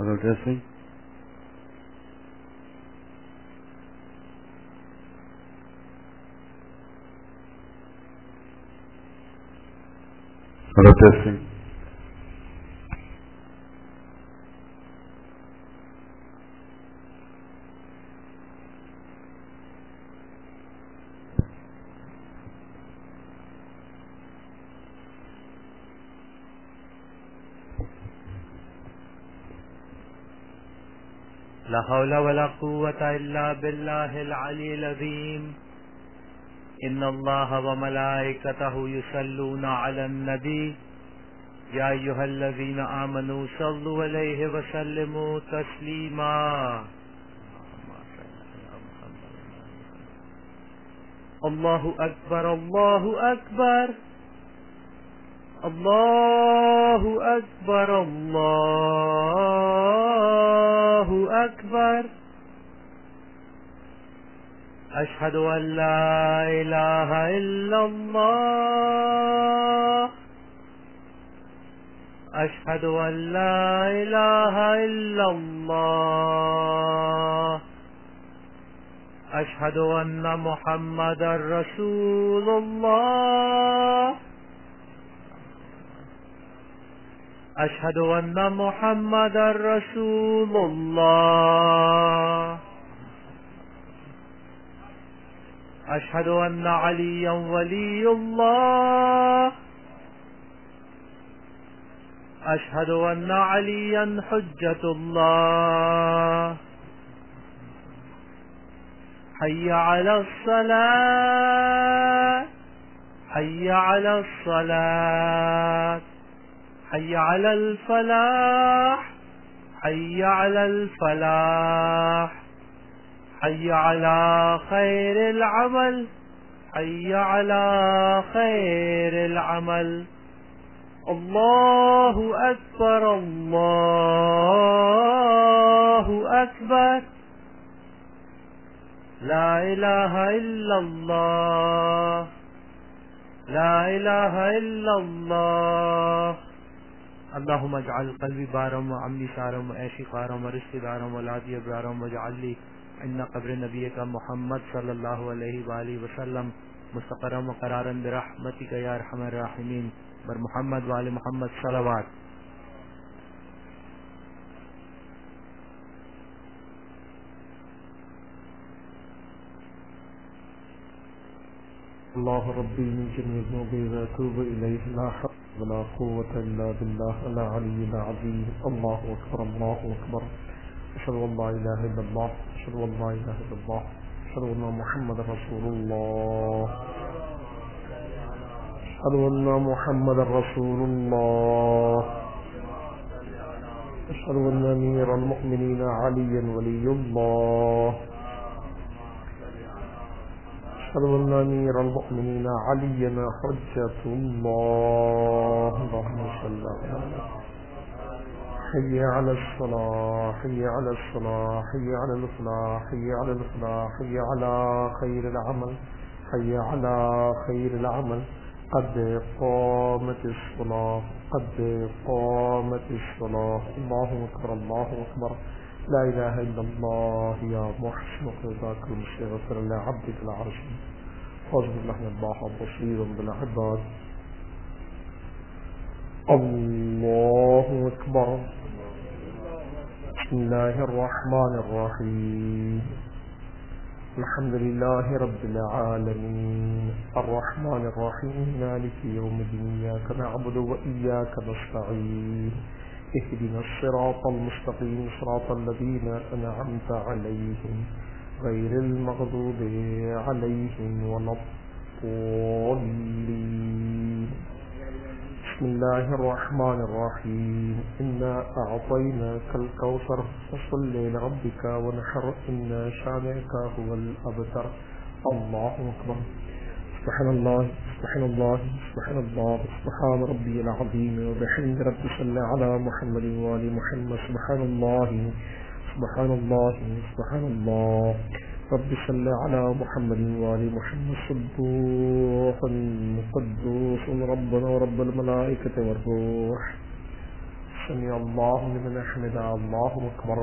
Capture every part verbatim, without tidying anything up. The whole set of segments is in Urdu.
Hello, testing. Hello, testing. لا حول ولا قوة إلا بالله العلي العظيم إن الله وملائكته يصلون على النبي يا أيها الذين آمنوا صلوا عليه وسلموا تسليما الله أكبر الله أكبر الله أكبر الله أكبر أشهد أن لا إله إلا الله أشهد أن لا إله إلا الله أشهد أن محمدا رسول الله أشهد أن محمدا رسول الله أشهد أن عليا ولي الله أشهد أن عليا حجة الله حي على الصلاة حي على الصلاة حي على الفلاح حي على الفلاح حي على خير العمل حي على خير العمل الله أكبر الله أكبر لا إله إلا الله لا إله إلا الله اللهم اجعل قلبي بارم وعملي سارم وعيشي قارم ورزقي دارم ولادي ابرارم واجعل لي ان قبر نبيك محمد صلى الله عليه وآله وسلم مستقرا وقرارا برحمتك يا ارحم الراحمين بر محمد وآل محمد صلوات. الله ربي من جميع ذنوبي واتوب اليه لا حول ولا قوة الا بالله العلي العظيم. الله اكبر الله اكبر اشهد ان لا اله الا الله اشهد ان لا اله الا الله اشهد ان محمدا رسول الله اشهد ان محمدا رسول الله اشهد ان امير المؤمنين عليا ولي الله أشهد أن أمير المؤمنين عليا حجة الله. اللهم صل على حي على الصلاة حي على الصلاة حي على الفلاح حي على الفلاح حي على خير العمل حي على خير العمل قد قامت الصلاة قد قامت الصلاة. الله أكبر الله أكبر لا إله إلا الله يا محسن قضاك المستغفر لعبدك العرش فاضل الله الله بصيرا بالعباد. الله أكبر. بسم الله الرحمن الرحيم الحمد لله رب العالمين الرحمن الرحيم مالك يوم الدين إياك نعبد وإياك نستعين اهدنا الصراط المستقيم صراط الذين أنعمت عليهم غير المغضوب عليهم ولا الضالين. بسم الله الرحمن الرحيم إنا أعطيناك الكوثر فصل لربك ونحر إن شانئك هو الأبتر. الله أكبر. سبحان الله سبحان الله سبحان الله سبحان ربي العظيم وبحمد ربي صل على محمد وآل محمد. سبحان الله سبحان الله سبحان الله رب صل على محمد وآل محمد. سبوح قدوس ربنا ورب الملائكة والروح سمع الله لمن حمده الله أكبر.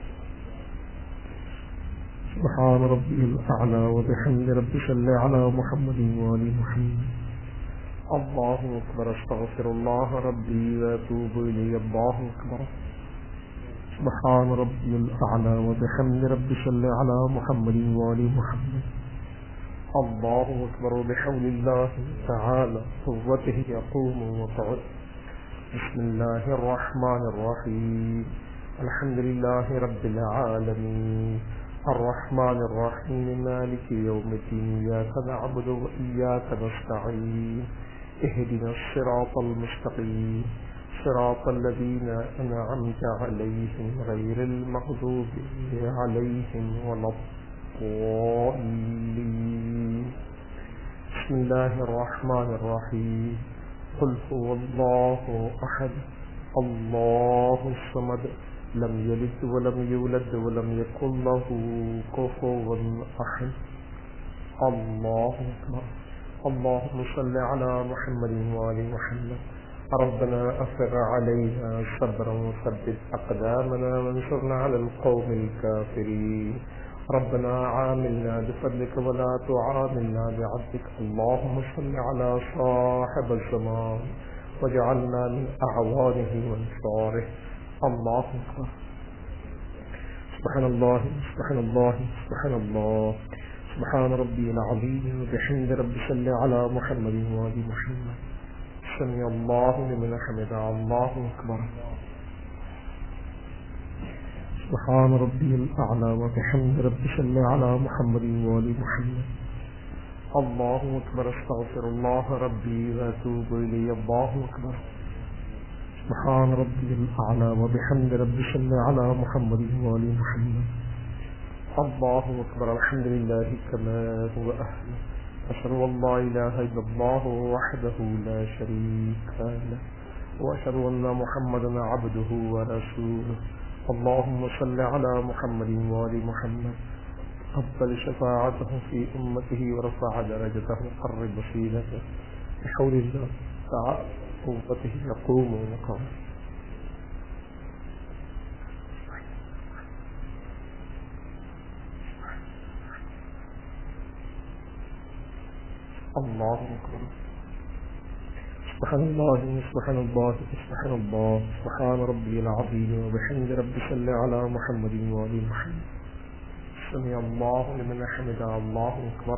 سبحان ربي الأعلى وبحمد ربي صل على محمد وآل محمد. الله أكبر. استغفر الله ربي وأتوب إليه الله أكبر. سبحان ربي الأعلى وبحمد ربي صل على محمد وآل محمد. الله أكبر. بحول الله تعالى قوته يقوم وقعد. بسم الله الرحمن الرحيم. الحمد لله رب العالمين الرحمن الرحيم مالك يوم الدين إياك نعبد وإياك نستعين اهدنا الصراط المستقيم صراط الذين أنعمت عليهم غير المغضوب عليهم ولا الضالين. بسم الله الرحمن الرحيم. قل هو الله أحد الله الصمد لم يلد ولم يولد ولم يكن له كفوا أحد. الله أكبر. اللهم صل على محمد وآل محمد. ربنا أفرغ علينا صبرا وثبت أقدامنا وانصرنا على القوم الكافرين. ربنا عاملنا بفضلك ولا تعاملنا بعدلك. اللهم صل على صاحب الزمان وجعلنا من أعوانه وانصاره. الله أكبر. سبحان الله سبحان الله سبحان الله سبحان ربي العظيم وبحمد ربي صل على محمد وآل محمد. سمع الله لمن حمده الله أكبر. سبحان ربي الأعلى وبحمد ربي صل على محمد وآل محمد. الله أكبر. استغفر الله ربي وأتوب إليه الله أكبر. سبحان ربي الأعلى وبحمد ربي صل على محمد وآل محمد. الله أكبر. الحمد لله كما هو أهله. أشهد أن لا إله إلا الله وحده لا شريك له وأشهد أن محمدا عبده ورسوله. اللهم صل على محمد وآل محمد. قبل شفاعته في أمته ورفع درجته وقرب وسيلته. بحول الله تعالى قوته يقوم ويقوم. الله أكبر. سبحان الله سبحان الله سبحان الله سبحان ربي العظيم وبحمد ربي صل على محمد وآل محمد. سمع الله لمن حمده الله أكبر.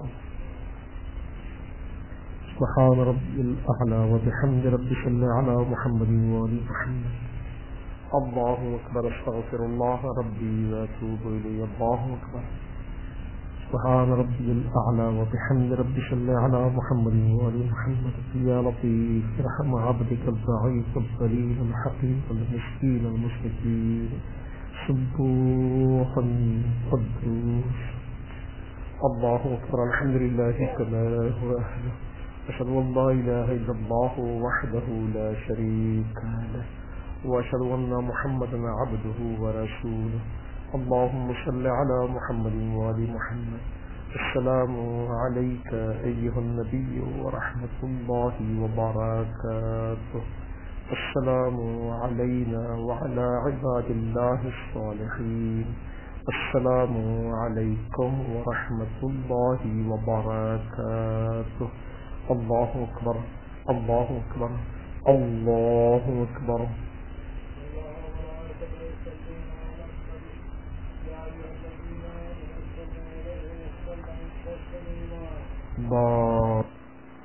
سبحان ربي الأعلى وبحمد ربي صل على محمد وآل محمد. الله أكبر. استغفر الله ربي وأتوب إليه الله أكبر. سبحان ربي الأعلى وبحمد ربي صل على محمد وآل محمد. يا لطيف ارحم عبدك الضعيف الذليل الحقير المسكين المسكين سبوحا قدوس. الله أكبر. الحمد لله كما هو أهله. أشهد أن لا إله إلا الله وحده لا شريك له وأشهد أن محمدا عبده ورسوله. اللهم صل على محمد وآل محمد. السلام عليك أيها النبي ورحمة الله وبركاته. السلام علينا وعلى عباد الله الصالحين. السلام عليكم ورحمة الله وبركاته. الله أكبر الله أكبر الله أكبر. الله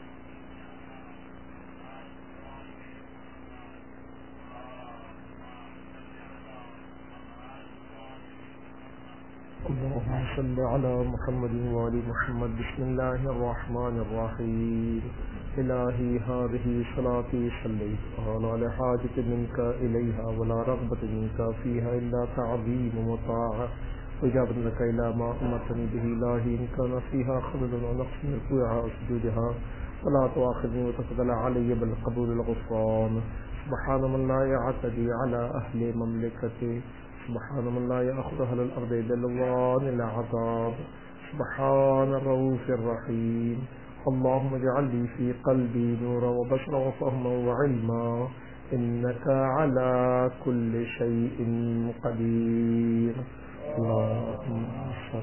اللهم صل على محمد وآل محمد. بسم الله الرحمن الرحيم. إلهي هذه صلاتي صليتها ولا لحاجة منك إليها ولا رغبة منك فيها إلا تعظيم وطاعة وإجابة لك إلى ما أمرتني به. إلهي إن كان فيها خلل ونقص من ركوعها وسجودها فلا تؤاخذني وتفضل علي بالقبول الغفران. سبحان من لا يعتدي على أهل مملكته. سبحان من لا يأخذ أهل الأرض بلوان العذاب. سبحان الرؤوف الرحيم. اللهم اجعل لي في قلبي نورا وبشرا وفهما وعلما إنك على كل شيء قدير. اللهم صل.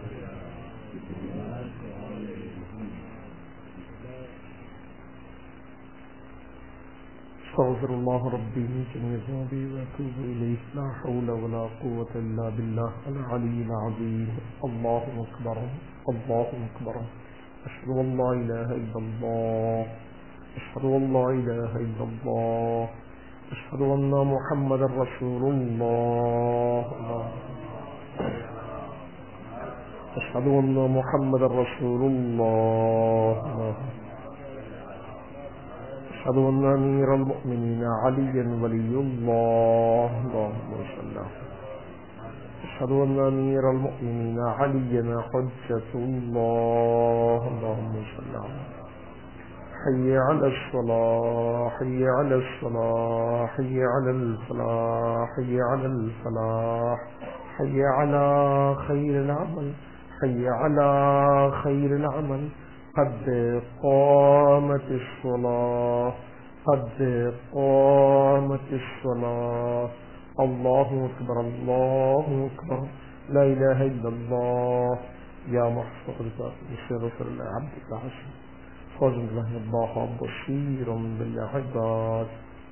استغفر الله ربي من جميع ذنوبي واتوب اليه. لا حول ولا قوة الا بالله العلي العظيم. الله اكبر الله اكبر. اشهد ان لا اله الا الله اشهد ان لا اله الا الله اشهد ان محمد رسول الله اشهد ان محمد رسول الله أشهد أن أمير المؤمنين عليا ولي الله. اللهم صل. أشهد أن أمير المؤمنين عليا حجة الله. اللهم صل. حي على الصلاة حي على الصلاة حي على الفلاح حي على الفلاح حي على خير العمل حي على خير العمل. قد قامت الصلاة قد قامت الصلاة. الله أكبر الله أكبر. لا إله إلا الله. يا محفظ بصيرة العبد العشر فضل الله الله بصير بالعباد.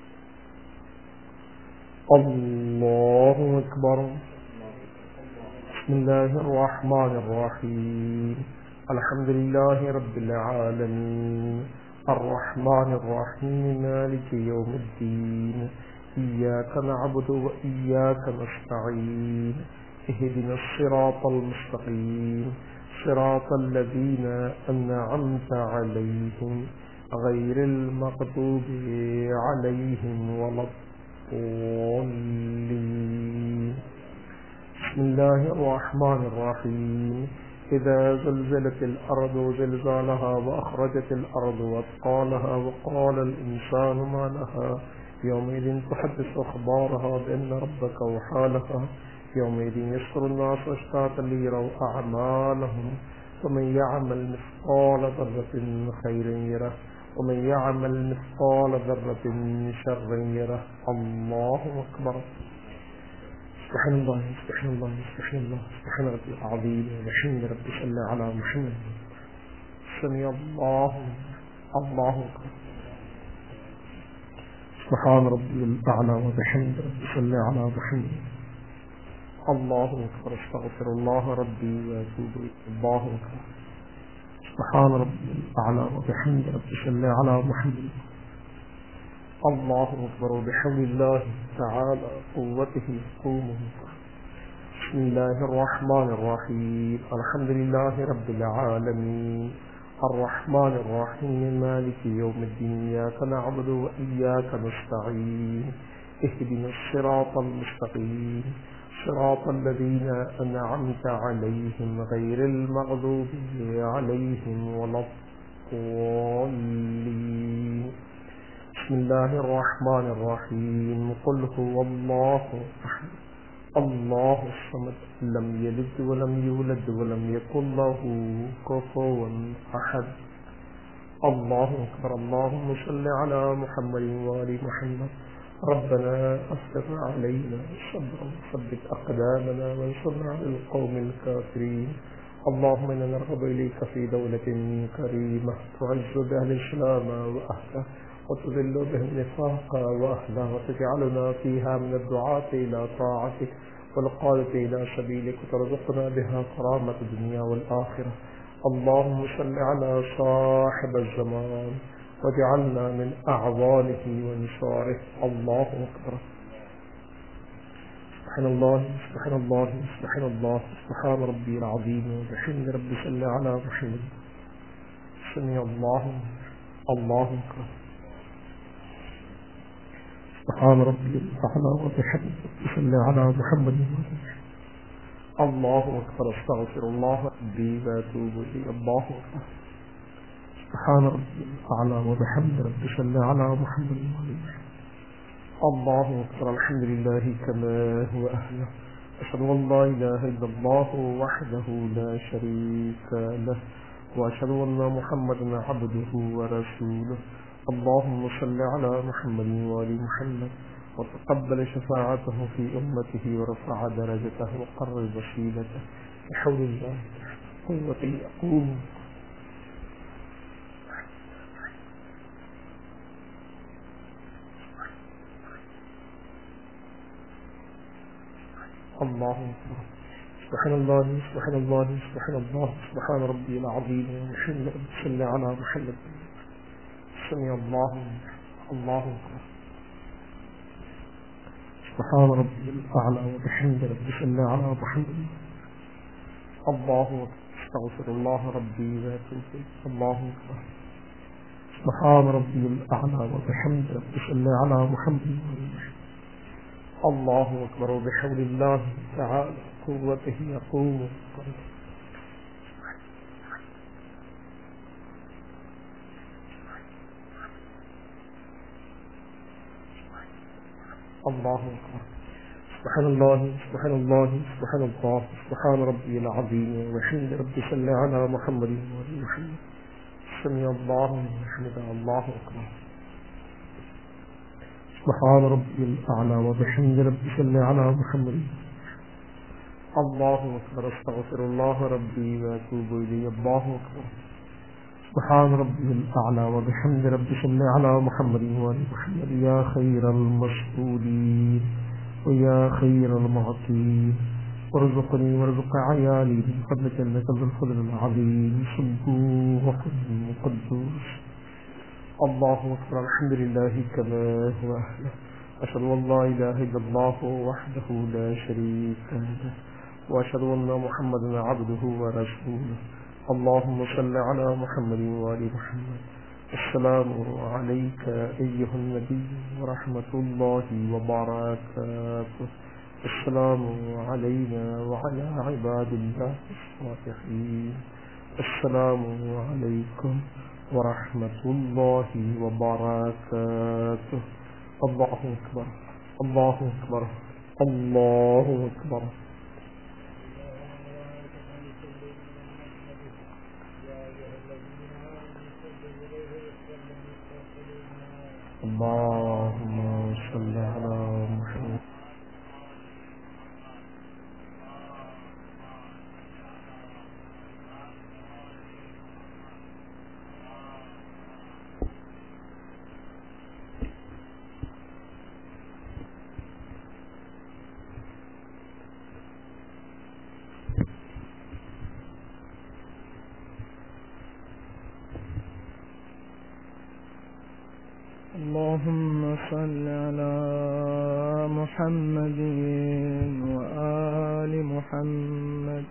الله أكبر. بسم الله الرحمن الرحيم. الحمد لله رب العالمين الرحمن الرحيم مالك يوم الدين. إياك نعبد وإياك نستعين. اهدنا الصراط المستقيم صراط الذين أنعمت عليهم غير المغضوب عليهم ولا الضالين. بسم الله الرحمن الرحيم. إذا زلزلت الأرض زلزالها وأخرجت الأرض وأثقالها وقال الإنسان ما لها يومئذ تحدث أخبارها بأن ربك أوحى لها يومئذ يصدر الناس أشتاتا ليروا أعمالهم ومن يعمل مثقال ذرة خيرا يره ومن يعمل مثقال ذرة شرا يره. الله أكبر. سبحان الله سبحان الله سبحان الله سبحان ربي العظيم وبحمد ربي صل على محمد. سمع الله الله أكبر. سبحان ربي الأعلى وبحمد ربي صل على محمد. الله أكبر. استغفر الله ربي وأتوب إليه. الله أكبر. سبحان ربي الأعلى وبحمد ربي صل على محمد. الله أكبر. بحول الله تعالى قوته قومه. بسم الله الرحمن الرحيم. الحمد لله رب العالمين الرحمن الرحيم مالك يوم الدين. إياك نعبد وإياك نستعين. اهدنا الصراط المستقيم صراط الذين أنعمت عليهم غير المغضوب عليهم ولا الضالين. بسم الله الرحمن الرحيم. قل هو الله أحد الله الصمد لم يلد ولم يولد ولم يكن له كفوا أحد. الله أكبر. اللهم صل على محمد وآل محمد. ربنا أفرغ علينا صبرا وثبت أقدامنا وانصرنا على القوم الكافرين. اللهم إنا نرغب إليك في دولة كريمة تعز بها الإسلام وأهله وتذل به النفاق وأهله وتجعلنا فيها من الدعاة إلى طاعتك والقادة إلى سبيلك وترزقنا بها كرامة الدنيا والآخرة. اللهم صل على صاحب الزمان واجعلنا من أعوانه ونصاره. الله أكبر. سبحان الله سبحان الله سبحان الله سبحان ربي العظيم وبحمد ربي صل على محمد. سمع الله الله أكبر. سبحان ربي الأعلى وبحمده صل على محمد. الله أكبر. استغفر الله ربي وأتوب إليه. الله أكبر. سبحان ربي الأعلى وبحمد ربي صل على محمد. الله أكبر. الحمد لله كما هو أهله. أشهد أن لا إله إلا الله وحده لا شريك له وأشهد أن محمدا عبده ورسوله. اللهم صل على محمد وآل محمد وتقبل شفاعته في أمته ورفع درجته وقرب وسيلته بحول الله قوة يقوم. الله أكبر. سبحان الله سبحان الله سبحان الله سبحان ربي العظيم وبحمده صل على محمد. سمع الله الله أكبر. سبحان ربي الأعلى وبحمده ربي صل على محمد. الله أكبر. استغفر الله ربي وأتوب إليه. الله أكبر. سبحان ربي الأعلى وبحمده ربي صل على محمد. الله أكبر. وبحول الله تعالى قوته يقوم. الله أكبر. سبحان الله سبحان الله سبحان الله سبحان ربي العظيم وحمد ربي صل على محمد وآل محمد. سمع الله وحمد الله أكبر. سبحان ربي الأعلى وبحمد ربي صل على محمد. الله أكبر. استغفر الله ربي وأتوب إليه. الله أكبر. سبحان ربي الأعلى وبحمد ربي صل على محمد وآل محمد. يا خير المسؤولين ويا خير المعطين وارزقني وارزق عيالي من فضلك إنك ذو الفضل العظيم. سبوح قدوس. الله أكبر. الحمد لله كما هو أهله. أشهد أن لا إله إلا الله وحده لا شريك له وأشهد أن محمدا عبده ورسوله. اللهم صل على محمد وآل محمد. السلام عليك أيها النبي ورحمة الله وبركاته. السلام علينا وعلى عباد الله الصالحين. السلام عليكم ورحمة الله وبركاته. الله أكبر الله أكبر الله أكبر. اللهم صل على محمد. اللهم صل على محمد وآل محمد.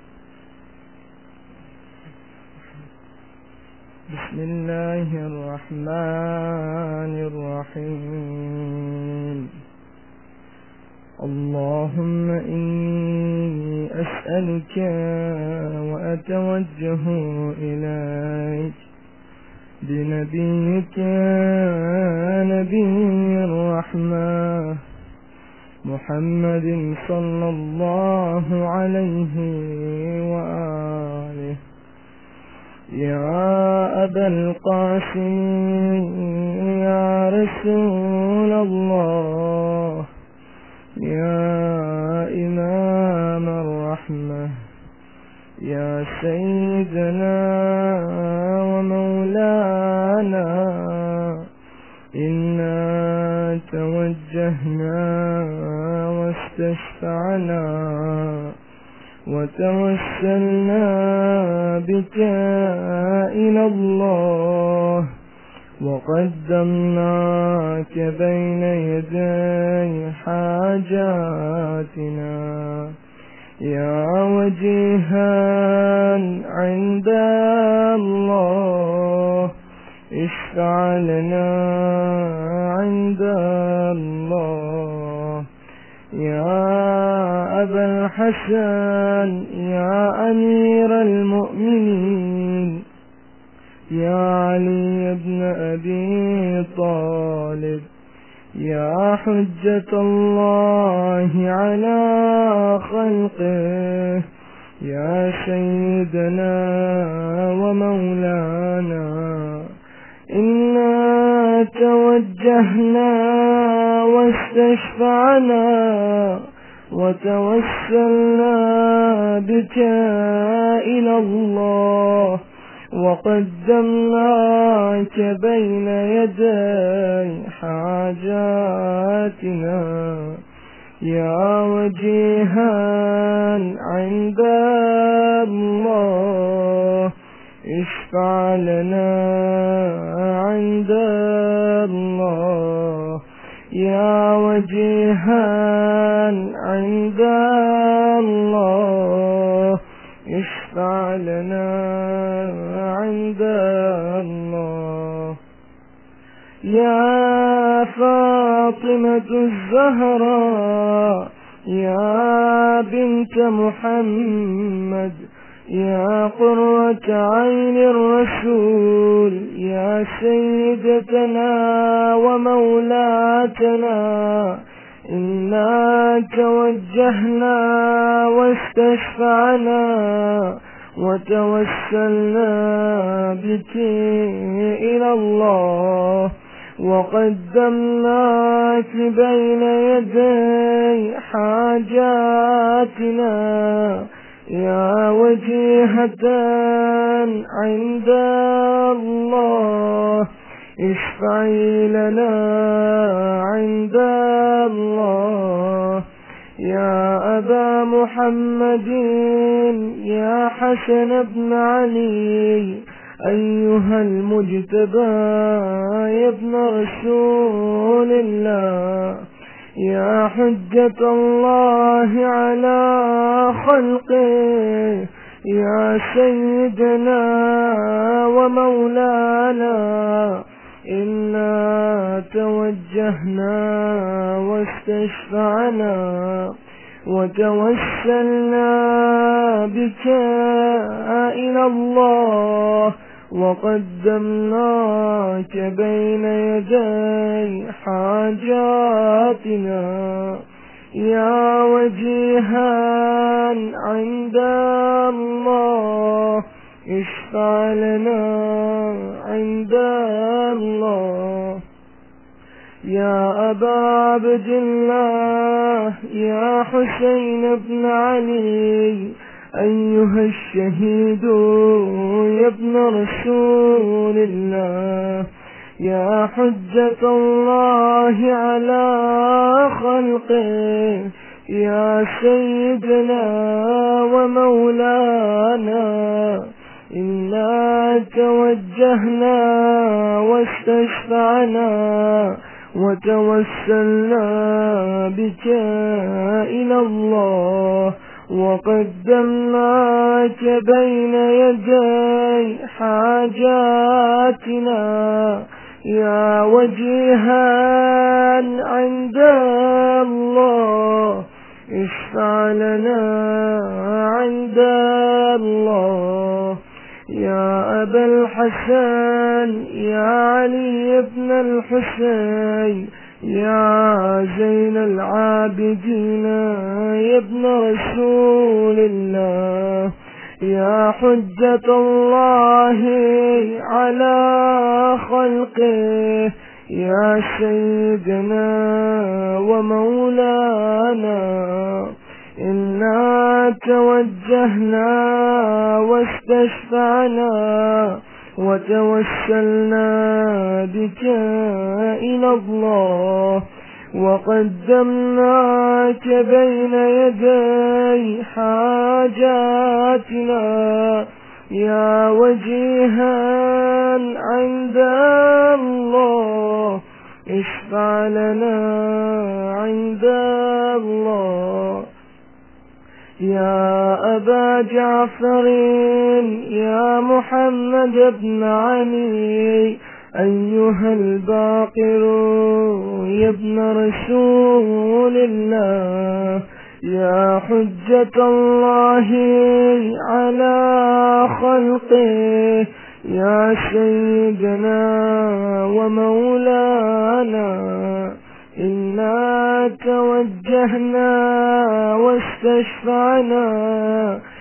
بسم الله الرحمن الرحيم. اللهم إني أسألك وأتوجه إليك بنبيك نبي الرحمة محمد صلى الله عليه وآله. يا أبا القاسم يا رسول الله يا إمام الرحمة يا سيدنا ومولانا إنا توجهنا واستشفعنا وتوسلنا بك إلى الله وقدمناك بين يدي حاجاتنا يا وجيها عند الله اشفع لنا عند الله. يا أبا الحسن يا أمير المؤمنين يا علي بن أبي طالب يا حجة الله على خلقه يا سيدنا ومولانا إنا توجهنا واستشفعنا وتوسلنا بك إلى الله وقدمناك بين يدي حاجاتنا يا وجيها عند الله اشفع لنا عند الله يا وجيها عند الله اشفع لنا عند الله يا فاطمة الزهراء يا بنت محمد يا قرة عين الرسول يا سيدتنا ومولاتنا إنا توجهنا واستشفعنا وتوسلنا بك إلى الله وقدمناك بين يدي حاجاتنا يا وجيهة عند الله اشفعي لنا عند الله يا أبا محمد يا حسن بن علي أيها المجتبى يا ابن رسول الله يا حجة الله على خلقه يا سيدنا ومولانا إنا توجهنا واستشفعنا وتوسلنا بك إلى الله وقدمناك بين يدي حاجاتنا يا وجيها عند الله اشفع لنا عند الله يا أبا عبد الله يا حسين بن علي أيها الشهيد يا ابن رسول الله يا حجة الله على خلقه يا سيدنا ومولانا إنا توجهنا واستشفعنا وتوسلنا بك إلى الله وقدمناك بين يدي حاجاتنا يا وجيها عند الله اشفع لنا عند الله يا أبا الحسن يا علي بن الحسين يا زين العابدين يا ابن رسول الله يا حجة الله على خلقه يا سيدنا ومولانا إنا توجهنا واستشفعنا وتوسلنا بك إلى الله وقدمناك بين يدي حاجاتنا يا وجيها عند الله اشفع لنا عند الله يا أبا جعفر يا محمد بن علي أيها الباقر يا ابن رسول الله يا حجة الله على خلقه يا سيدنا ومولانا إنا توجهنا واستشفعنا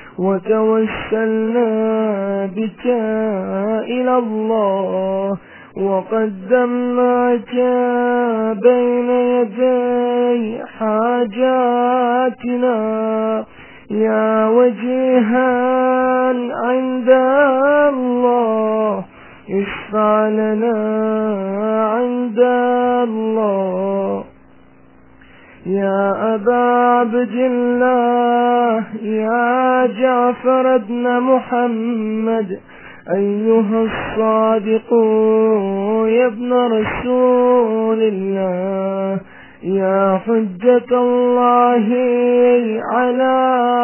وتوسلنا بك إلى الله وقدمناك بين يدي حاجاتنا يا وجيها عند الله اشفع لنا عند الله. يا أبا عبد الله يا جعفر بن محمد أيها الصادق يا ابن رسول الله يا حجة الله على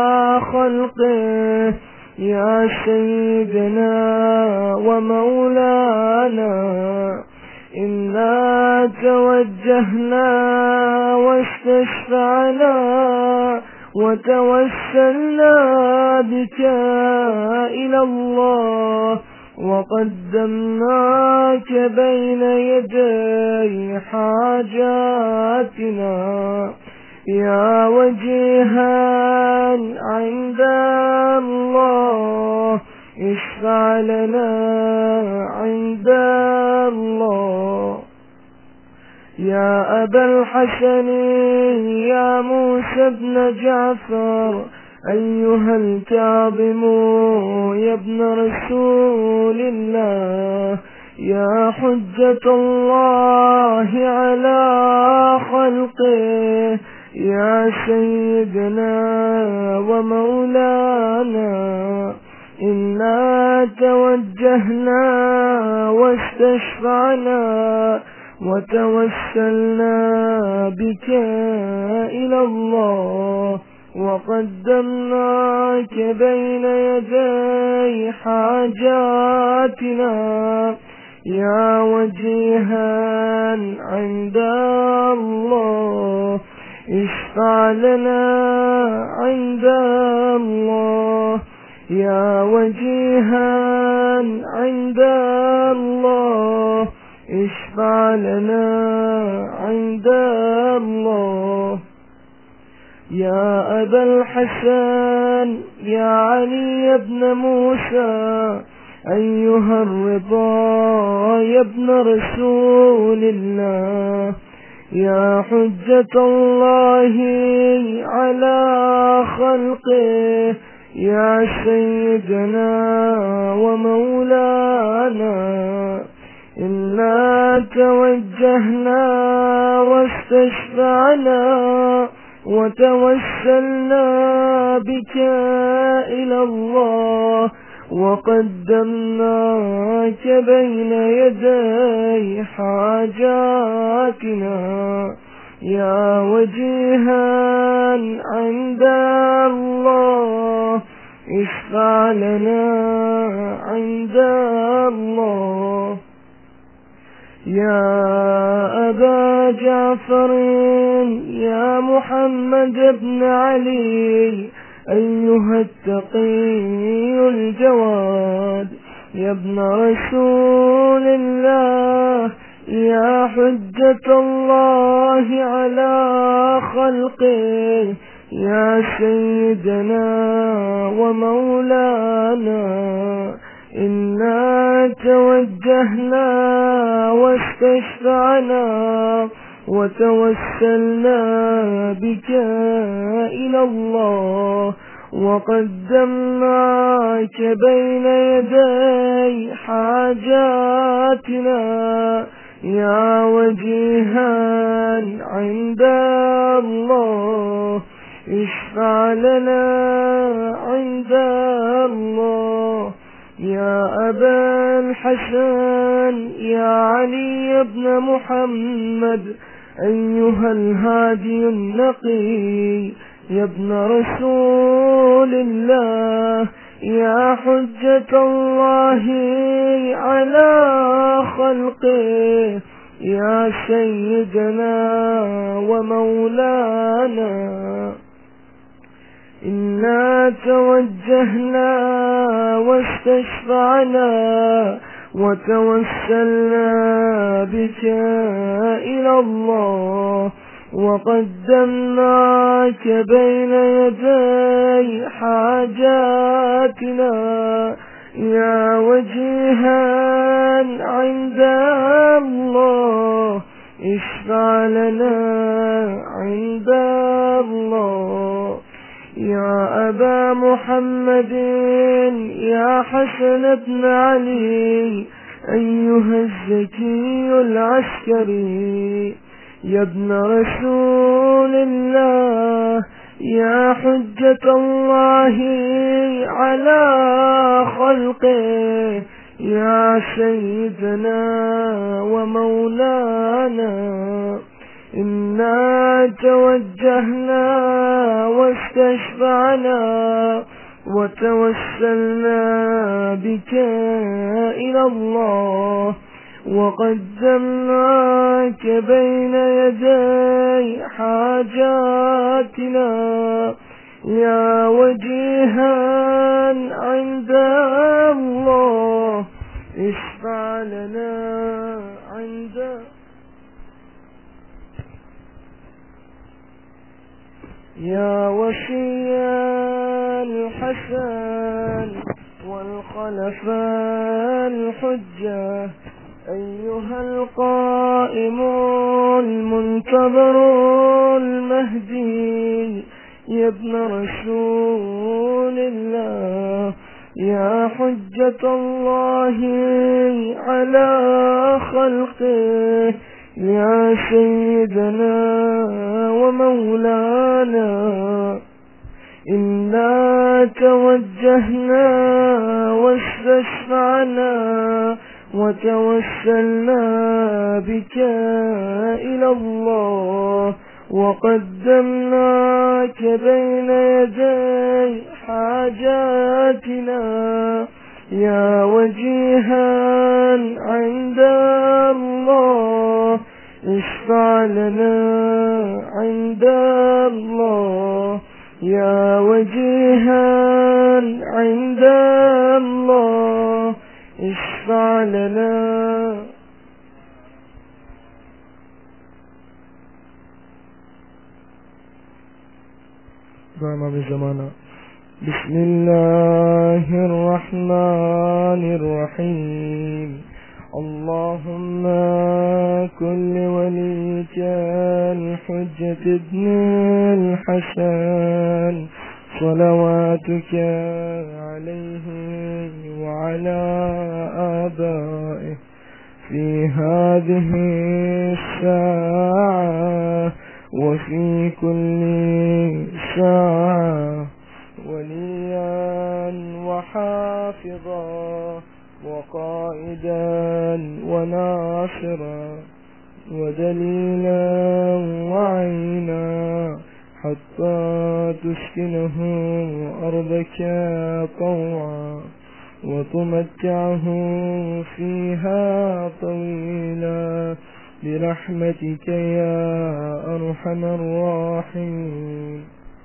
خلقه يا سيدنا ومولانا إنا توجهنا واستشفعنا وتوسلنا بك إلى الله وقدمناك بين يدي حاجاتنا يا وجيها عند الله اشفع لنا عند الله. يا أبا الحسن يا موسى بن جعفر أيها الكاظم يا ابن رسول الله يا حجة الله على خلقه يا سيدنا ومولانا إنا توجهنا واستشفعنا وتوسلنا بك إلى الله وقدمناك بين يدي حاجاتنا يا وجيها عند الله اشفع لنا عند الله يا وجيها عند الله اشفع لنا عند الله. يا أبا الحسن يا علي بن موسى أيها الرضا يا ابن رسول الله يا حجة الله على خلقه يا سيدنا ومولانا إنا توجهنا واستشفعنا وتوسلنا بك إلى الله وقدمناك بين يدي حاجاتنا يا وجيها عند الله اشفع لنا عند الله. يا أبا جعفر يا محمد بن علي أيها التقي الجواد يا ابن رسول الله يا حجة الله على خلقه يا سيدنا ومولانا إنا توجهنا واستشفعنا وتوسلنا بك إلى الله وقدمناك بين يدي حاجاتنا يا وجيها عند الله اشفع لنا عند الله. يا أبا الحسن يا علي بن محمد أيها الهادي النقي يا ابن رسول الله يا حجة الله على خلقه يا سيدنا ومولانا إنا توجهنا واستشفعنا وتوسلنا بك إلى الله وقدمناك بين يدي حاجاتنا يا وجيها عند الله اشفع لنا عند الله. يا أبا محمد يا حسن بن علي أيها الزكي العسكري، يا ابن رسول الله يا حجة الله على خلقه، يا سيدنا ومولانا إنا توجهنا واستشفعنا وتوسلنا بك إلى الله، وقدمناك بين يدي حاجاتنا يا وجيها عند الله اشفع لنا عند. يا وصي الحسن والخلفاء الحجة أيها القائم المنتظر المهدي، يا ابن رسول الله يا حجة الله على خلقه، يا سيدنا ومولانا إنا توجهنا واستشفعنا وتوسلنا بك إلى الله، وقدمناك بين يدي حاجاتنا يا وجيها عند الله اشفع لنا عند الله، يا وجيها عند الله اشفع لنا. دعنا بزمانا. بسم الله الرحمن الرحيم. اللهم كل وليك الحجة ابن الحسن صلواتك عليه وعلى آبائه في هذه الساعة وفي كل ساعة وليا وحافظا وقائدا وناصرا ودليلا وعينا حتى تسكنه أرضك طوعا وتمتعه فيها طويلا برحمتك يا أرحم الراحمين.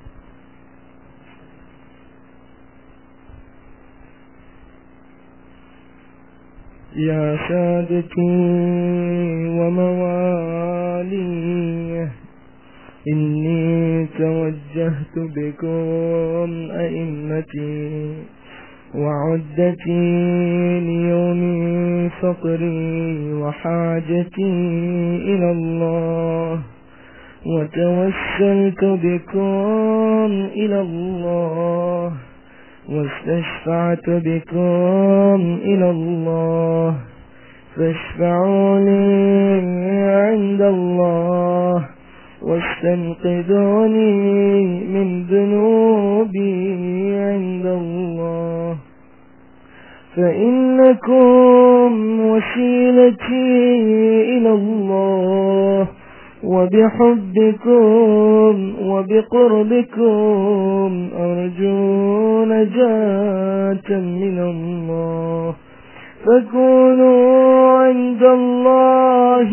يا سادتي ومواليه إني توجهت بكم أئمتي وعدتي ليوم فقري وحاجتي إلى الله، وتوسلت بكم إلى الله واستشفعت بكم إلى الله، فاشفعوا لي عند الله واستنقذوني من ذنوبي عند الله، فإنكم وسيلتي إلى الله، وبحبكم وبقربكم أرجو نجاة من الله، فكونوا عند الله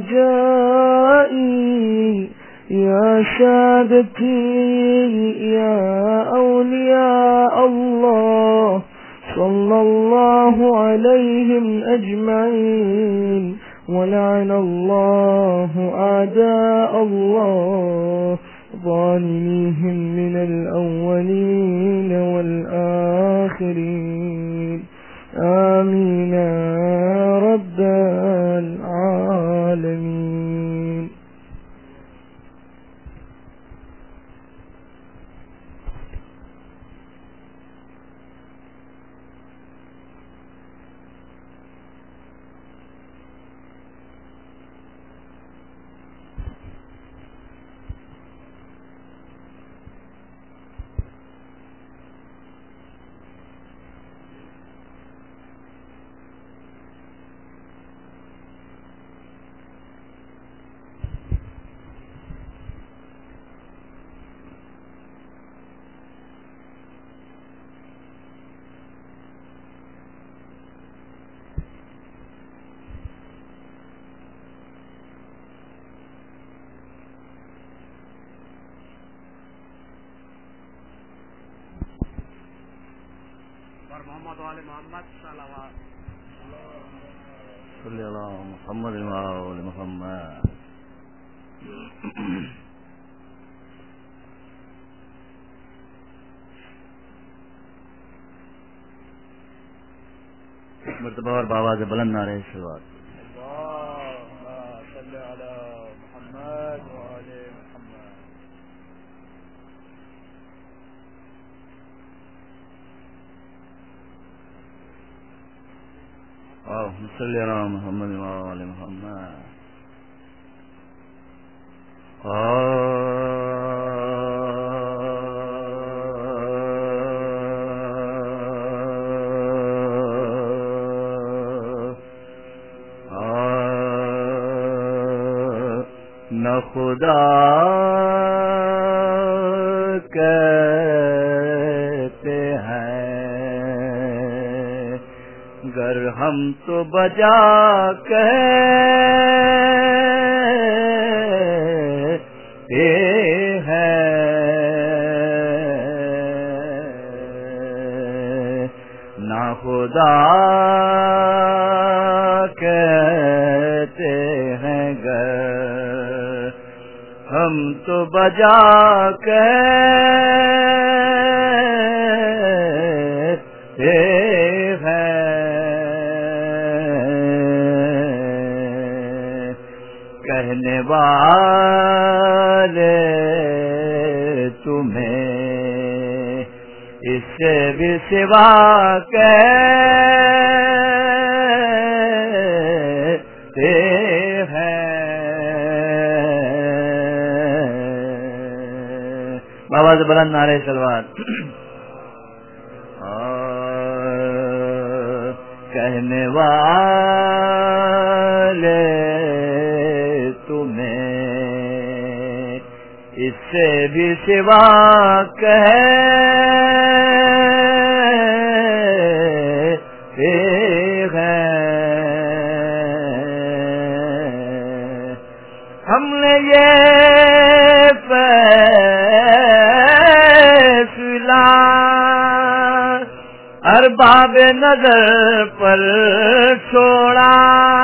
رجائي يا سادتي يا أولياء الله، صلى الله عليهم أجمعين، ولعن الله أعداء الله ظالميهم من الأولين والآخرين. محمد وآل محمد صلوات صلی اللہ محمد وآل محمد. مرتبہ اور بآواز بلند نعرہ صلوات. اللهم صل على محمد وآل محمد. اللهم صل على محمد وآل محمد. نہ خدا کہتے ہیں گر ہم تو بجا کہتے ہیں نہ خدا کہتے ہیں گر ہم تو بجا کہتے ہیں کہنے والے تمہیں اس سے بھی سوا کہتے ہیں. آواز بلند نعرہ صلوات. کہنے والے تمہیں اس سے بھی سوا کہتے ہیں ہم نے یہ ارباب نظر پر چھوڑا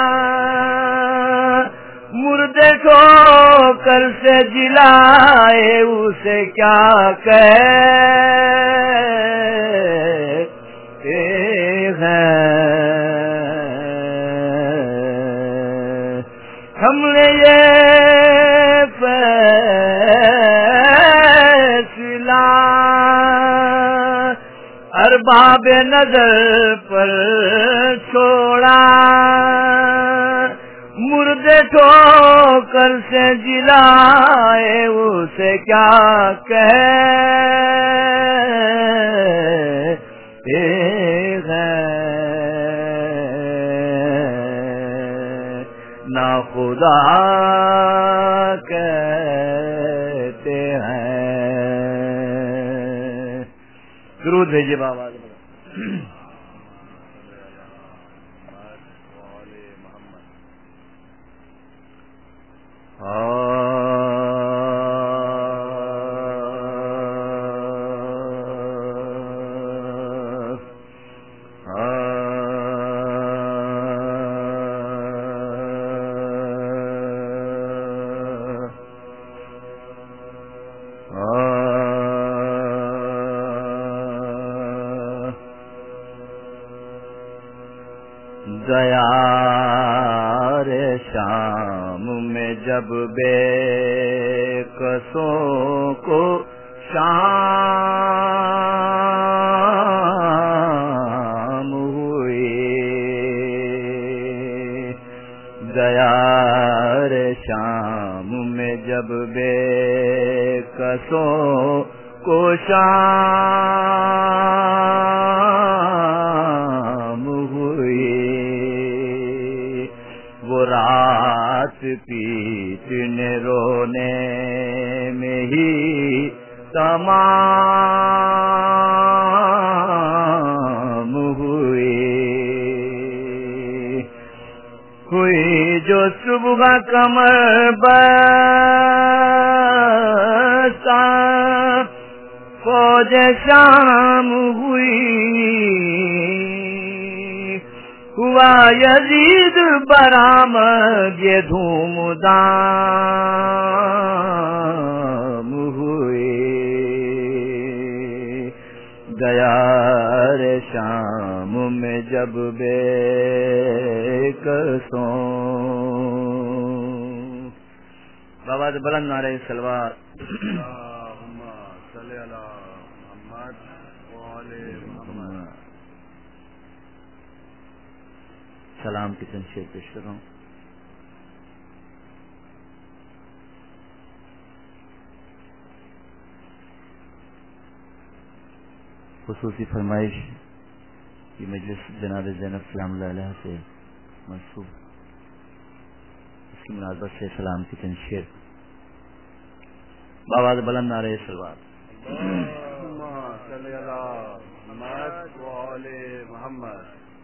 مردے کو کر سے جلائے اسے کیا کہتے ہیں ہم نے یہ فیصلہ ارباب نظر پر چھوڑا مردے ٹھوکر سے جلائے اسے کیا کہتے ہیں نہ خدا کہتے ہیں. درود بھیجیے بابا. دیار شام میں جب بے کسوں کو شام ہوئی دیار شام میں جب بے کسوں کو شام ہوئی وہ رات پیٹنے رونے میں ہی تمام ہوئی ہوئی جو صبح کمر بستا فوج شام ہوئی ہوا یزید برآمد یہ دھوم دام ہوئے دیار شام میں جب بے کسوں بابا بلند نعرہ سلوات اللہم صلی علی محمد وآل محمد. سلام کی تنشیر پیش کر رہا ہوں. خصوصی فرمائش کی مجلس جناب زینب سلام اللہ علیہ سے منسوب اس کی مناسبت سے سلام کی تنشیر بآواز بلند نعرہ سلوات. اللہم صلی علی محمد وآل محمد.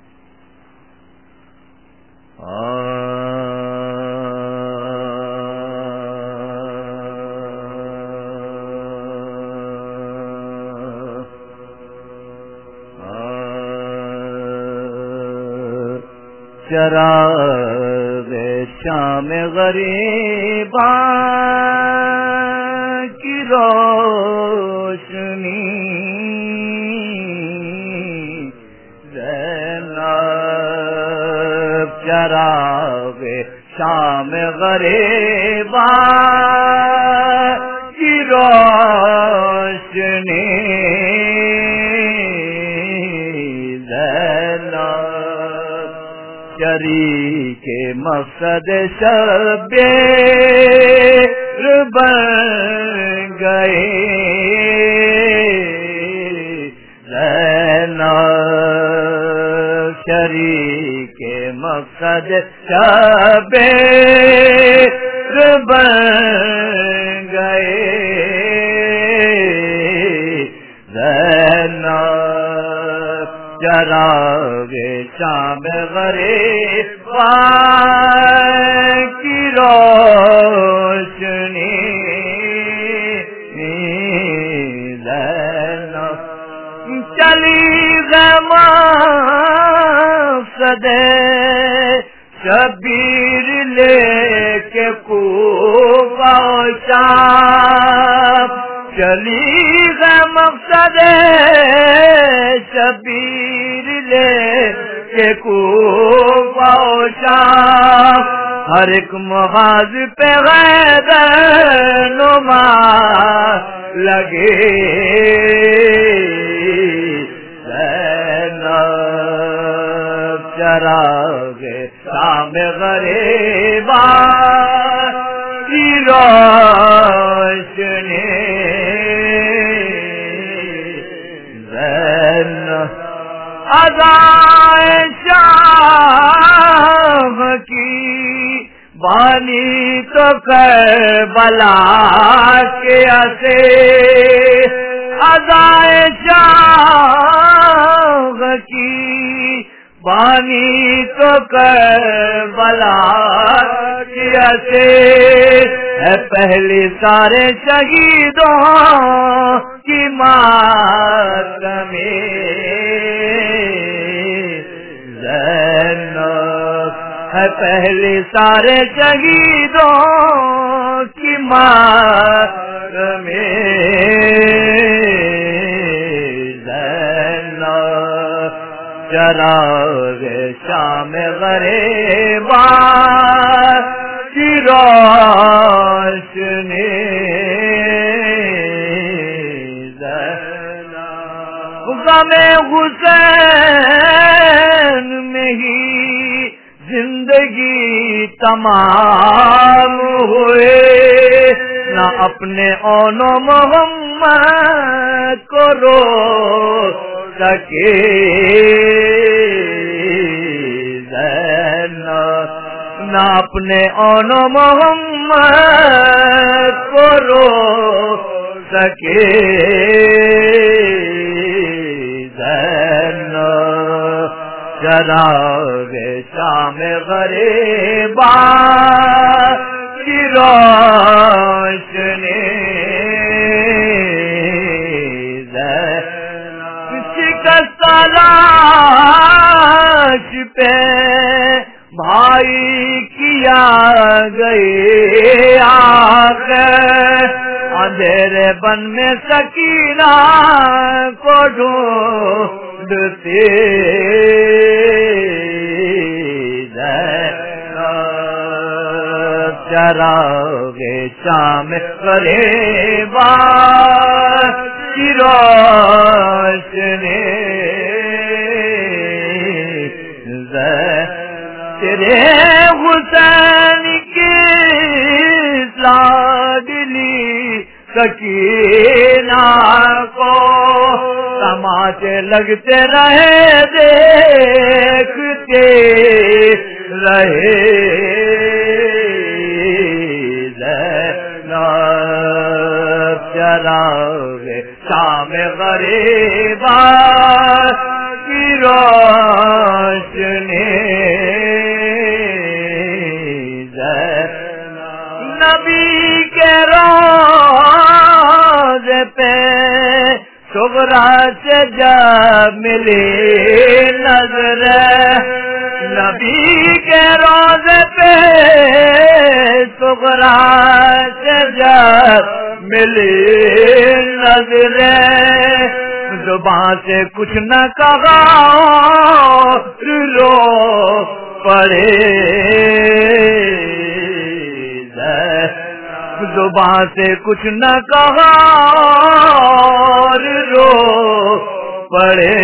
چراغ شام غریباں کی روشنی زینب چراغ شام غریباں کی روشنی شریک مقصد شبیر بن گئے زینب شریک مقصد شبیر بن گئے زینب چراغ شام غریباں کی روشنی زینب چلی مقصد شبیر لے کے کوفہ و شام چلی مقصد شبیر لے کے کوفہ و شام ہر ایک محاذ پہ غیر نما لگے زینب چراغ شام غریباں کی روشنی ادائے شام کی بانی تو کربلا کے اسے ادائے شام کی بانی تو کربلا کے اسے ہے پہلی سارے شہیدوں کی ماتم زینب ہے پہلی سارے شہیدوں کی ماتم زینب چراغ شام غریباں کی روشنی غم حسین میں ہی زندگی تمام ہوئے نہ اپنے اون و محمد کو رو سکے زینب نہ اپنے اون و محمد کو رو سکے زینب چراغ شام غریباں کی روشنی تلاش پہ بھائی کیا گئے آخر اندھیرے بن میں سکینہ کو ڈھونڈتے چراغے شام غریبا کی روشنی تیرے حسین کی لاڈلی سکینہ کو تماشے لگتے رہے دیکھتے رہے چراغے شام غریبا کی روشنی نبی کے روضے پہ صغرا سے جب ملی نظر نبی کے روضے پہ صغرا سے جب ملی نظر زبان سے کچھ نہ کہا رو پڑے زبان سے کچھ نہ کہا رو پڑے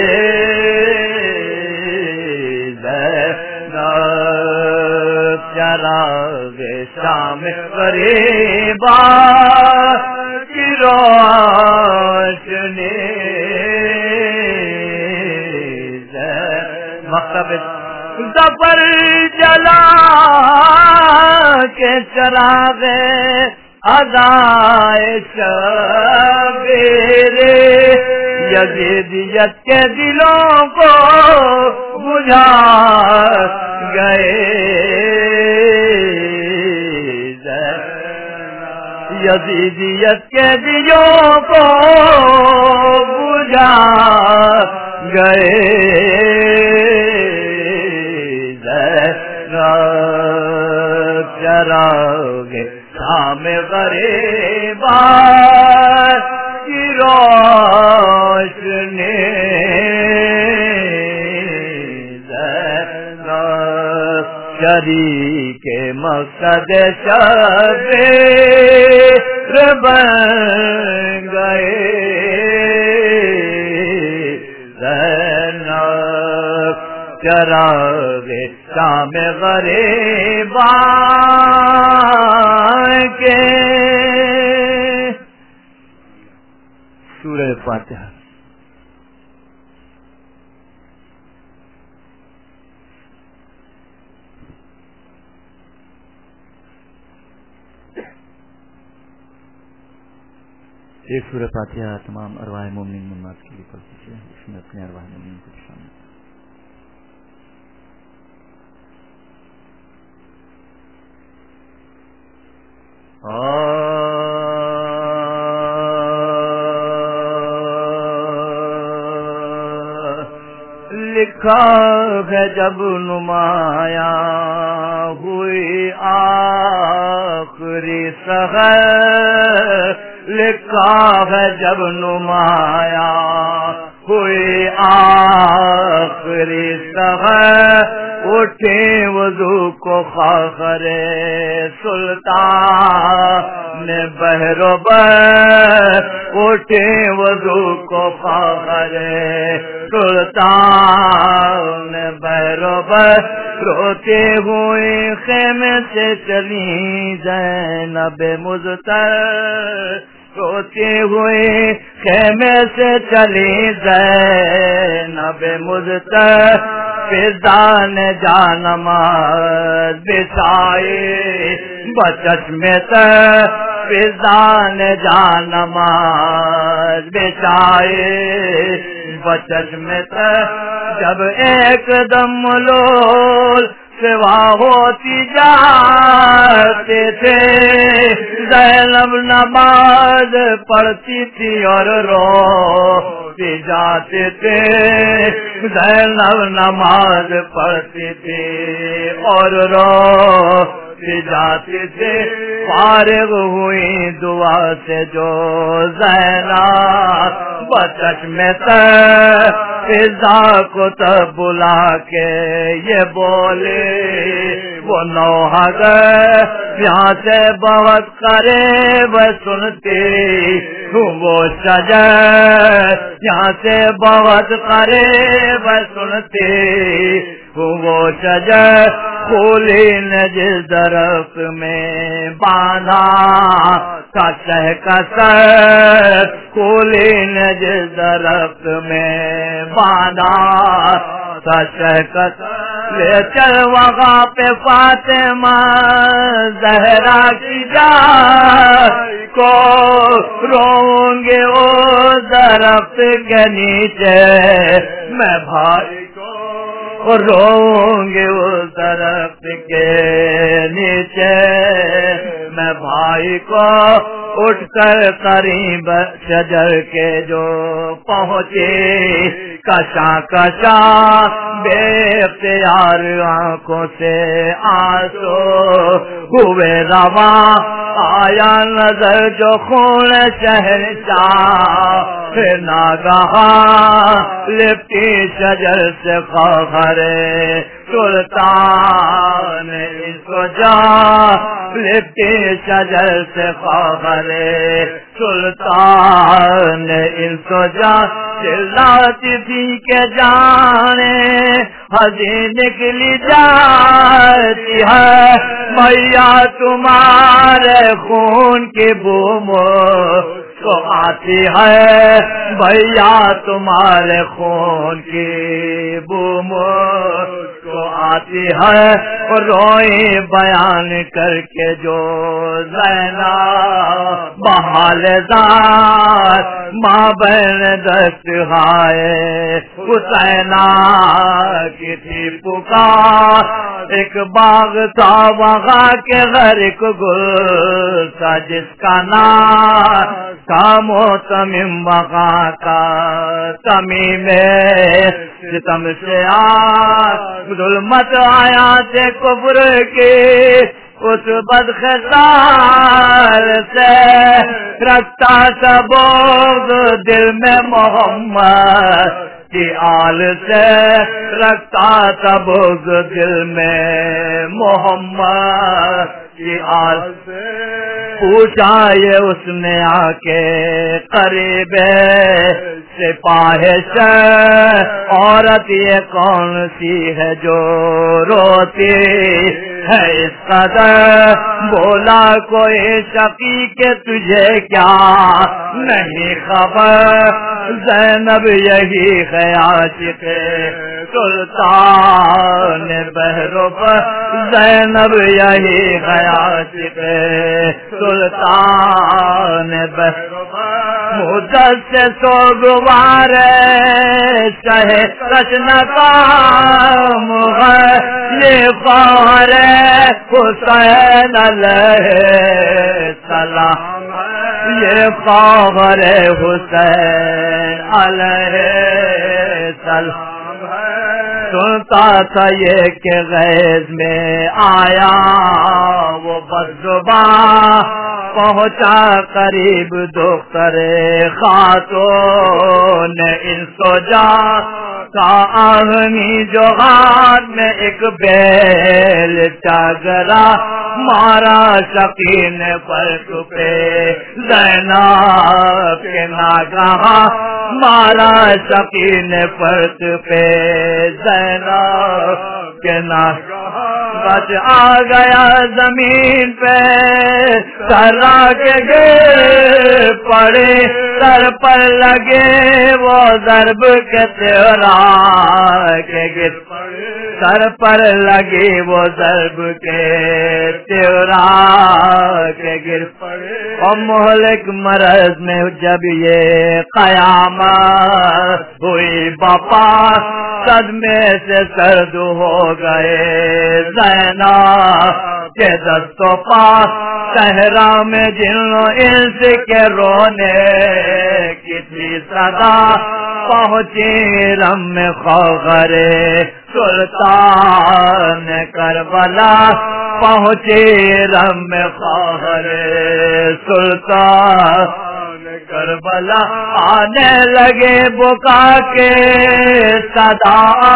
چراغے شام غریبا کی روشنی مکتب ظفر جلا کے چراغے ادائے شبیرے یزیدیت کے دلوں کو بجھا گئے یزیدیت کے دلوں کو بجھا گئے چراغے شام غریبا کی روشنی شریک مقصد شبیر بن گئے چراغے شام غریبا کے سورہ فاتحہ. ایک سورہ فاتحہ تمام ارواح مومنین مومنات کے لیے پڑھ دیجیے. اس میں اپنے ارواح مومنین کو شامل. لکھا ہے جب نمایاں ہوئی آخری سحر لکھا ہے جب نمایاں ہوئی آخری سحر اٹھے وضو کو خاخر سلطان بہرو بر اٹھے وضو کو خاخر سلطان بہرو بر روتے ہوئے خیمے سے چلی زینب مزتر روتے ہوئے خیمے سے چلی زینب مزتر فضان جانماز بچائے بچش میں تر فضان جانماز بچائے بچش میں تر جب ایک دم لول سوا ہوتی جاتے تھے زینب نماز پڑھتی تھی اور رو پی جاتے تھے زینب نماز پڑھتی تھی اور روتی جاتی تھی فارغ ہوئی دعا سے جو زینب بچش میں فضا کو تب بلا کے یہ بولے وہ نوحہ گئے یہاں سے بہت قریب سنتی وہ شجر یہاں سے بہت قریب سنتی وہ شجر پھولی نے جس درخت میں باندھا کا شہ کا سر پھولی نے جس درخت میں باندھا کا شہ کا سر لے چل وہاں پہ فاطمہ زہرا کی جان کو روں گے وہ درخت کے نیچے میں بھائی کو روں گے اس درخت کے نیچے میں بھائی کو اٹھ کر قریب شجر کے جو پہنچے کشا کشا بے اختیار آنکھوں سے آنسو ہوئے رواں آیا نظر جو خون شہنشاہ ناگہاں لپٹی شجر سے خبر سلطان اس جا لپٹی شجر سے خبر سلطان اس جا چلاتی تھی کہ جانے ہجی نکلی جاتی ہے میاں تمہارے خون کی بوم تو آتی ہے بھیا تمہارے خون کی بوم تو آتی ہے روئی بیان کر کے جو زینب بحال ذات ماں بہن دست ہائے حسینہ کی تھی پکار ایک باغ تھا وہاں کے گھر کو گل تھا جس کا نام کام و تمیم وہاں کا تمیم ستم سے آ ظلمت آیا سے کفر کی اس بدخسار سے رکھتا تھا بغض دل میں محمد کی آل سے رکھتا تھا بغض دل میں محمد کی آل سے پوچھا یہ اس نے آ کے قریب سپاہی سے عورت یہ کون سی ہے جو روتی ہے اس قدر بولا کوئی شقی کہ تجھے کیا نہیں خبر زینب یہی ہے عاشق سلطان بہرب زینب یہی ہے عاشق سلطان بہرب مدت سے سوگوار چاہے رچن کام ہے یہ فار حسین علیہ السلام یہ فار حسین علیہ السلام سنتا تھا یہ کہ غیظ میں آیا وہ بدزبان پہنچا قریب دختر خاتون انسوجا کا آہنی جو ہاتھ میں ایک بیل چاگرا مارا شقین پر پہ زینب کے ناگہاں مارا شقین پر پہ زینب کے ناگہاں بچ آ گیا زمین پہ سرا کے گر پڑے سر پر لگے وہ ضرب کے تیرا کے گر پڑے سر پر لگے وہ ضرب کے تیرا کے گر پڑے اور مہلک مرض میں جب یہ قیامت ہوئی باپا صدمے سے سرد ہو گئے زینب کے دستوں پاس صحرا میں جن انس کے رونے کی تھی صدا پہنچے رم خاغر سلطان کربلا پہنچے رم خاغر سلطان کربلا آنے لگے بکا کے صدا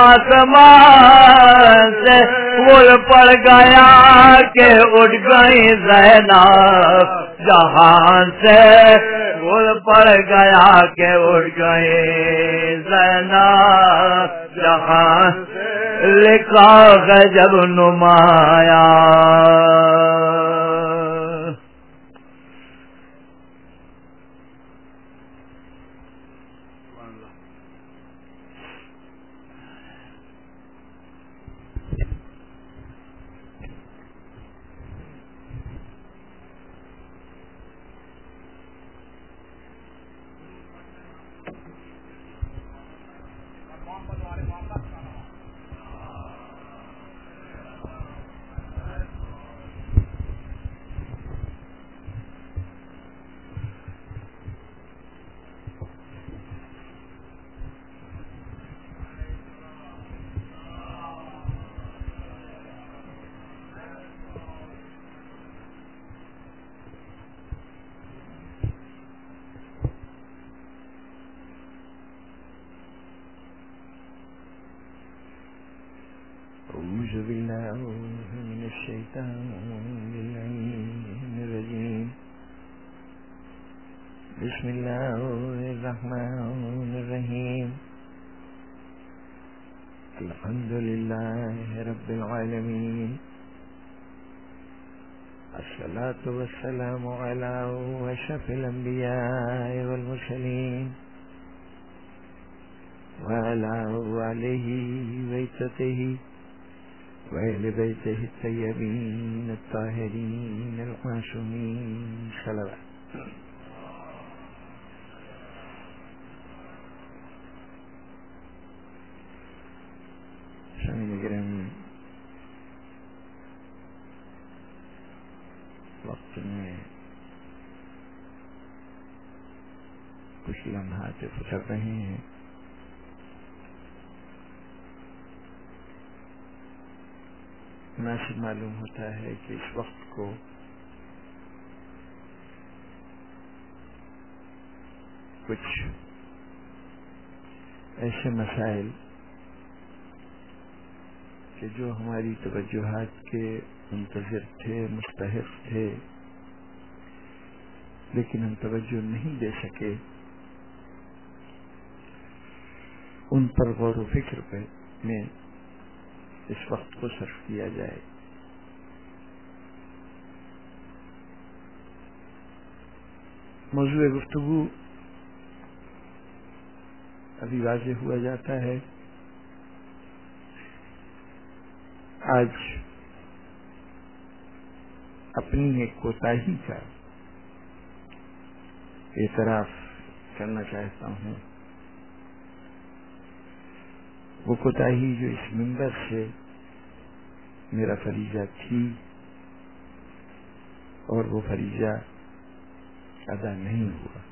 آسمان سے پھول پڑ گیا کہ اٹھ گئی زینب جہان سے پھول پڑ گیا کہ اٹھ گئی زینب جہان سے لکھا غضب نمایا أعوذ بالله من الشيطان الرجيم بسم الله الرحمن الرحيم الحمد لله رب العالمين الصلاة والسلام على أشرف الأنبياء والمرسلين وعلى آله وعترته وأهل بيته الطيبين الطاهرين المعصومين صلوات سامعین گرامی، وقت میں کچھ لمحات گزر رہے ہیں. مناسب معلوم ہوتا ہے کہ اس وقت کو کچھ ایسے مسائل کہ جو ہماری توجہات کے منتظر تھے، مستحق تھے، لیکن ہم توجہ نہیں دے سکے، ان پر غور و فکر پہ میں اس وقت کو صرف کیا جائے. موضوع گفتگو ابھی واضح ہوا جاتا ہے. آج اپنی ایک کوتاہی کا اعتراف کرنا چاہتا ہوں. وہ کوتاہی جو اس منبر سے میرا فریضہ تھی اور وہ فریضہ ادا نہیں ہوا.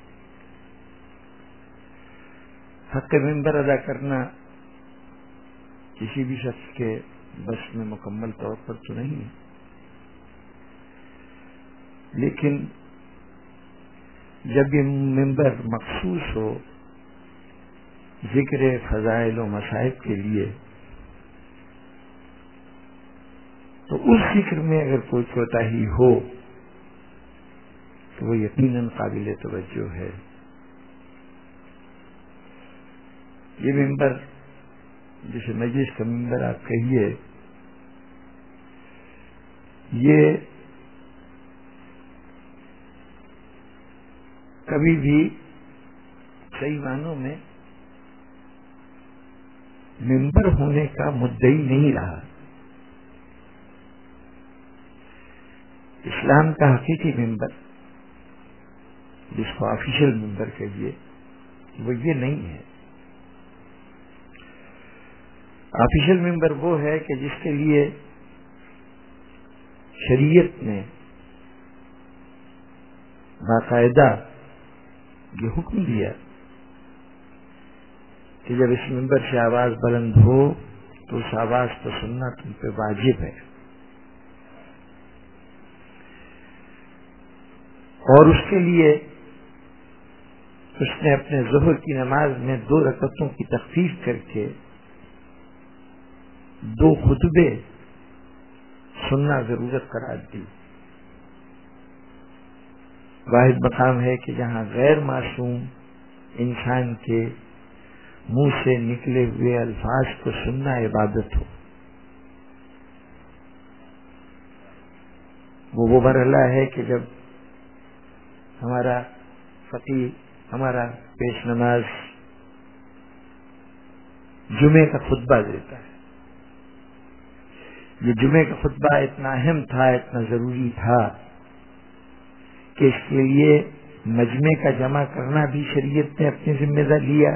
حق منبر ادا کرنا کسی بھی شخص کے بس میں مکمل طور پر تو نہیں ہے، لیکن جب یہ منبر مخصوص ہو ذکر فضائل و مصائب کے لیے، تو اس ذکر میں اگر کوئی کوتاہی ہو تو وہ یقیناً قابل توجہ ہے. یہ منبر جسے مجلس کا منبر آپ کہیے، یہ کبھی بھی صحیح معنوں میں منبر ہونے کا مدعی نہیں رہا. اسلام کا حقیقی ممبر جس کو آفیشل ممبر کہیے وہ یہ نہیں ہے. آفیشل ممبر وہ ہے کہ جس کے لیے شریعت نے باقاعدہ یہ حکم دیا کہ جب اس منبر سے آواز بلند ہو تو اس آواز کو سننا تم پہ واجب ہے، اور اس کے لیے اس نے اپنے ظہر کی نماز میں دو رکعتوں کی تخفیف کر کے دو خطبے سننا ضرورت قرار دی۔ واحد مقام ہے کہ جہاں غیر معصوم انسان کے منہ سے نکلے ہوئے الفاظ کو سننا عبادت ہو، وہ وہ مرحلہ ہے کہ جب ہمارا فقیہ ہمارا پیش نماز جمعے کا خطبہ دیتا ہے۔ یہ جمعے کا خطبہ اتنا اہم تھا، اتنا ضروری تھا کہ اس کے لیے مجمع کا جمع کرنا بھی شریعت نے اپنی ذمہ دار لیا،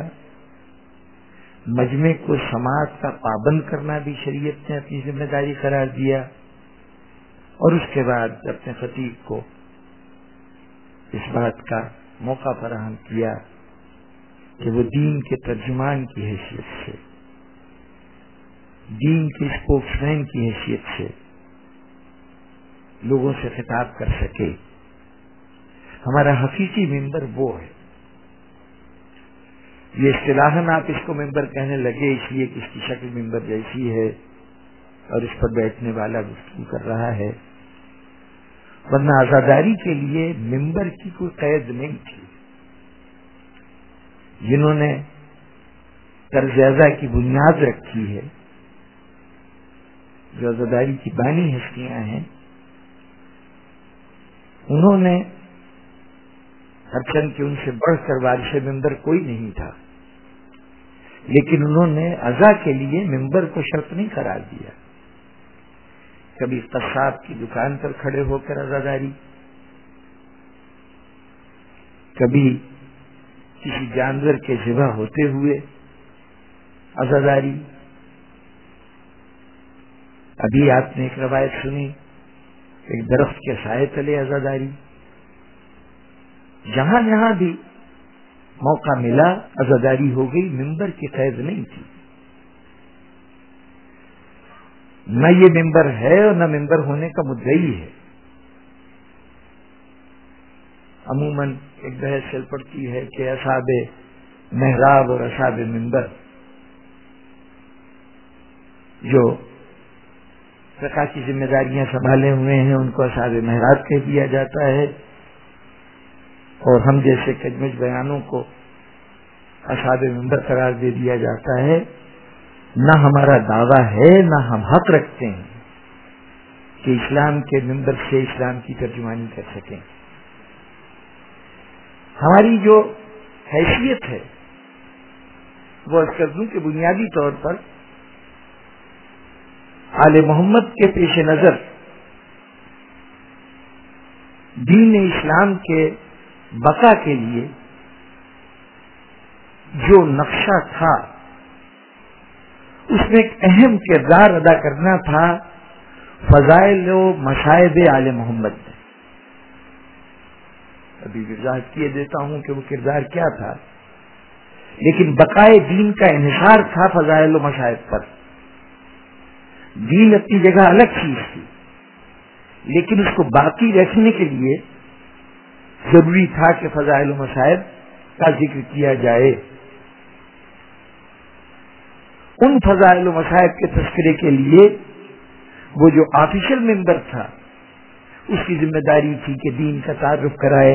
مجمع کو سماعت کا پابند کرنا بھی شریعت نے اپنی ذمہ داری قرار دیا، اور اس کے بعد اپنے خطیب کو اس بات کا موقع فراہم کیا کہ وہ دین کے ترجمان کی حیثیت سے، دین کے اسپوکس مین کی حیثیت سے لوگوں سے خطاب کر سکے۔ ہمارا حقیقی ممبر وہ ہے۔ یہ اصطلاحاً آپ اس کو ممبر کہنے لگے اس لیے کہ اس کی شکل ممبر جیسی ہے اور اس پر بیٹھنے والا گفتگو کر رہا ہے، ورنہ عزاداری کے لیے ممبر کی کوئی قید نہیں تھی۔ جنہوں نے طرز عزا کی بنیاد رکھی ہے، جو عزاداری کی بانی ہستیاں ہیں، انہوں نے ہرچند کہ ان سے بڑھ کر وارث ممبر کوئی نہیں تھا، لیکن انہوں نے عزا کے لیے ممبر کو شرط نہیں قرار دیا۔ کبھی قصاب کی دکان پر کھڑے ہو کر عزاداری، کبھی کسی جانور کے ذبح ہوتے ہوئے عزاداری۔ ابھی آپ نے ایک روایت سنی، ایک درخت کے سائے تلے عزاداری۔ جہاں جہاں بھی موقع ملا عزاداری ہو گئی، ممبر کی قید نہیں تھی۔ نہ یہ ممبر ہے اور نہ ممبر ہونے کا مدعی ہے۔ عموماً ایک بحث چل پڑتی ہے کہ اصحاب محراب اور اصحاب ممبر، جو فقہ کی ذمہ داریاں سنبھالے ہوئے ہیں، ان کو اصحاب محراب کہہ دیا جاتا ہے، اور ہم جیسے کجمج بیانوں کو اصحاب ممبر قرار دے دیا جاتا ہے۔ نہ ہمارا دعویٰ ہے، نہ ہم حق رکھتے ہیں کہ اسلام کے ممبر سے اسلام کی ترجمانی کر سکیں۔ ہماری جو حیثیت ہے وہ عرض کر دوں کہ بنیادی طور پر آل محمد کے پیش نظر دین اسلام کے بقا کے لیے جو نقشہ تھا، اس میں ایک اہم کردار ادا کرنا تھا فضائل و مصائب آل محمد میں۔ ابھی وضاحت کیے دیتا ہوں کہ وہ کردار کیا تھا، لیکن بقائے دین کا انحصار تھا فضائل و مصائب پر۔ دین اپنی جگہ الگ چیز تھی، لیکن اس کو باقی رکھنے کے لیے ضروری تھا کہ فضائل و مصائب کا ذکر کیا جائے۔ ان فضائل و مصائب کے تذکرے کے لیے وہ جو آفیشل ممبر تھا، اس کی ذمہ داری تھی کہ دین کا تعارف کرائے،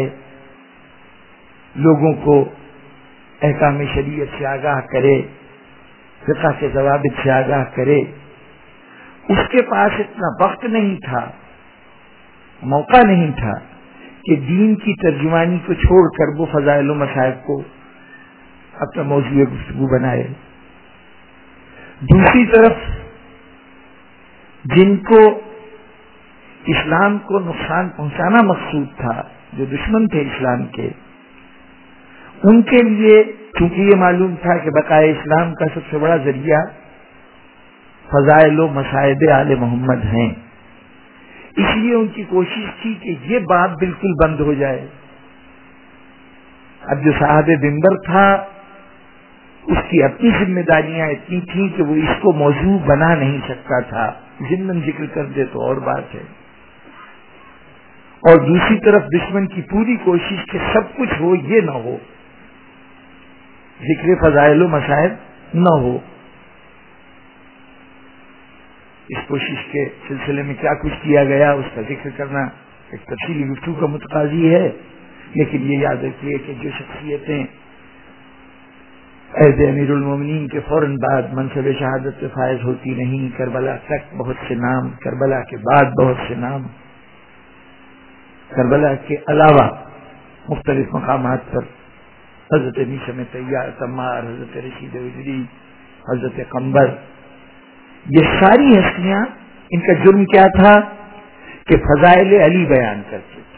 لوگوں کو احکام شریعت سے آگاہ کرے، فقہ کے ضوابط سے آگاہ کرے۔ اس کے پاس اتنا وقت نہیں تھا، موقع نہیں تھا کہ دین کی ترجمانی کو چھوڑ کر وہ فضائل و مصائب کو اپنا موضوع گفتگو بنائے۔ دوسری طرف جن کو اسلام کو نقصان پہنچانا مقصود تھا، جو دشمن تھے اسلام کے، ان کے لیے چونکہ یہ معلوم تھا کہ بقائے اسلام کا سب سے بڑا ذریعہ فضائل و مصائب آل محمد ہیں، اس لیے ان کی کوشش تھی کہ یہ بات بالکل بند ہو جائے۔ اب جو صاحب منبر تھا اس کی اپنی ذمہ داریاں اتنی تھیں کہ وہ اس کو موضوع بنا نہیں سکتا تھا. ضمن ذکر کر دے تو اور بات ہے. اور دوسری طرف دشمن کی پوری کوشش کہ سب کچھ ہو یہ نہ ہو، ذکر فضائل و مصائب نہ ہو. اس کوشش کے سلسلے میں کیا کچھ کیا گیا اس کا ذکر کرنا ایک تفصیلی گفتگو کا متقاضی ہے، لیکن یہ یاد رکھیے کہ جو شخصیتیں عہد امیر المومنین کے فوراً بعد منصب شہادت سے فائز ہوتی نہیں، کربلا تک بہت سے نام، کربلا کے بعد بہت سے نام، کربلا کے علاوہ مختلف مقامات پر حضرت نیشم طیار تمار، حضرت رشید وجری، حضرت قمبر، یہ ساری ہستیاں ان کا جرم کیا تھا کہ فضائل علی بیان کرتے تھے.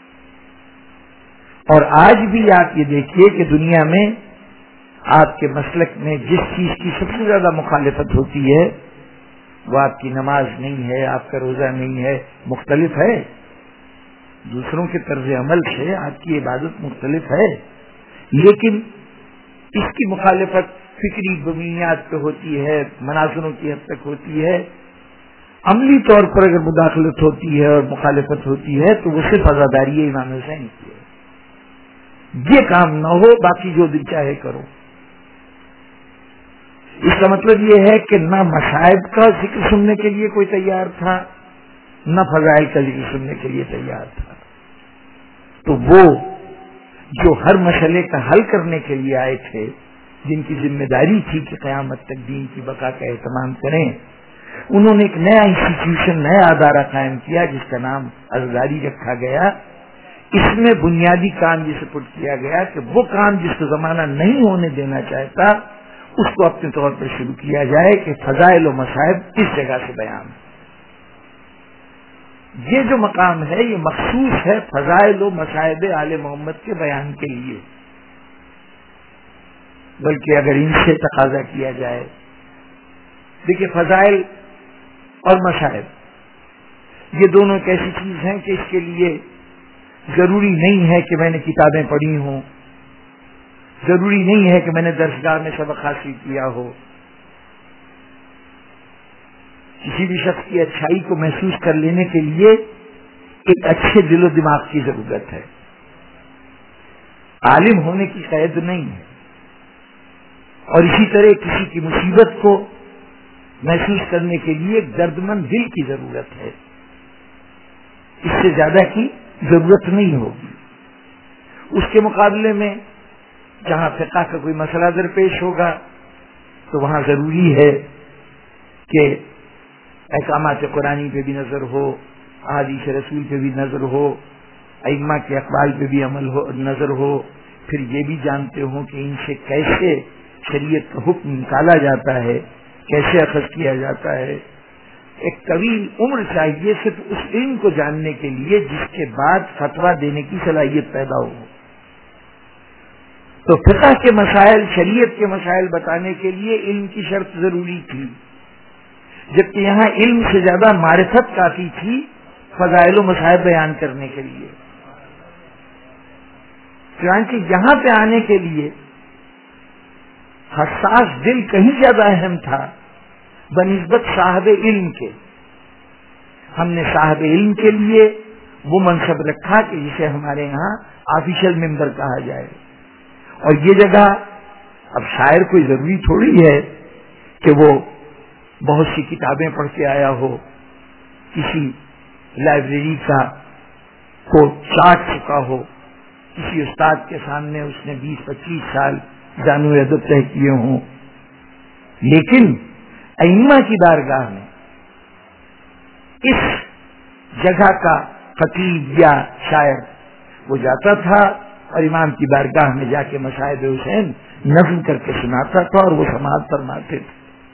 اور آج بھی آپ یہ دیکھیے کہ دنیا میں آپ کے مسلک میں جس چیز کی سب سے زیادہ مخالفت ہوتی ہے وہ آپ کی نماز نہیں ہے، آپ کا روزہ نہیں ہے، مختلف ہے. دوسروں کے طرز عمل سے آپ کی عبادت مختلف ہے، لیکن اس کی مخالفت فکری بنیاد پہ ہوتی ہے، مناظروں کی حد تک ہوتی ہے. عملی طور پر اگر مداخلت ہوتی ہے اور مخالفت ہوتی ہے تو وہ صرف عزاداری امام حسین کی ہے. یہ کام نہ ہو، باقی جو دل چاہے کرو. اس کا مطلب یہ ہے کہ نہ مصائب کا ذکر سننے کے لیے کوئی تیار تھا، نہ فضائل کا ذکر سننے کے لیے تیار تھا. تو وہ جو ہر مسئلے کا حل کرنے کے لیے آئے تھے، جن کی ذمہ داری تھی کہ قیامت تک دین کی بقا کا اہتمام کریں، انہوں نے ایک نیا انسٹیٹیوشن، نیا ادارہ قائم کیا جس کا نام عزاداری رکھا گیا. اس میں بنیادی کام جسے پٹ کیا گیا کہ وہ کام جس کو زمانہ نہیں ہونے دینا چاہتا اس کو اپنے طور پر شروع کیا جائے کہ فضائل و مصائب اس جگہ سے بیان. یہ جو مقام ہے یہ مخصوص ہے فضائل و مصائب آل محمد کے بیان کے لیے. بلکہ اگر ان سے تقاضا کیا جائے، دیکھیے فضائل اور مصائب یہ دونوں ایک ایسی چیز ہیں کہ اس کے لیے ضروری نہیں ہے کہ میں نے کتابیں پڑھی ہوں، ضروری نہیں ہے کہ میں نے درسگاہ میں سبق حاصل کیا ہو. کسی بھی شخص کی اچھائی کو محسوس کر لینے کے لیے ایک اچھے دل و دماغ کی ضرورت ہے. عالم ہونے کی قید نہیں ہے. اور اسی طرح کسی کی مصیبت کو محسوس کرنے کے لیے ایک دردمند دل کی ضرورت ہے. اس سے زیادہ کی ضرورت نہیں ہوگی. اس کے مقابلے میں جہاں فقہ کا کوئی مسئلہ درپیش ہوگا تو وہاں ضروری ہے کہ احکامات قرآنی پہ بھی نظر ہو، احادیث رسول پہ بھی نظر ہو، ائمہ کے اقوال پہ بھی عمل ہو نظر ہو. پھر یہ بھی جانتے ہوں کہ ان سے کیسے شریعت کا حکم نکالا جاتا ہے، کیسے اخذ کیا جاتا ہے. ایک طویل عمر چاہیے صرف اس علم کو جاننے کے لیے جس کے بعد فتویٰ دینے کی صلاحیت پیدا ہو. تو فقہ کے مسائل، شریعت کے مسائل بتانے کے لیے علم کی شرط ضروری تھی، جبکہ یہاں علم سے زیادہ معرفت کافی تھی فضائل و مصائب بیان کرنے کے لیے. چنانچہ یہاں پہ آنے کے لیے حساس دل کہیں زیادہ اہم تھا بنسبت صاحب علم کے. ہم نے صاحب علم کے لیے وہ منصب رکھا کہ جسے ہمارے یہاں آفیشل ممبر کہا جائے. اور یہ جگہ اب شاعر کوئی ضروری تھوڑی ہے کہ وہ بہت سی کتابیں پڑھ کے آیا ہو، کسی لائبریری کا کو چاٹ چکا ہو، کسی استاد کے سامنے اس نے بیس پچیس سال جانو ادب طے کیے ہوں. لیکن ائمہ کی بارگاہ میں اس جگہ کا خطیب یا شاعر وہ جاتا تھا اور امام کی بارگاہ میں جا کے مصائب حسین نظم کر کے سناتا تھا اور وہ سماعت فرماتے تھے،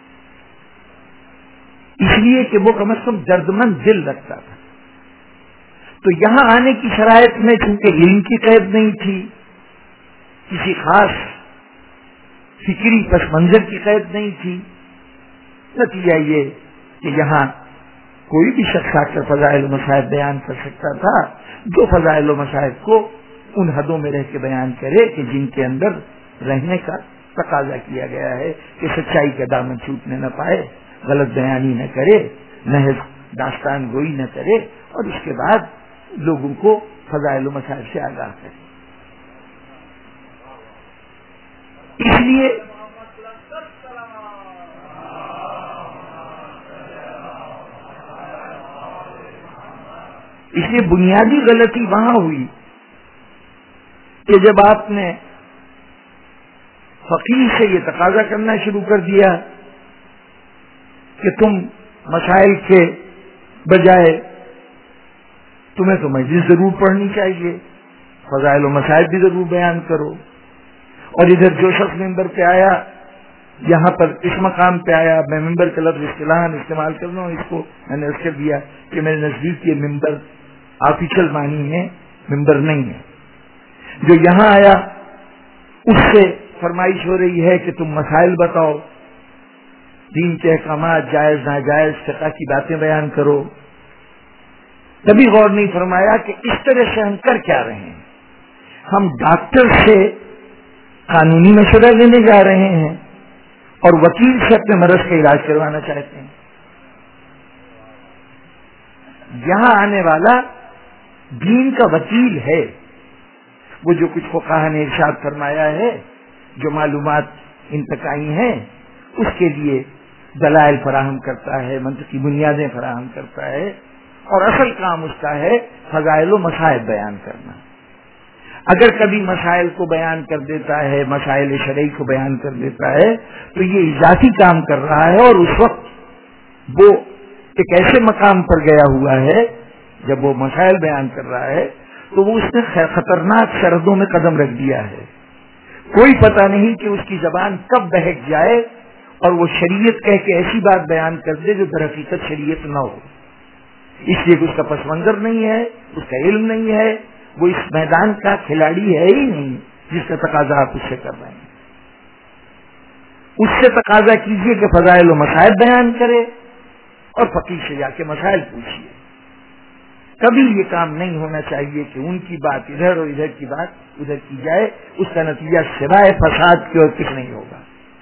اس لیے کہ وہ کم از کم دردمند دل رکھتا تھا. تو یہاں آنے کی شرائط میں چونکہ علم کی قید نہیں تھی، کسی خاص فکری پس منظر کی قید نہیں تھی، نتیجہ یہ کہ یہاں کوئی بھی شخص آ کر فضائل و مصائب بیان کر سکتا تھا، جو فضائل و مصائب کو ان حدوں میں رہ کے بیان کرے کہ جن کے اندر رہنے کا تقاضا کیا گیا ہے کہ سچائی کا دامن چھوٹنے نہ پائے، غلط بیانی نہ کرے، محض داستان گوئی نہ کرے، اور اس کے بعد لوگوں کو فضائل و مسائل سے آگاہ کرے۔ اس لیے اس لیے بنیادی غلطی وہاں ہوئی کہ جب آپ نے فقیر سے یہ تقاضا کرنا شروع کر دیا کہ تم مسائل کے بجائے تمہیں تو مجلس ضرور پڑھنی چاہیے، فضائل و مسائل بھی ضرور بیان کرو، اور ادھر جو شخص ممبر پہ آیا، یہاں پر اس مقام پہ آیا، میں ممبر کا لفظ اصطلاحاً استعمال کر رہا ہوں، اس کو میں نے عرض کر دیا کہ میرے نزدیک یہ ممبر آفیشل معنی میں ممبر نہیں ہے۔ جو یہاں آیا اس سے فرمائش ہو رہی ہے کہ تم مسائل بتاؤ، دین کے احکامات، جائز ناجائز فقہ کی باتیں بیان کرو۔ کبھی غور نہیں فرمایا کہ اس طرح سے ہم کر کیا رہے ہیں، ہم ڈاکٹر سے قانونی مشورہ لینے جا رہے ہیں اور وکیل سے اپنے مرض کا علاج کروانا چاہتے ہیں۔ یہاں آنے والا دین کا وکیل ہے، وہ جو کچھ فقہاء نے ارشاد فرمایا ہے، جو معلومات انتقائی ہیں، اس کے لیے دلائل فراہم کرتا ہے، منطقی بنیادیں فراہم کرتا ہے، اور اصل کام اس کا ہے فضائل و مسائل بیان کرنا۔ اگر کبھی مسائل کو بیان کر دیتا ہے، مسائل شرعی کو بیان کر دیتا ہے، تو یہ اضافی کام کر رہا ہے، اور اس وقت وہ ایک ایسے مقام پر گیا ہوا ہے جب وہ مسائل بیان کر رہا ہے تو وہ اس نے خطرناک سرحدوں میں قدم رکھ دیا ہے۔ کوئی پتہ نہیں کہ اس کی زبان کب بہک جائے اور وہ شریعت کہہ کے ایسی بات بیان کر دے جو در حقیقت شریعت نہ ہو، اس لیے کہ اس کا پس منظر نہیں ہے، اس کا علم نہیں ہے، وہ اس میدان کا کھلاڑی ہے ہی نہیں جس کا تقاضا آپ اس سے کر رہے ہیں۔ اس سے تقاضا کیجئے کہ فضائل و مسائل بیان کرے اور فقیر سے جا کے مسائل پوچھیے۔ کبھی یہ کام نہیں ہونا چاہیے کہ ان کی بات ادھر اور ادھر کی بات ادھر کی جائے، اس کا نتیجہ سوائے فساد کے اور کچھ نہیں ہوگا۔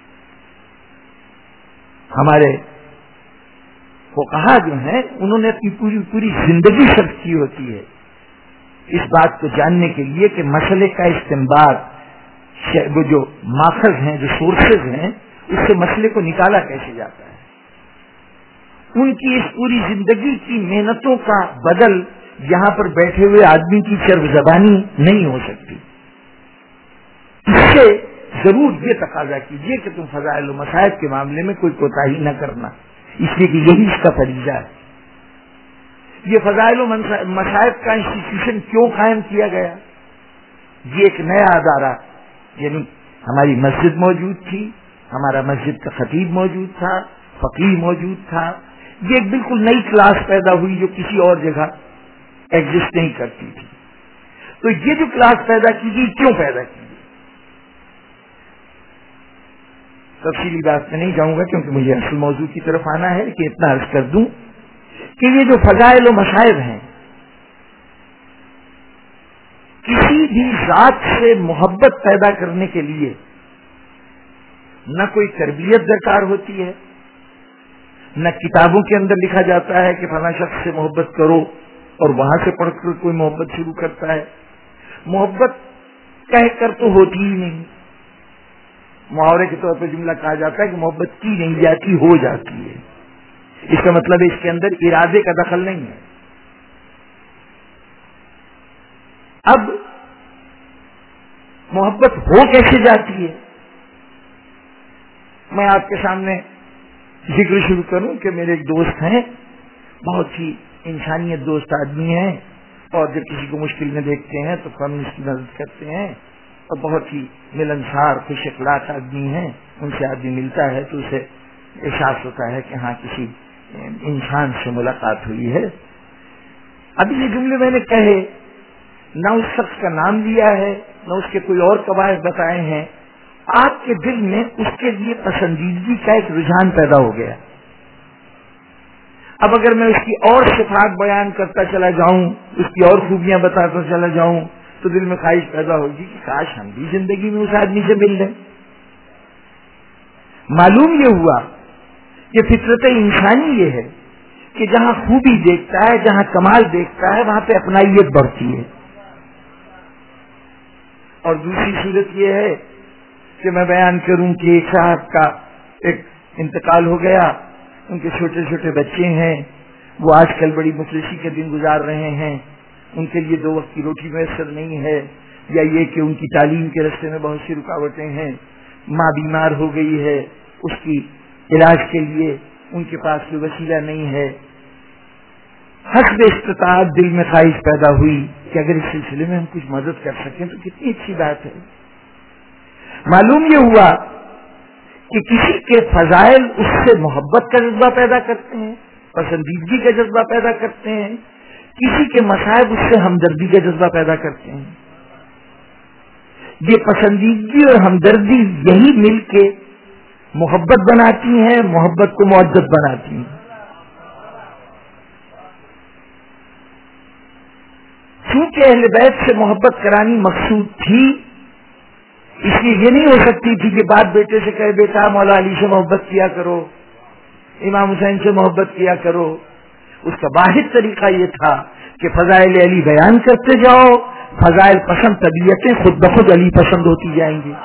ہمارے فقہاء جو ہیں انہوں نے اپنی پوری پوری زندگی صرف کی ہوتی ہے اس بات کو جاننے کے لیے کہ مسئلے کا استنباط، وہ جو ماخذ ہیں، جو سورسز ہیں، اس سے مسئلے کو نکالا کیسے جاتا ہے۔ ان کی اس پوری زندگی کی محنتوں کا بدل یہاں پر بیٹھے ہوئے آدمی کی چرب زبانی نہیں ہو سکتی۔ اس سے ضرور یہ تقاضا کیجیے کہ تم فضائل و مسائل کے معاملے میں کوئی کوتاہی نہ کرنا، اس لیے کہ یہی اس کا فریضہ ہے۔ یہ فضائل و مسائل کا انسٹیٹیوشن کیوں قائم کیا گیا؟ یہ ایک نیا ادارہ، یعنی ہماری مسجد موجود تھی، ہمارا مسجد کا خطیب موجود تھا، فقیر موجود تھا، یہ ایک بالکل نئی کلاس پیدا ہوئی جو کسی اور جگہ ایگزسٹ نہیں کرتی تھی۔ تو یہ جو کلاس پیدا کی گئی، کیوں پیدا کی گئی؟ تفصیلی بات میں نہیں جاؤں گا کیونکہ مجھے اصل موضوع کی طرف آنا ہے، کہ اتنا عرض کر دوں کہ یہ جو فضائل و مسائل ہیں، کسی بھی ذات سے محبت پیدا کرنے کے لیے نہ کوئی تربیت درکار ہوتی ہے، نہ کتابوں کے اندر لکھا جاتا ہے کہ فلاں شخص سے محبت کرو اور وہاں سے پڑھ کر کوئی محبت شروع کرتا ہے۔ محبت کہہ کر تو ہوتی ہی نہیں، محاورے کے طور پر جملہ کہا جاتا ہے کہ محبت کی نہیں جاتی، ہو جاتی ہے۔ اس کا مطلب اس کے اندر ارادے کا دخل نہیں ہے۔ اب محبت ہو کیسے جاتی ہے؟ میں آپ کے سامنے ذکر شروع کروں کہ میرے ایک دوست ہیں، بہت ہی انسانیت دوست آدمی ہیں، اور جب کسی کو مشکل میں دیکھتے ہیں تو فوراً اس کی مدد کرتے ہیں، اور بہت ہی ملنسار خوش اخلاق آدمی ہیں۔ ان سے آدمی ملتا ہے تو اسے احساس ہوتا ہے کہ ہاں کسی انسان سے ملاقات ہوئی ہے۔ اب یہ جملے میں نے کہے، نہ اس شخص کا نام لیا ہے، نہ اس کے کوئی اور قواعد بتائے ہیں، آپ کے دل میں اس کے لیے پسندیدگی کا ایک رجحان پیدا ہو گیا۔ اب اگر میں اس کی اور صفات بیان کرتا چلا جاؤں، اس کی اور خوبیاں بتاتا چلا جاؤں، تو دل میں خواہش پیدا ہوگی کہ کاش ہم بھی زندگی میں اس آدمی سے مل لیں۔ معلوم یہ ہوا کہ فطرت انسانی یہ ہے کہ جہاں خوبی دیکھتا ہے، جہاں کمال دیکھتا ہے، وہاں پہ اپنائیت بڑھتی ہے. اور دوسری صورت یہ ہے کہ میں بیان کروں کہ ایک صاحب کا ایک انتقال ہو گیا، ان کے چھوٹے چھوٹے بچے ہیں، وہ آج کل بڑی مفلسی کے دن گزار رہے ہیں، ان کے لیے دو وقت کی روٹی میسر نہیں ہے، یا یہ کہ ان کی تعلیم کے راستے میں بہت سی رکاوٹیں ہیں، ماں بیمار ہو گئی ہے، اس کی علاج کے لیے ان کے پاس کوئی وسیلہ نہیں ہے. حسب استطاعت دل میں خواہش پیدا ہوئی کہ اگر اس سلسلے میں ہم کچھ مدد کر سکیں تو کتنی اچھی بات ہے. معلوم یہ ہوا کہ کسی کے فضائل اس سے محبت کا جذبہ پیدا کرتے ہیں، پسندیدگی کا جذبہ پیدا کرتے ہیں، کسی کے مصائب اس سے ہمدردی کا جذبہ پیدا کرتے ہیں. یہ پسندیدگی اور ہمدردی یہی مل کے محبت بناتی ہیں، محبت کو معدت بناتی ہیں. چونکہ اہل بیت سے محبت کرانی مقصود تھی، اس لیے یہ نہیں ہو سکتی تھی کہ باپ بیٹے سے کہے بیٹا مولا علی سے محبت کیا کرو، امام حسین سے محبت کیا کرو. اس کا واحد طریقہ یہ تھا کہ فضائل علی بیان کرتے جاؤ، فضائل پسند طبیعتیں خود بخود علی پسند ہوتی جائیں گی.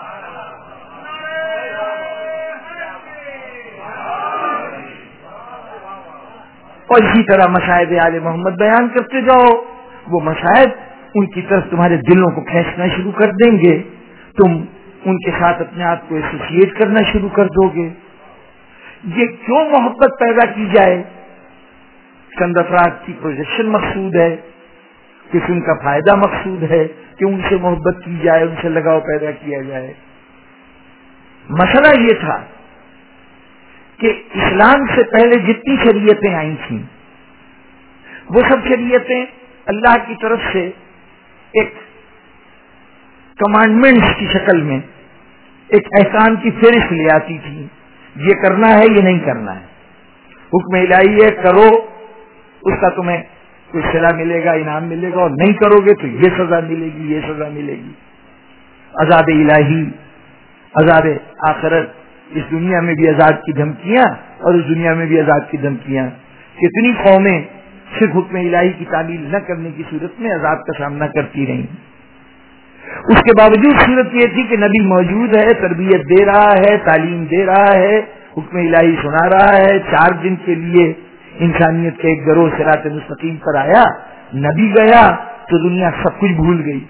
اور اسی طرح مصائب آل محمد بیان کرتے جاؤ، وہ مصائب ان کی طرف تمہارے دلوں کو کھینچنا شروع کر دیں گے، تم ان کے ساتھ اپنے آپ کو ایسوسیٹ کرنا شروع کر دو گے. یہ کیوں محبت پیدا کی جائے؟ چند افراد کی پروجیکشن مقصود ہے، کسی ان کا فائدہ مقصود ہے کہ ان سے محبت کی جائے، ان سے لگاؤ پیدا کیا جائے. مسئلہ یہ تھا کہ اسلام سے پہلے جتنی شریعتیں آئی تھیں وہ سب شریعتیں اللہ کی طرف سے ایک کمانڈمنٹس کی شکل میں ایک احکام کی فہرست لے آتی تھی. یہ کرنا ہے، یہ نہیں کرنا ہے، حکم الہی ہے کرو، اس کا تمہیں کوئی صلہ ملے گا، انعام ملے گا، اور نہیں کرو گے تو یہ سزا ملے گی، یہ سزا ملے گی. عذاب الہی، عذاب آخرت، اس دنیا میں بھی عذاب کی دھمکیاں اور اس دنیا میں بھی عذاب کی دھمکیاں. کتنی قومیں صرف حکم الہی کی تعمیل نہ کرنے کی صورت میں عذاب کا سامنا کرتی رہیں. اس کے باوجود صورت یہ تھی کہ نبی موجود ہے، تربیت دے رہا ہے، تعلیم دے رہا ہے، حکم الہی سنا رہا ہے. چار دن کے لیے انسانیت کے ایک گروہ صراط مستقیم پر آیا، نبی گیا تو دنیا سب کچھ بھول گئی.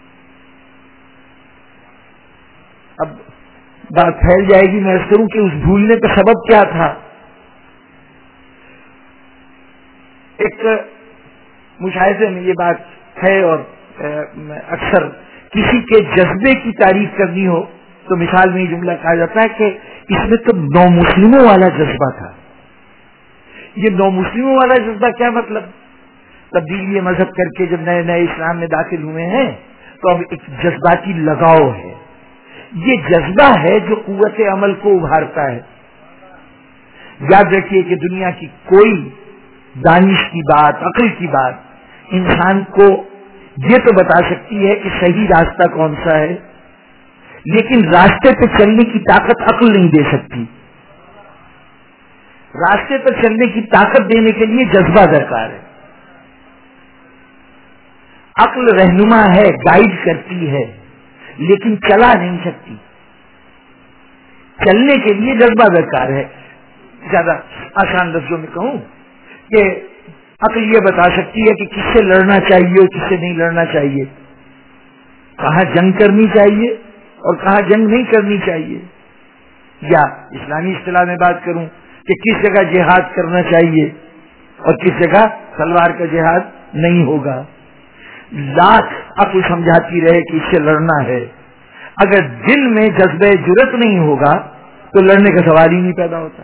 اب بات پھیل جائے گی، میں اس کروں کہ اس بھولنے کا سبب کیا تھا. ایک مشاہدے میں یہ بات ہے، اور اکثر کسی کے جذبے کی تعریف کرنی ہو تو مثال میں یہ جملہ کہا جاتا ہے کہ اس میں تو نو مسلموں والا جذبہ تھا. یہ نو مسلموں والا جذبہ کیا مطلب؟ تبدیلی مذہب کر کے جب نئے نئے اسلام میں داخل ہوئے ہیں تو اب ایک جذباتی لگاؤ ہے. یہ جذبہ ہے جو قوت عمل کو ابھارتا ہے. یاد رکھیے کہ دنیا کی کوئی دانش کی بات، عقل کی بات انسان کو یہ تو بتا سکتی ہے کہ صحیح راستہ کون سا ہے، لیکن راستے پہ چلنے کی طاقت عقل نہیں دے سکتی. راستے پر چلنے کی طاقت دینے کے لیے جذبہ درکار ہے. عقل رہنما ہے، گائیڈ کرتی ہے، لیکن چلا نہیں سکتی. چلنے کے لیے جذبہ درکار ہے. زیادہ آسان لفظوں میں کہوں کہ عقل یہ بتا سکتی ہے کہ کس سے لڑنا چاہیے اور کس سے نہیں لڑنا چاہیے، کہاں جنگ کرنی چاہیے اور کہاں جنگ نہیں کرنی چاہیے. یا اسلامی اصطلاح میں بات کروں کہ کس جگہ جہاد کرنا چاہیے اور کس جگہ تلوار کا جہاد نہیں ہوگا. لاکھ عقل سمجھاتی رہے کہ اس سے لڑنا ہے، اگر دل میں جذبہ جرت نہیں ہوگا تو لڑنے کا سوال ہی نہیں پیدا ہوتا.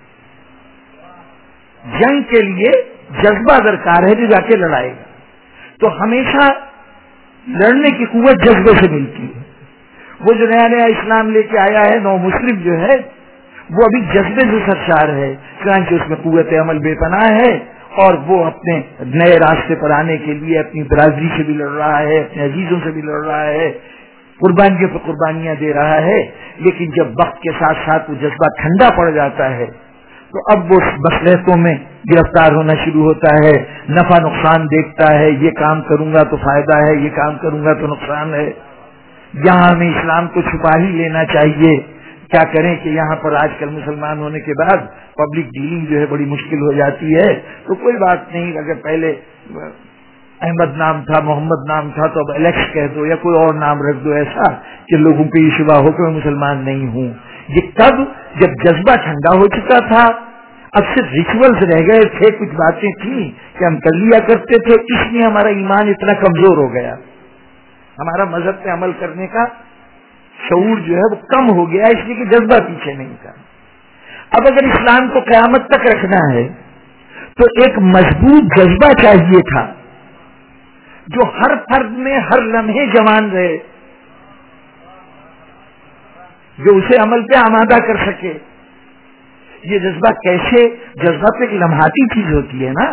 جنگ کے لیے جذبہ درکار ہے جو جا کے لڑائے گا. تو ہمیشہ لڑنے کی قوت جذبے سے ملتی ہے. وہ جو نیا نیا اسلام لے کے آیا ہے، نو مسلم جو ہے، وہ ابھی جذبے سے سرشار ہے، چنانچہ اس میں قوت عمل بے پناہ ہے، اور وہ اپنے نئے راستے پر آنے کے لیے اپنی برادری سے بھی لڑ رہا ہے، اپنے عزیزوں سے بھی لڑ رہا ہے. قربانیوں پہ قربانیاں دے رہا ہے، لیکن جب وقت کے ساتھ ساتھ وہ جذبہ ٹھنڈا پڑ جاتا ہے تو اب وہ مصلحتوں میں گرفتار ہونا شروع ہوتا ہے، نفع نقصان دیکھتا ہے، یہ کام کروں گا تو فائدہ ہے، یہ کام کروں گا تو نقصان ہے۔ یہاں ہمیں اسلام کو چھپا ہی لینا چاہیے۔ کیا کریں کہ یہاں پر آج کل مسلمان ہونے کے بعد پبلک ڈیلنگ جو ہے بڑی مشکل ہو جاتی ہے، تو کوئی بات نہیں، اگر پہلے احمد نام تھا، محمد نام تھا، تو اب الیکس کہہ دو یا کوئی اور نام رکھ دو ایسا کہ لوگوں کو یہ شبہ ہو کہ میں مسلمان نہیں ہوں۔ یہ کب؟ جب جذبہ ٹھنڈا ہو چکا تھا، اب صرف ریچولز رہ گئے تھے، کچھ باتیں تھیں کہ ہم کر لیا کرتے تھے، اس لیے ہمارا ایمان اتنا کمزور ہو گیا، ہمارا مذہب پہ عمل کرنے کا شعور جو ہے وہ کم ہو گیا، اس لیے کہ جذبہ پیچھے نہیں تھا۔ اب اگر اسلام کو قیامت تک رکھنا ہے تو ایک مضبوط جذبہ چاہیے تھا جو ہر فرد میں ہر لمحے جوان رہے، جو اسے عمل پہ آمادہ کر سکے۔ یہ جذبہ کیسے؟ جذبہ تو ایک لمحاتی چیز ہوتی ہے نا۔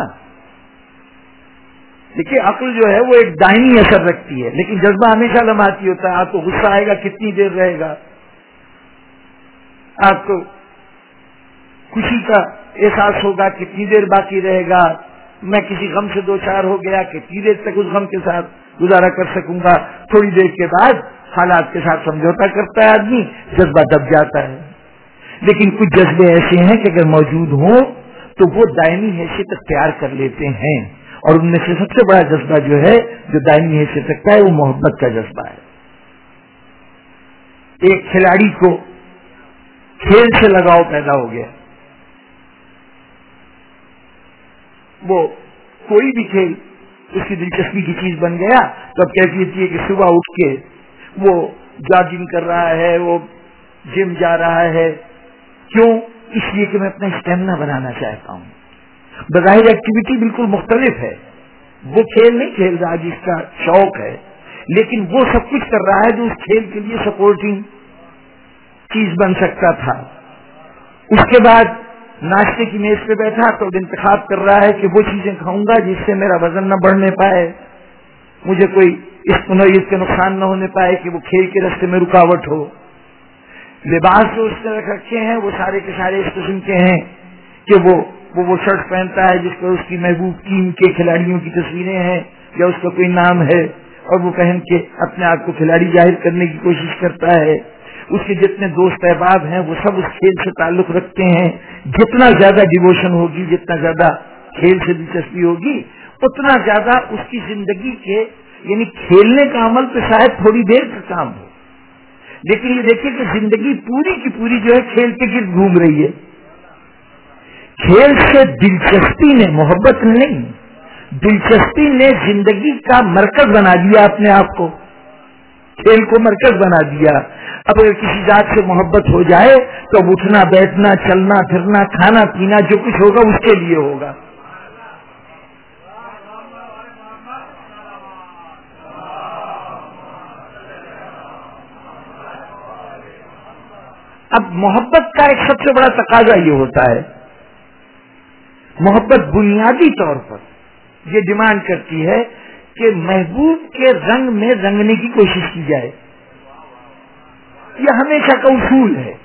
دیکھیے عقل جو ہے وہ ایک دائمی اثر رکھتی ہے، لیکن جذبہ ہمیشہ لمحاتی ہوتا ہے۔ آپ کو غصہ آئے گا کتنی دیر رہے گا، آپ کو خوشی کا احساس ہوگا کتنی دیر باقی رہے گا، میں کسی غم سے دو چار ہو گیا کتنی دیر تک اس غم کے ساتھ گزارا کر سکوں گا، تھوڑی دیر کے بعد حالات کے ساتھ سمجھوتا کرتا ہے آدمی، جذبہ دب جاتا ہے۔ لیکن کچھ جذبے ایسے ہیں کہ اگر موجود ہوں تو وہ دائمی حیثیت اختیار کر لیتے ہیں، اور ان میں سے سب سے بڑا جذبہ جو ہے جو دائمی حیثیت رکھتا ہے وہ محبت کا جذبہ ہے۔ ایک کھلاڑی کو کھیل سے لگاؤ پیدا ہو گیا، وہ کوئی بھی کھیل اس کی دلچسپی کی چیز بن گیا، تو اب کیفیت یہ کہ صبح اٹھ کے وہ جاگنگ کر رہا ہے، وہ جم جا رہا ہے۔ کیوں؟ اس لیے کہ میں اپنا اسٹیمنا بنانا چاہتا ہوں۔ بظاہر ایکٹیویٹی بالکل مختلف ہے، وہ کھیل نہیں کھیل رہا جس کا شوق ہے، لیکن وہ سب کچھ کر رہا ہے جو اس کھیل کے لیے سپورٹنگ چیز بن سکتا تھا۔ اس کے بعد ناشتے کی میز پہ بیٹھا تو انتخاب کر رہا ہے کہ وہ چیزیں کھاؤں گا جس سے میرا وزن نہ بڑھنے پائے، مجھے کوئی اس نوعیت کے نقصان نہ ہونے پائے کہ وہ کھیل کے راستے میں رکاوٹ ہو۔ لباس جو اس نے رکھے ہیں وہ سارے کے سارے اس قسم کے ہیں کہ وہ وہ وہ شرٹ پہنتا ہے جس پر اس کی محبوب ٹیم کے کھلاڑیوں کی تصویریں ہیں یا اس کا کوئی نام ہے، اور وہ پہن کے اپنے آپ کو کھلاڑی ظاہر کرنے کی کوشش کرتا ہے۔ اس کے جتنے دوست احباب ہیں وہ سب اس کھیل سے تعلق رکھتے ہیں۔ جتنا زیادہ ڈیووشن ہوگی، جتنا زیادہ کھیل سے دلچسپی ہوگی، اتنا زیادہ اس کی زندگی کے یعنی کھیلنے کا عمل تو شاید تھوڑی دیر کا کام ہو، لیکن یہ دیکھیے کہ زندگی پوری کی پوری جو ہے کھیل کے گرد گھوم رہی ہے۔ کھیل سے دلچسپی نے، محبت نہیں، دلچسپی نے زندگی کا مرکز بنا دیا اپنے آپ کو، کھیل کو مرکز بنا دیا۔ اب اگر کسی ذات سے محبت ہو جائے تو اٹھنا بیٹھنا چلنا پھرنا کھانا پینا جو کچھ ہوگا اس کے لیے ہوگا۔ اب محبت کا ایک سب سے بڑا تقاضا یہ ہوتا ہے، محبت بنیادی طور پر یہ ڈیمانڈ کرتی ہے کہ محبوب کے رنگ میں رنگنے کی کوشش کی جائے۔ یہ ہمیشہ کا اصول ہے،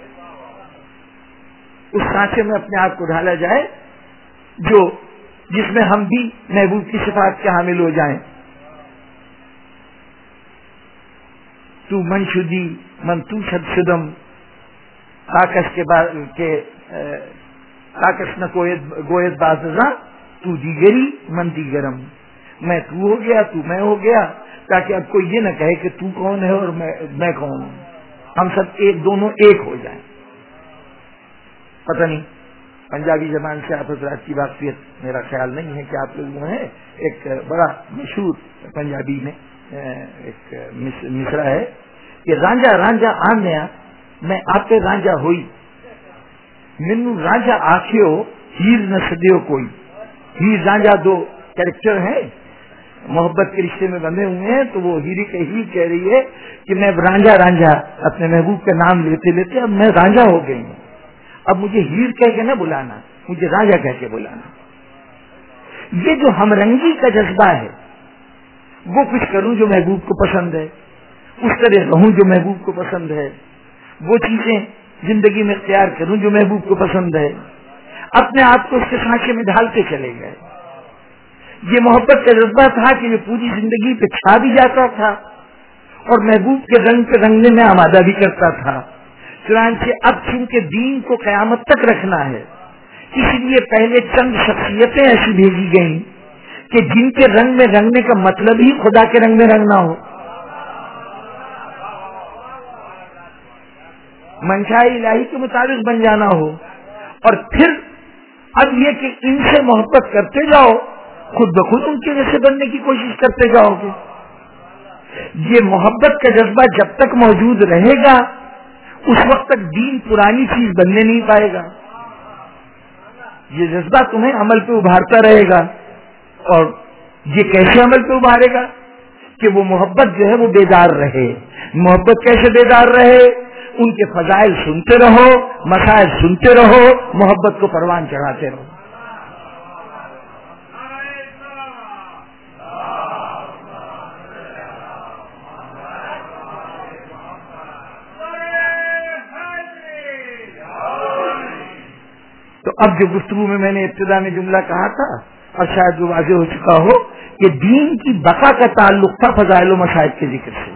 اس سانچے میں اپنے آپ کو ڈھالا جائے جو جس میں ہم بھی محبوب کی صفات کے حامل ہو جائیں۔ تو من شدی من تو شد شدم، کاکش کے کاکش نہ گویت بازاں تو دیگری من دیگرم، میں تو ہو گیا تو میں ہو گیا، تاکہ اب کوئی یہ نہ کہے کہ تو کون ہے اور میں میں کون ہوں، ہم سب ایک دونوں ایک ہو جائیں۔ پتہ نہیں پنجابی زبان سے آپ حضرات کی واقفیت میرا خیال نہیں ہے کہ آپ لوگوں ہیں، ایک بڑا مشہور پنجابی میں ایک مصرع ہے کہ رانجا رانجا آنیا میں آپ رانجا ہوئی، مینو رانجا آخیو ہیر نہ سدیو کوئی۔ ہیر رانجا دو کیریکٹر ہیں، محبت کے رشتے میں بندھے ہوئے ہیں، تو وہ ہیری کے ہیر کہہ رہی ہے کہ میں رانجا رانجا اپنے محبوب کا نام لیتے لیتے اب میں رانجا ہو گئی ہوں، اب مجھے ہیر کہہ کے نہ بلانا، مجھے رانجا کہہ کے بلانا۔ یہ جو ہم رنگی کا جذبہ ہے، وہ کچھ کروں جو محبوب کو پسند ہے، اس طرح رہوں جو محبوب کو پسند ہے، وہ چیزیں زندگی میں اختیار کروں جو محبوب کو پسند ہے، اپنے آپ کو اس کے سانچے میں ڈھالتے چلے گئے. یہ محبت کا جذبہ تھا کہ یہ پوری زندگی پہ چھا بھی جاتا تھا اور محبوب کے رنگ پہ رنگنے میں آمادہ بھی کرتا تھا. چنانچہ اب چونکہ دین کو قیامت تک رکھنا ہے، اس لیے پہلے چند شخصیتیں ایسی بھیجی گئیں کہ جن کے رنگ میں رنگنے کا مطلب ہی خدا کے رنگ میں رنگنا ہو، منشاء الہی کے مطابق بن جانا ہو. اور پھر اب یہ کہ ان سے محبت کرتے جاؤ، خود بخود ان کے جیسے بننے کی کوشش کرتے جاؤ گے. یہ محبت کا جذبہ جب تک موجود رہے گا اس وقت تک دین پرانی چیز بننے نہیں پائے گا. یہ جذبہ تمہیں عمل پہ ابھارتا رہے گا. اور یہ کیسے عمل پہ ابھارے گا کہ وہ محبت جو ہے وہ بیدار رہے. محبت کیسے بیدار رہے؟ ان کے فضائل سنتے رہو، مسائل سنتے رہو، محبت کو پروان چڑھاتے رہو. تو اب جو گفتگو میں میں نے ابتدا میں جملہ کہا تھا اور شاید وہ واضح ہو چکا ہو کہ دین کی بقا کا تعلق تھا فضائل و مسائل کے ذکر سے.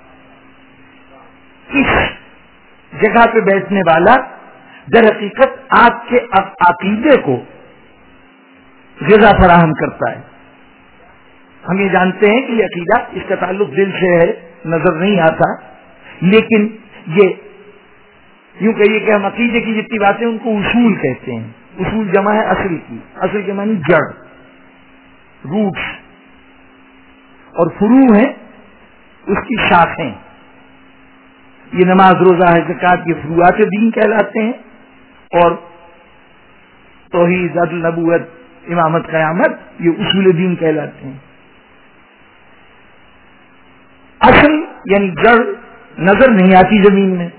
اس جگہ پہ بیٹھنے والا در حقیقت آپ کے عقیدے کو غذا فراہم کرتا ہے. ہم یہ جانتے ہیں کہ یہ عقیدہ اس کا تعلق دل سے ہے، نظر نہیں آتا، لیکن یہ یوں کہیے کہ ہم عقیدے کی جتنی باتیں ان کو اصول کہتے ہیں. اصول جمع ہے اصل کی، اصل کے معنی جڑ، روٹس، اور فروع ہیں اس کی شاخیں. یہ نماز، روزہ، حج، زکات یہ فروعات دین کہلاتے ہیں، اور توحید، عدل، نبوت، امامت، قیامت یہ اصول دین کہلاتے ہیں. اصل یعنی جڑ نظر نہیں آتی زمین میں،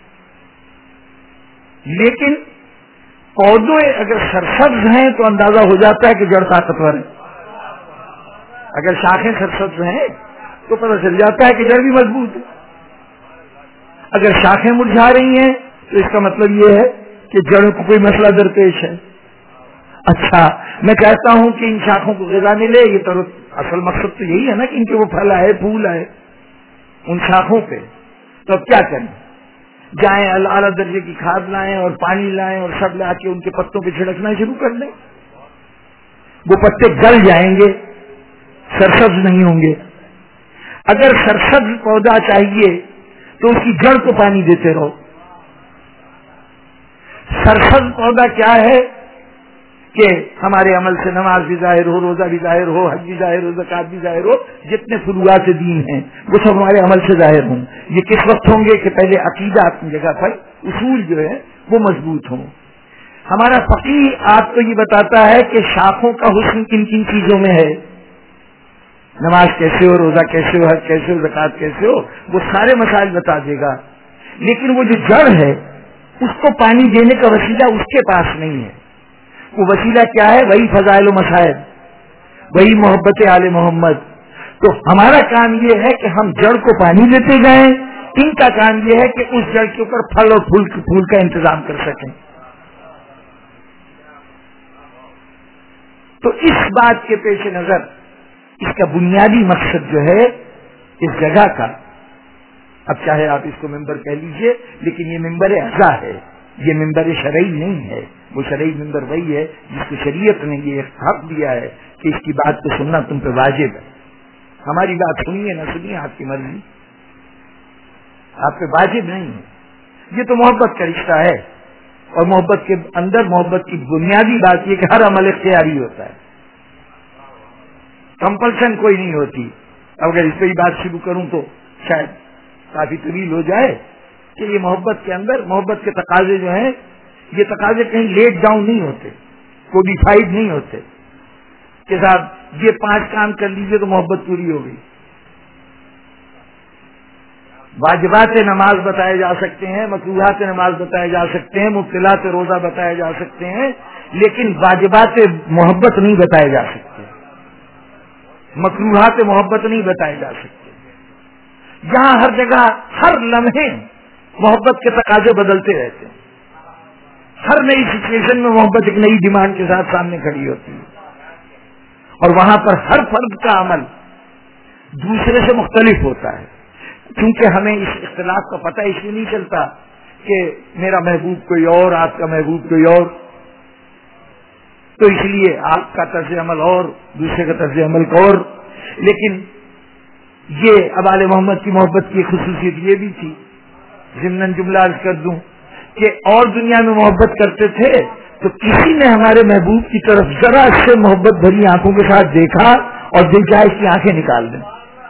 لیکن پودے اگر سرسبز ہیں تو اندازہ ہو جاتا ہے کہ جڑ طاقتور ہے. اگر شاخیں سرسبز ہیں تو پتہ چل جاتا ہے کہ جڑ بھی مضبوط ہے. اگر شاخیں مرجھا رہی ہیں تو اس کا مطلب یہ ہے کہ جڑوں کو کوئی مسئلہ درپیش ہے. اچھا، میں چاہتا ہوں کہ ان شاخوں کو غذا ملے، یہ تو اصل مقصد تو یہی ہے نا کہ ان کے وہ پھل آئے، پھول آئے ان شاخوں پہ. تو اب کیا کریں؟ جائیں اعلیٰ درجے کی کھاد لائیں اور پانی لائیں اور سب لا کے ان کے پتوں پہ چھڑکنا شروع کر دیں. وہ پتے گل جائیں گے، سرسبز نہیں ہوں گے. اگر سرسبز پودا چاہیے تو اس کی جڑ کو پانی دیتے رہو. سرسبز پودا کیا ہے کہ ہمارے عمل سے نماز بھی ظاہر ہو، روزہ بھی ظاہر ہو، حج بھی ظاہر ہو، زکات بھی ظاہر ہو، جتنے فروعات دین ہیں وہ سب ہمارے عمل سے ظاہر ہوں. یہ کس وقت ہوں گے کہ پہلے عقیدہ اپنی جگہ پر، اصول جو ہے وہ مضبوط ہوں. ہمارا فقیہ آپ کو یہ بتاتا ہے کہ شاخوں کا حسن کن کن چیزوں میں ہے. نماز کیسے ہو، روزہ کیسے ہو، حج کیسے ہو، زکات کیسے ہو، وہ سارے مسائل بتا دے گا. لیکن وہ جو جڑ ہے اس کو پانی دینے کا وسیلہ اس کے پاس نہیں ہے. وہ وسیلہ کیا ہے؟ وہی فضائل و مسائل، وہی محبت آل محمد. تو ہمارا کام یہ ہے کہ ہم جڑ کو پانی دیتے جائیں، ان کا کام یہ ہے کہ اس جڑ کے اوپر پھل اور پھول پھول کا انتظام کر سکیں. تو اس بات کے پیش نظر اس کا بنیادی مقصد جو ہے اس جگہ کا، اب چاہے آپ اس کو ممبر کہہ لیجئے، لیکن یہ ممبر اعزا ہے، یہ ممبر شرعی نہیں ہے. وہ شرعی ممبر وہی ہے جس کو شریعت نے یہ حق دیا ہے کہ اس کی بات کو سننا تم پہ واجب ہے. ہماری بات سنیے نہ سنیے آپ کی مرضی، آپ پہ واجب نہیں ہے. یہ تو محبت کا رشتہ ہے، اور محبت کے اندر محبت کی بنیادی بات یہ کہ ہر عمل اختیاری ہوتا ہے، کمپلشن کوئی نہیں ہوتی. اب اگر اس پہ ہی بات شروع کروں تو شاید کافی طویل ہو جائے کہ یہ محبت کے اندر محبت کے تقاضے جو ہیں یہ تقاضے کہیں لیٹ ڈاؤن نہیں ہوتے، کوڈیفائڈ نہیں ہوتے کہ صاحب یہ پانچ کام کر لیجئے تو محبت پوری ہو گئی. واجبات نماز بتائے جا سکتے ہیں، مکروہات نماز بتائے جا سکتے ہیں، مبطلات روزہ بتائے جا سکتے ہیں، لیکن واجبات محبت نہیں بتائے جا سکتے، مکروہات محبت نہیں بتائے جا سکتے. یہاں ہر جگہ ہر لمحے محبت کے تقاضے بدلتے رہتے ہیں. ہر نئی سچویشن میں محبت ایک نئی ڈیمانڈ کے ساتھ سامنے کھڑی ہوتی ہے, اور وہاں پر ہر فرد کا عمل دوسرے سے مختلف ہوتا ہے. کیونکہ ہمیں اس اختلاف کا پتہ اس لیے نہیں چلتا کہ میرا محبوب کوئی اور, آپ کا محبوب کوئی اور, تو اس لیے آپ کا طرز عمل اور, دوسرے کا طرز عمل کا اور. لیکن یہ اب آل محمد کی محبت کی خصوصیت یہ بھی تھی, ضمن جملہ عرض کر دوں کہ اور دنیا میں محبت کرتے تھے تو کسی نے ہمارے محبوب کی طرف ذرا سے محبت بھری آنکھوں کے ساتھ دیکھا اور دل چاہے اس کی آنکھیں نکال دیں.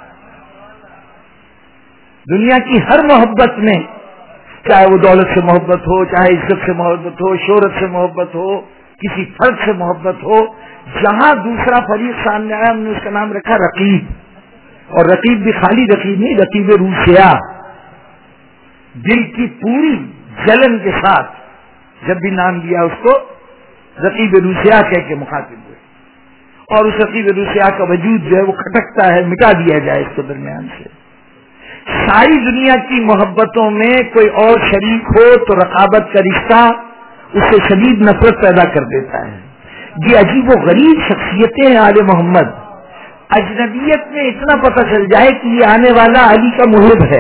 دنیا کی ہر محبت میں, چاہے وہ دولت سے محبت ہو, چاہے عزت سے محبت ہو, شہرت سے محبت ہو, کسی فرد سے محبت ہو, جہاں دوسرا فریق سامنے آیا ہم نے اس کا نام رکھا رقیب. اور رقیب بھی خالی رقیب نہیں, رقیب روح سیاہ, دل کی پوری جلن کے ساتھ جب بھی نام دیا اس کو رقیب روح سیاہ کہہ کے مخاطب ہوئے, اور اس رقیب روح سیاہ کا وجود جو ہے وہ کھٹکتا ہے, مٹا دیا جائے اس کے درمیان سے. ساری دنیا کی محبتوں میں کوئی اور شریک ہو تو رقابت کا رشتہ اس سے شدید نفرت پیدا کر دیتا ہے. یہ عجیب و غریب شخصیتیں ہیں آل محمد. اجنبیت میں اتنا پتہ چل جائے کہ یہ آنے والا علی کا محب ہے,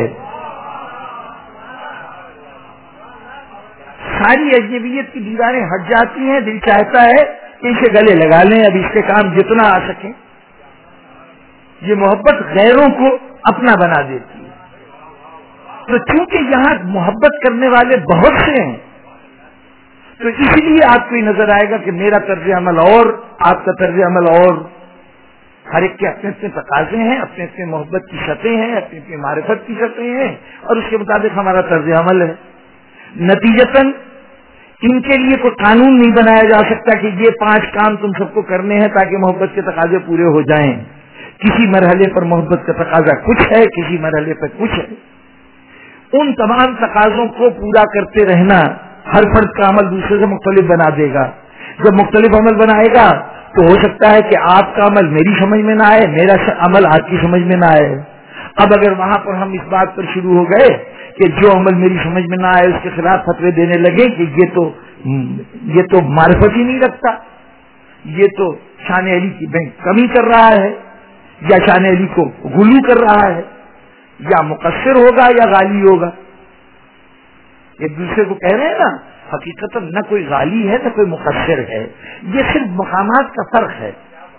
ساری اجنبیت کی دیواریں ہٹ جاتی ہیں, دل چاہتا ہے کہ اسے گلے لگا لیں, اب اس کے کام جتنا آ سکے. یہ محبت غیروں کو اپنا بنا دیتی ہے. تو چونکہ یہاں محبت کرنے والے بہت سے ہیں تو اس لیے آپ کو نظر آئے گا کہ میرا طرز عمل اور, آپ کا طرز عمل اور. ہر ایک کے اپنے اپنے تقاضے ہیں, اپنے اپنے محبت کی سطح ہیں, اپنی اپنی معرفت کی سطح ہیں, اور اس کے مطابق ہمارا طرز عمل ہے. نتیجتاً ان کے لیے کوئی قانون نہیں بنایا جا سکتا کہ یہ پانچ کام تم سب کو کرنے ہیں تاکہ محبت کے تقاضے پورے ہو جائیں. کسی مرحلے پر محبت کا تقاضا کچھ ہے, کسی مرحلے پر کچھ ہے. ان تمام تقاضوں کو پورا کرتے رہنا ہر فرد کا عمل دوسرے سے مختلف بنا دے گا. جب مختلف عمل بنائے گا تو ہو سکتا ہے کہ آپ کا عمل میری سمجھ میں نہ آئے, میرا عمل آپ کی سمجھ میں نہ آئے. اب اگر وہاں پر ہم اس بات پر شروع ہو گئے کہ جو عمل میری سمجھ میں نہ آئے اس کے خلاف فتوے دینے لگے کہ یہ تو یہ تو معرفت ہی نہیں رکھتا, یہ تو شان علی کی بہن کمی کر رہا ہے, یا شان علی کو غلو کر رہا ہے, یا مقصر ہوگا یا غالی ہوگا. ایک دوسرے کو کہہ رہے ہیں نا, حقیقت نہ کوئی غالی ہے نہ کوئی مقصر ہے, یہ صرف مقامات کا فرق ہے.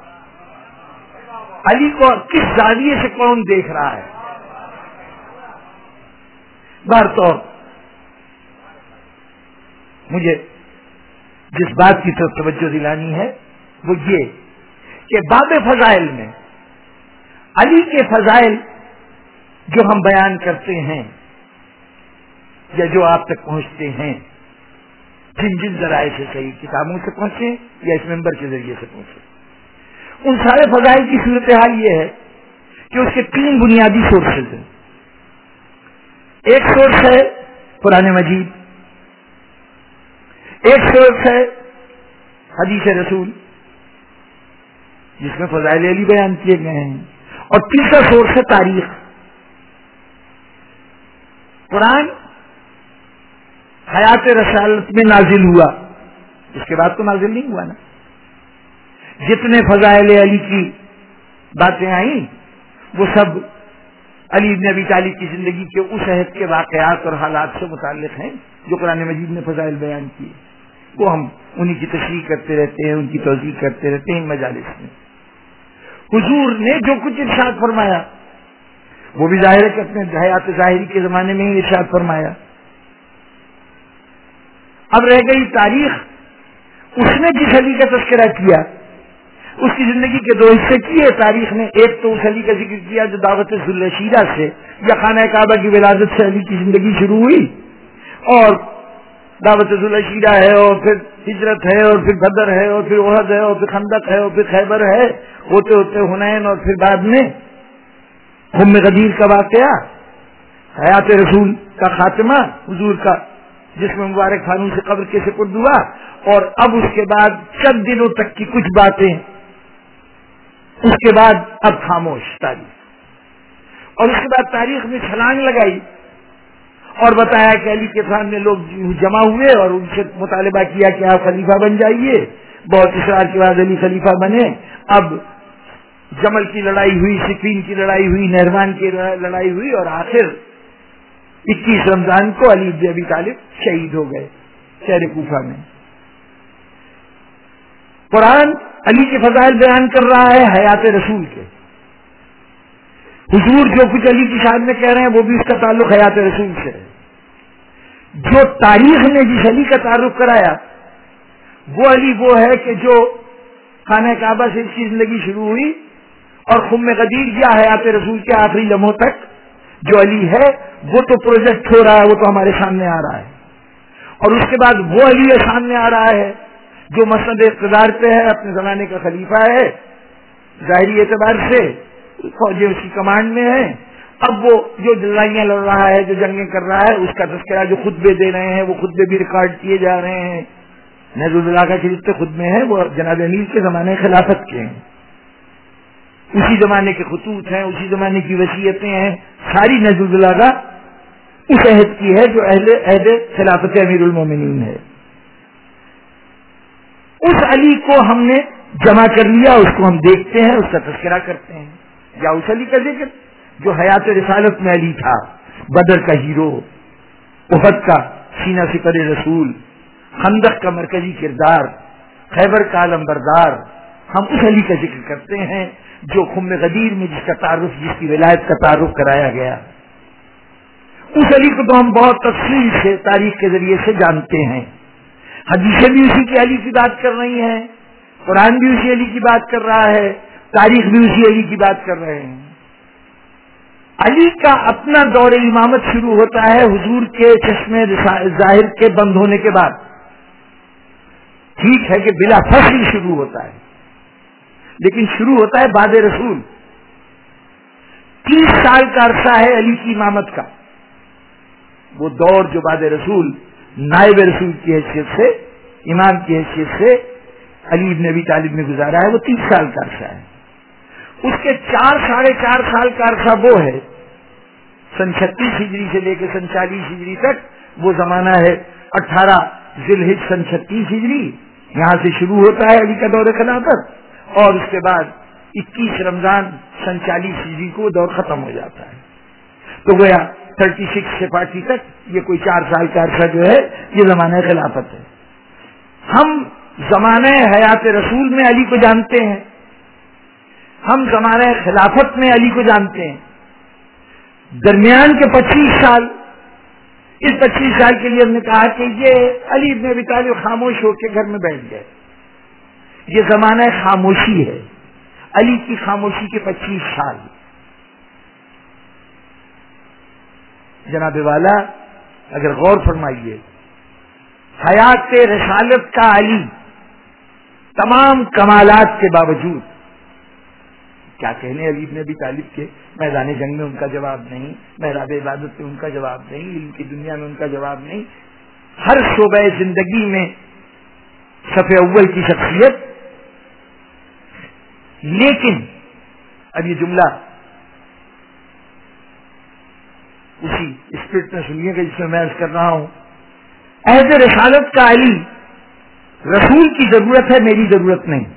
علی کو کس زاویے سے کون دیکھ رہا ہے. بہر طور مجھے جس بات کی طرف توجہ دلانی ہے وہ یہ کہ باب فضائل میں علی کے فضائل جو ہم بیان کرتے ہیں یا جو آپ تک پہنچتے ہیں, جن جن ذرائع سے صحیح کتابوں سے پہنچے یا اس ممبر کے ذریعے سے پہنچے, ان سارے فضائل کی صورتحال یہ ہے کہ اس کے تین بنیادی سورسز ہیں. ایک سورس ہے قرآن مجید, ایک سورس ہے حدیث رسول جس میں فضائل علی بیان کیے گئے ہیں, اور تیسرا سورس ہے تاریخ. قرآن حیات رسالت میں نازل ہوا, اس کے بعد تو نازل نہیں ہوا نا. جتنے فضائل علی کی باتیں آئیں وہ سب علی بن ابی طالب کی زندگی کے اس عہد کے واقعات اور حالات سے متعلق ہیں جو قرآن مجید نے فضائل بیان کیے. وہ ہم انہی کی تشریح کرتے رہتے ہیں, ان کی توضیح کرتے رہتے ہیں مجالس میں. حضور نے جو کچھ ارشاد فرمایا وہ بھی ظاہر ہے کہ اپنے حیات ظاہری کے زمانے میں ہی ارشاد فرمایا. اب رہ گئی تاریخ, اس نے جس علی کا تذکرہ کیا اس کی زندگی کے دو حصے کیے تاریخ نے. ایک تو اس علی کا ذکر کیا جو دعوت ذوالشیرہ سے یا خانہ کعبہ کی ولادت سے علی کی زندگی شروع ہوئی, اور دعوت ذوالشیرہ ہے, اور پھر ہجرت ہے, اور پھر بدر ہے, اور پھر احد ہے, اور پھر خندق ہے, اور پھر خیبر ہے, ہوتے ہوتے حنین, اور پھر بعد میں ام غدیر کا واقعہ, حیات رسول کا خاتمہ, حضور کا جس میں مبارک خانون سے قبر کے سپرد ہوا, اور اب اس کے بعد چند دنوں تک کی کچھ باتیں, اس کے بعد اب خاموش تاریخ. اور اس کے بعد تاریخ میں چھلانگ لگائی اور بتایا کہ علی کے سامنے لوگ جمع ہوئے اور ان سے مطالبہ کیا کہ آپ خلیفہ بن جائیے. بہت اصرار کے بعد علی خلیفہ بنے. اب جمل کی لڑائی ہوئی, صفین کی لڑائی ہوئی, نہروان کی لڑائی ہوئی اور آخر اکیس رمضان کو علی بن ابی طالب شہید ہو گئے شہر کوفہ میں. قرآن علی کے فضائل بیان کر رہا ہے حیات رسول کے. حضور جو کچھ علی کی شان میں کہہ رہے ہیں وہ بھی اس کا تعلق حیات رسول سے ہے. جو تاریخ نے جس علی کا تعارف کرایا وہ علی وہ ہے کہ جو خانہ کعبہ سے اس کی زندگی شروع ہوئی اور خم غدیر یا حیات رسول کے آخری لمحوں تک جو علی ہے وہ تو پروجیکٹ ہو رہا ہے, وہ تو ہمارے سامنے آ رہا ہے. اور اس کے بعد وہ علی سامنے آ رہا ہے جو مسند اقتدار پہ ہے, اپنے زمانے کا خلیفہ ہے, ظاہری اعتبار سے فوجیں اس کی کمانڈ میں ہیں. اب وہ جو لڑائیاں لڑ رہا ہے, جو جنگیں کر رہا ہے, اس کا تذکرہ جو خطبے دے رہے ہیں وہ خطبے بھی ریکارڈ کیے جا رہے ہیں. نظر اللہ کے جتنے خطبے ہیں وہ جناب امیر کے زمانے خلافت کے ہیں, اسی زمانے کے خطوط ہیں, اسی زمانے کی وصیتیں ہیں. ساری نظر اللہ کا اس عہد کی ہے جو اہل عہد خلافت امیر المومنین ہے. اس علی کو ہم نے جمع کر لیا, اس کو ہم دیکھتے ہیں, اس کا تذکرہ کرتے ہیں. یا اس علی کا ذکر جو حیات رسالت میں علی تھا, بدر کا ہیرو, احد کا سینہ سپر رسول, خندق کا مرکزی کردار, خیبر کا علمبردار. ہم اس علی کا ذکر کرتے ہیں جو خم غدیر میں جس کا تعارف, جس کی ولایت کا تعارف کرایا گیا. اس علی کو تو ہم بہت تفصیل سے تاریخ کے ذریعے سے جانتے ہیں. حدیثیں بھی اسی کی علی کی بات کر رہی ہیں, قرآن بھی اسی علی کی بات کر رہا ہے, تاریخ بھی اسی علی کی بات کر رہے ہیں. علی کا اپنا دور امامت شروع ہوتا ہے حضور کے چشمے ظاہر کے بند ہونے کے بعد. ٹھیک ہے کہ بلا فصل شروع ہوتا ہے, لیکن شروع ہوتا ہے بعد رسول. تیس سال کا عرصہ ہے علی کی امامت کا. وہ دور جو بعد رسول نائب رسول کی حیثیت سے, امام کی حیثیت سے علی بن ابی طالب نے گزارا ہے, وہ تیس سال کا عرصہ ہے. اس کے چار ساڑھے چار سال کا عرصہ وہ ہے سن چھتیس ہجری سے لے کے سن چالیس ہجری تک. وہ زمانہ ہے اٹھارہ ذی الحج سن چھتیس ہجری, یہاں سے شروع ہوتا ہے علی کا دور خلافت, اور اس کے بعد اکیس رمضان سن چالیس ہجری کو دور ختم ہو جاتا ہے. تو گویا تھرٹی سکس سے فارٹی تک یہ کوئی چار سال کا عرصہ جو ہے یہ زمانہ خلافت ہے. ہم زمانہ حیات رسول میں علی کو جانتے ہیں, ہم زمانہ خلافت میں علی کو جانتے ہیں. درمیان کے پچیس سال, اس پچیس سال کے لیے ہم نے کہا کہ یہ علی بن ابی طالب خاموش ہو کے گھر میں بیٹھ گئے. یہ زمانہ خاموشی ہے, علی کی خاموشی کے پچیس سال. جناب والا اگر غور فرمائیے, حیات رسالت کا علی تمام کمالات کے باوجود, کیا کہنے علی بن ابی طالب کے, میدان جنگ میں ان کا جواب نہیں, محراب عبادت میں ان کا جواب نہیں, علم کی دنیا میں ان کا جواب نہیں, ہر شعبہ زندگی میں صف اول کی شخصیت. لیکن اب یہ جملہ اسی اسپرٹ میں سنیے گا جس میں میں عرض کر رہا ہوں, عہد رسالت کا علی رسول کی ضرورت ہے, میری ضرورت نہیں.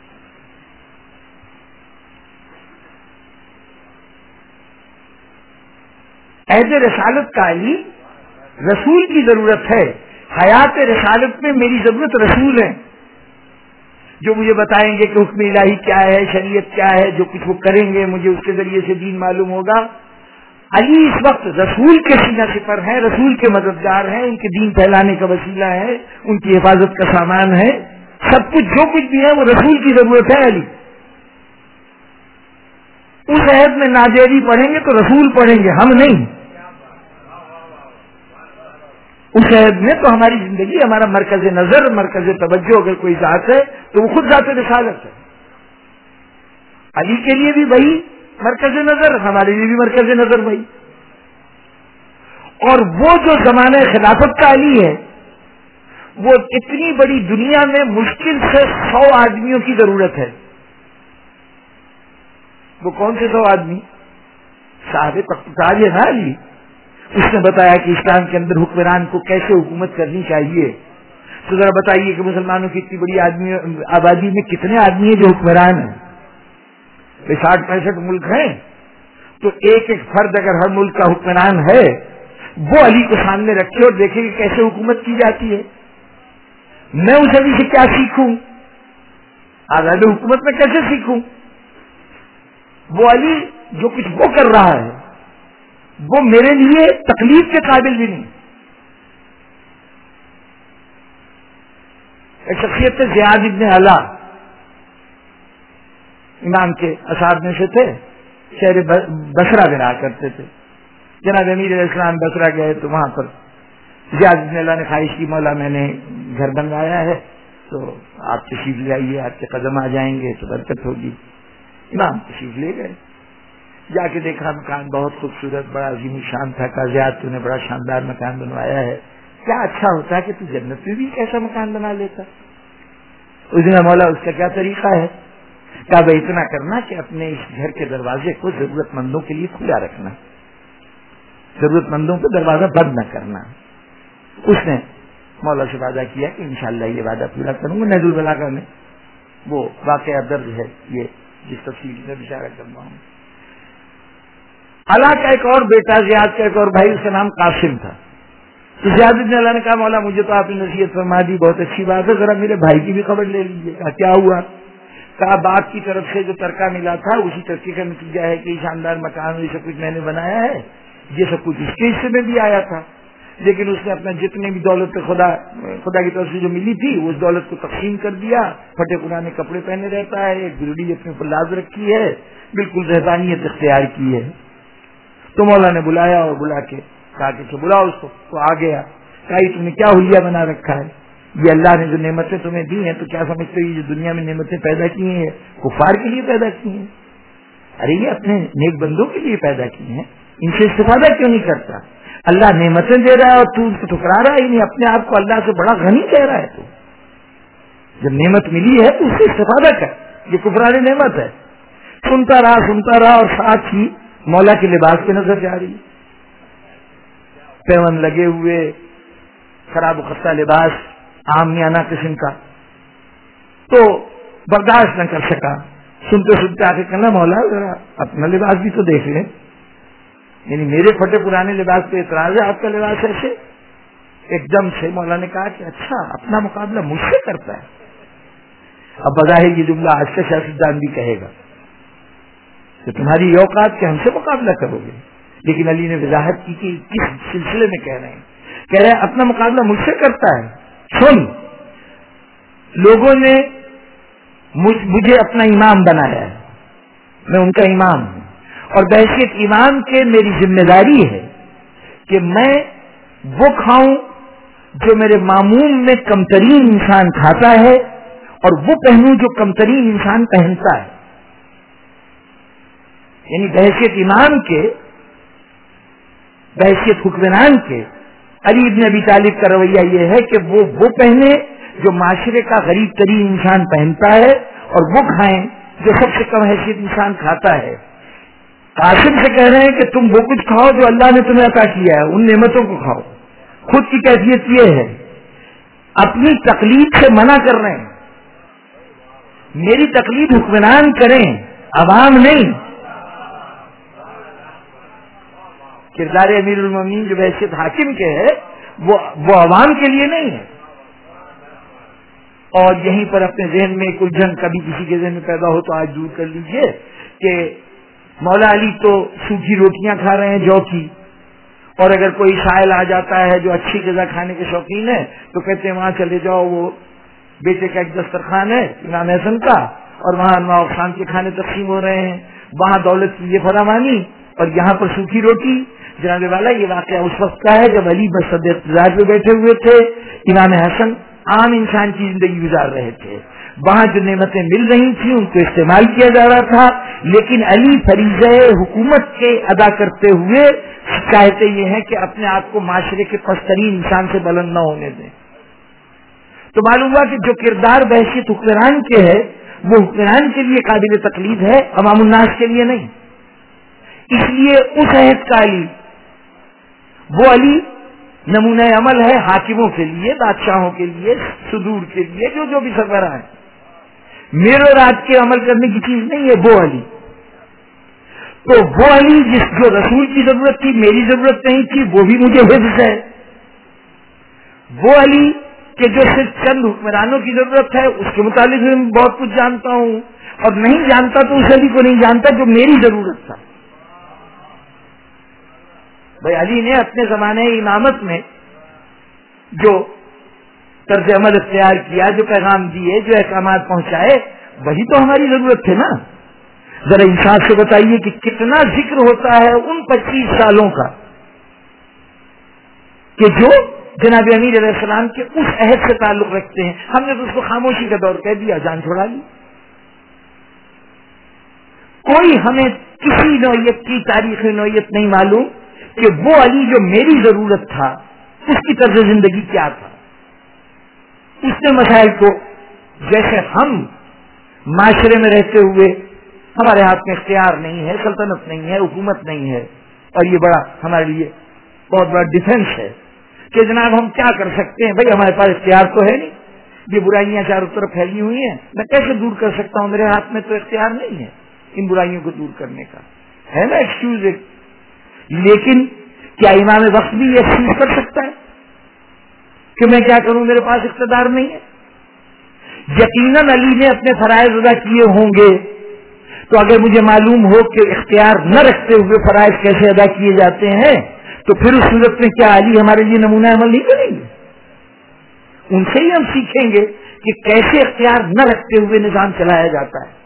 عہد رسالت کا علی رسول کی ضرورت ہے, حیات رسالت میں میری ضرورت رسول ہے جو مجھے بتائیں گے کہ حکم الہی کیا ہے, شریعت کیا ہے, جو کچھ وہ کریں گے مجھے اس کے ذریعے سے دین معلوم ہوگا. علی اس وقت رسول کے سینہ سپر ہیں, رسول کے مددگار ہیں, ان کے دین پھیلانے کا وسیلہ ہے, ان کی حفاظت کا سامان ہے. سب کچھ جو کچھ بھی ہے وہ رسول کی ضرورت ہے. علی اس عہد میں ناجیری پڑھیں گے تو رسول پڑھیں گے, ہم نہیں. اس عہد میں تو ہماری زندگی, ہمارا مرکز نظر, مرکز توجہ اگر کوئی ذات ہے تو وہ خود ذات رسالت ہے. علی کے لیے بھی وہی مرکز نظر, ہمارے لیے بھی مرکز نظر بھائی. اور وہ جو زمانہ خلافت کا علی ہے وہ اتنی بڑی دنیا میں مشکل سے سو آدمیوں کی ضرورت ہے. وہ کون سے سو آدمی؟ صاحب تاج ہے نا علی، اس نے بتایا کہ اسلام کے اندر حکمران کو کیسے حکومت کرنی چاہیے. تو ذرا بتائیے کہ مسلمانوں کی اتنی بڑی آدمی آبادی میں کتنے آدمی ہیں جو حکمران ہیں؟ ساٹھ پینسٹھ ملک ہیں، تو ایک ایک فرد اگر ہر ملک کا حکمران ہے، وہ علی کو سامنے رکھے اور دیکھے کہ کیسے حکومت کی جاتی ہے. میں اس علی سے کیا سیکھوں؟ آزاد حکومت میں کیسے سیکھوں؟ وہ علی جو کچھ وہ کر رہا ہے وہ میرے لیے تکلیف کے قابل بھی نہیں. ایک شخصیت تھے زیاد ابن علا، امام کے اصحاب میں سے تھے، شہر بصرہ میں رہا کرتے تھے. جناب امیر علیہ السلام بصرہ گئے تو وہاں پر زیاد ابن علا نے خواہش کی، مولا میں نے گھر بنوایا ہے تو آپ تشریف لے آئیے، آپ کے قدم آ جائیں گے تو برکت ہوگی. امام تشریف لے گئے، جا کے دیکھا مکان بہت خوبصورت، بڑا عظیم شان تھا. کہا زیاد تو نے بڑا شاندار مکان بنوایا ہے، کیا اچھا ہوتا کہ تو جنت میں بھی کیسا مکان بنا لیتا. اس نے مولا اس کا کیا طریقہ ہے؟ کہا بھائی اتنا کرنا کہ اپنے اس گھر کے دروازے کو ضرورت مندوں کے لیے کھلا رکھنا، ضرورت مندوں کو دروازہ بند نہ کرنا. اس نے مولا سے وعدہ کیا کہ انشاءاللہ یہ وعدہ پورا کروں گا. نہج البلاغہ میں وہ واقعہ درج ہے، یہ جس تفصیل میں اشارہ کر رہا ہوں. علا کا ایک اور بیٹا، زیاد کا ایک اور بھائی، اس کا نام قاسم تھا. تو زیاد بن اللہ نے کہا مولا مجھے تو آپ نے نصیحت فرما دی، بہت اچھی بات ہے، ذرا میرے بھائی کی بھی خبر لے لیجیے. کہا کیا ہوا؟ کہا باپ کی طرف سے جو ترکہ ملا تھا اسی ترکے کا نتیجہ ہے کہ شاندار مکان یہ سب کچھ میں نے بنایا ہے، یہ سب کچھ اس کے حصے میں بھی آیا تھا، لیکن اس نے اپنا جتنے بھی دولت خدا خدا کی طرف سے جو ملی تھی اس دولت کو تقسیم کر دیا. پھٹے پرانے کپڑے پہنے رہتا ہے، ایک گرڑی اپنے اوپر لاز رکھی ہے، بالکل رہبانیت اختیار کی ہے. تو مولا نے بلایا اور بلا کے کہا کہ بلاؤ اس کو. تو آ گیا. کہا تم نے کیا حلیہ بنا رکھا ہے؟ یہ اللہ نے جو نعمتیں تمہیں دی ہیں تو کیا سمجھتے ہو یہ جو دنیا میں نعمتیں پیدا کی ہیں کفار کے لیے پیدا کی ہیں؟ ارے یہ اپنے نیک بندوں کے لیے پیدا کی ہیں، ان سے استفادہ کیوں نہیں کرتا؟ اللہ نعمتیں دے رہا ہے اور تو اس کو ٹھکرا رہا ہے، نہیں اپنے آپ کو اللہ سے بڑا غنی کہہ رہا ہے. تو جب نعمت ملی ہے تو اس سے استفادہ کر، یہ کفران نعمت ہے. سنتا رہا سنتا رہا اور ساتھ ہی مولا کے لباس پہ نظر جا رہی، پیون لگے ہوئے، خراب و خستہ لباس، عامیانہ قسم کا. تو برداشت نہ کر سکا، سنتے سنتے آ کے کہنا مولا ذرا اپنا لباس بھی تو دیکھ لیں، یعنی میرے پھٹے پرانے لباس پہ اعتراض ہے، آپ کا لباس ایسے. ایک دم سے مولا نے کہا کہ اچھا اپنا مقابلہ مجھ سے کرتا ہے. اب بظاہر یہ جملہ آج کا سیاستدان بھی کہے گا کہ تمہاری یہ اوقات کہ ہم سے مقابلہ کرو گے، لیکن علی نے وضاحت کی کہ کس سلسلے میں کہہ رہے ہیں. کہہ رہے ہیں اپنا مقابلہ مجھ سے کرتا ہے. سن، لوگوں نے مجھے اپنا امام بنایا ہے، میں ان کا امام ہوں، اور بحیثیت امام کے میری ذمہ داری ہے کہ میں وہ کھاؤں جو میرے معموم میں کمترین انسان کھاتا ہے، اور وہ پہنوں جو کمترین انسان پہنتا ہے. یعنی بحیثیت امام کے، بحیثیت حکمران کے علی ابن ابی طالب کا رویہ یہ ہے کہ وہ وہ پہنے جو معاشرے کا غریب ترین انسان پہنتا ہے، اور وہ کھائیں جو سب سے کم حیثیت انسان کھاتا ہے. قاسم سے کہہ رہے ہیں کہ تم وہ کچھ کھاؤ جو اللہ نے تمہیں عطا کیا ہے، ان نعمتوں کو کھاؤ. خود کی کیفیت یہ ہے، اپنی تقلید سے منع کر رہے ہیں. میری تقلید حکمران کریں، عوام نہیں. کردار امیر المومنین جو بحیثیت حاکم کے ہے وہ وہ عوام کے لیے نہیں ہے. اور یہیں پر اپنے ذہن میں ایک الجھن کبھی کسی کے ذہن میں پیدا ہو تو آج دور کر لیجئے کہ مولا علی تو سوکھی روٹیاں کھا رہے ہیں جو کی، اور اگر کوئی سائل آ جاتا ہے جو اچھی غذا کھانے کے شوقین ہے تو کہتے ہیں وہاں چلے جاؤ، وہ بیٹے کا ایک دسترخوان ہے امام حسن کا، اور وہاں انواع اقسام کے کھانے تقسیم ہو رہے ہیں، وہاں دولت کی یہ فراوانی اور یہاں پر سوکھی روٹی. جناب والا یہ واقعہ اس وقت کا ہے جب علی بصد اقتدار پہ بیٹھے ہوئے تھے، امام حسن عام انسان کی زندگی گزار رہے تھے. وہاں جو نعمتیں مل رہی تھیں ان کو استعمال کیا جا رہا تھا، لیکن علی فریضہ حکومت کے ادا کرتے ہوئے چاہتے یہ ہیں کہ اپنے آپ کو معاشرے کے پسترین انسان سے بلند نہ ہونے دیں. تو معلوم ہوا کہ جو کردار بحیثیت حکمران کے ہے وہ حکمران کے لیے قابل تقلید ہے، عوام الناس کے لیے نہیں. اس لیے اس عہد کا علی، وہ علی نمونہ عمل ہے حاکموں کے لیے، بادشاہوں کے لیے، صدور کے لیے، جو جو بھی سربراہ ہیں. میرے اور آپ کے عمل کرنے کی چیز نہیں ہے وہ علی. تو وہ علی جس جو رسول کی ضرورت تھی، میری ضرورت نہیں تھی، وہ بھی مجھے حفظ ہے. وہ علی کہ جو صرف چند حکمرانوں کی ضرورت ہے، اس کے متعلق میں بہت کچھ جانتا ہوں، اور نہیں جانتا تو اس علی کو نہیں جانتا جو میری ضرورت تھا. بھائی علی نے اپنے زمانے امامت میں جو طرز عمل اختیار کیا، جو پیغام دیے، جو احکامات پہنچائے، وہی تو ہماری ضرورت تھے نا. ذرا انصاف سے بتائیے کہ کتنا ذکر ہوتا ہے ان پچیس سالوں کا کہ جو جناب امیر علیہ السلام کے اس عہد سے تعلق رکھتے ہیں. ہم نے تو اس کو خاموشی کا دور کہہ دیا، جان چھوڑا لی. کوئی ہمیں کسی نوعیت کی تاریخ نوعیت نہیں معلوم کہ وہ علی جو میری ضرورت تھا اس کی طرز زندگی کیا تھا. اس نے مسائل کو، جیسے ہم معاشرے میں رہتے ہوئے ہمارے ہاتھ میں اختیار نہیں ہے، سلطنت نہیں ہے، حکومت نہیں ہے، اور یہ بڑا ہمارے لیے بہت بڑا ڈیفنس ہے کہ جناب ہم کیا کر سکتے ہیں. بھائی ہمارے پاس اختیار تو ہے نہیں، یہ برائیاں چاروں طرف پھیلی ہوئی ہیں، میں کیسے دور کر سکتا ہوں؟ میرے ہاتھ میں تو اختیار نہیں ہے ان برائیوں کو دور کرنے کا، ہے نا ایکسکیوز ایک. لیکن کیا امام وقت بھی یہ چیز کر سکتا ہے کہ میں کیا کروں، میرے پاس اقتدار نہیں ہے؟ یقیناً علی نے اپنے فرائض ادا کیے ہوں گے. تو اگر مجھے معلوم ہو کہ اختیار نہ رکھتے ہوئے فرائض کیسے ادا کیے جاتے ہیں، تو پھر اس صورت میں کیا علی ہمارے لیے نمونہ عمل نہیں کریں گے؟ ان سے ہی ہم سیکھیں گے کہ کیسے اختیار نہ رکھتے ہوئے نظام چلایا جاتا ہے.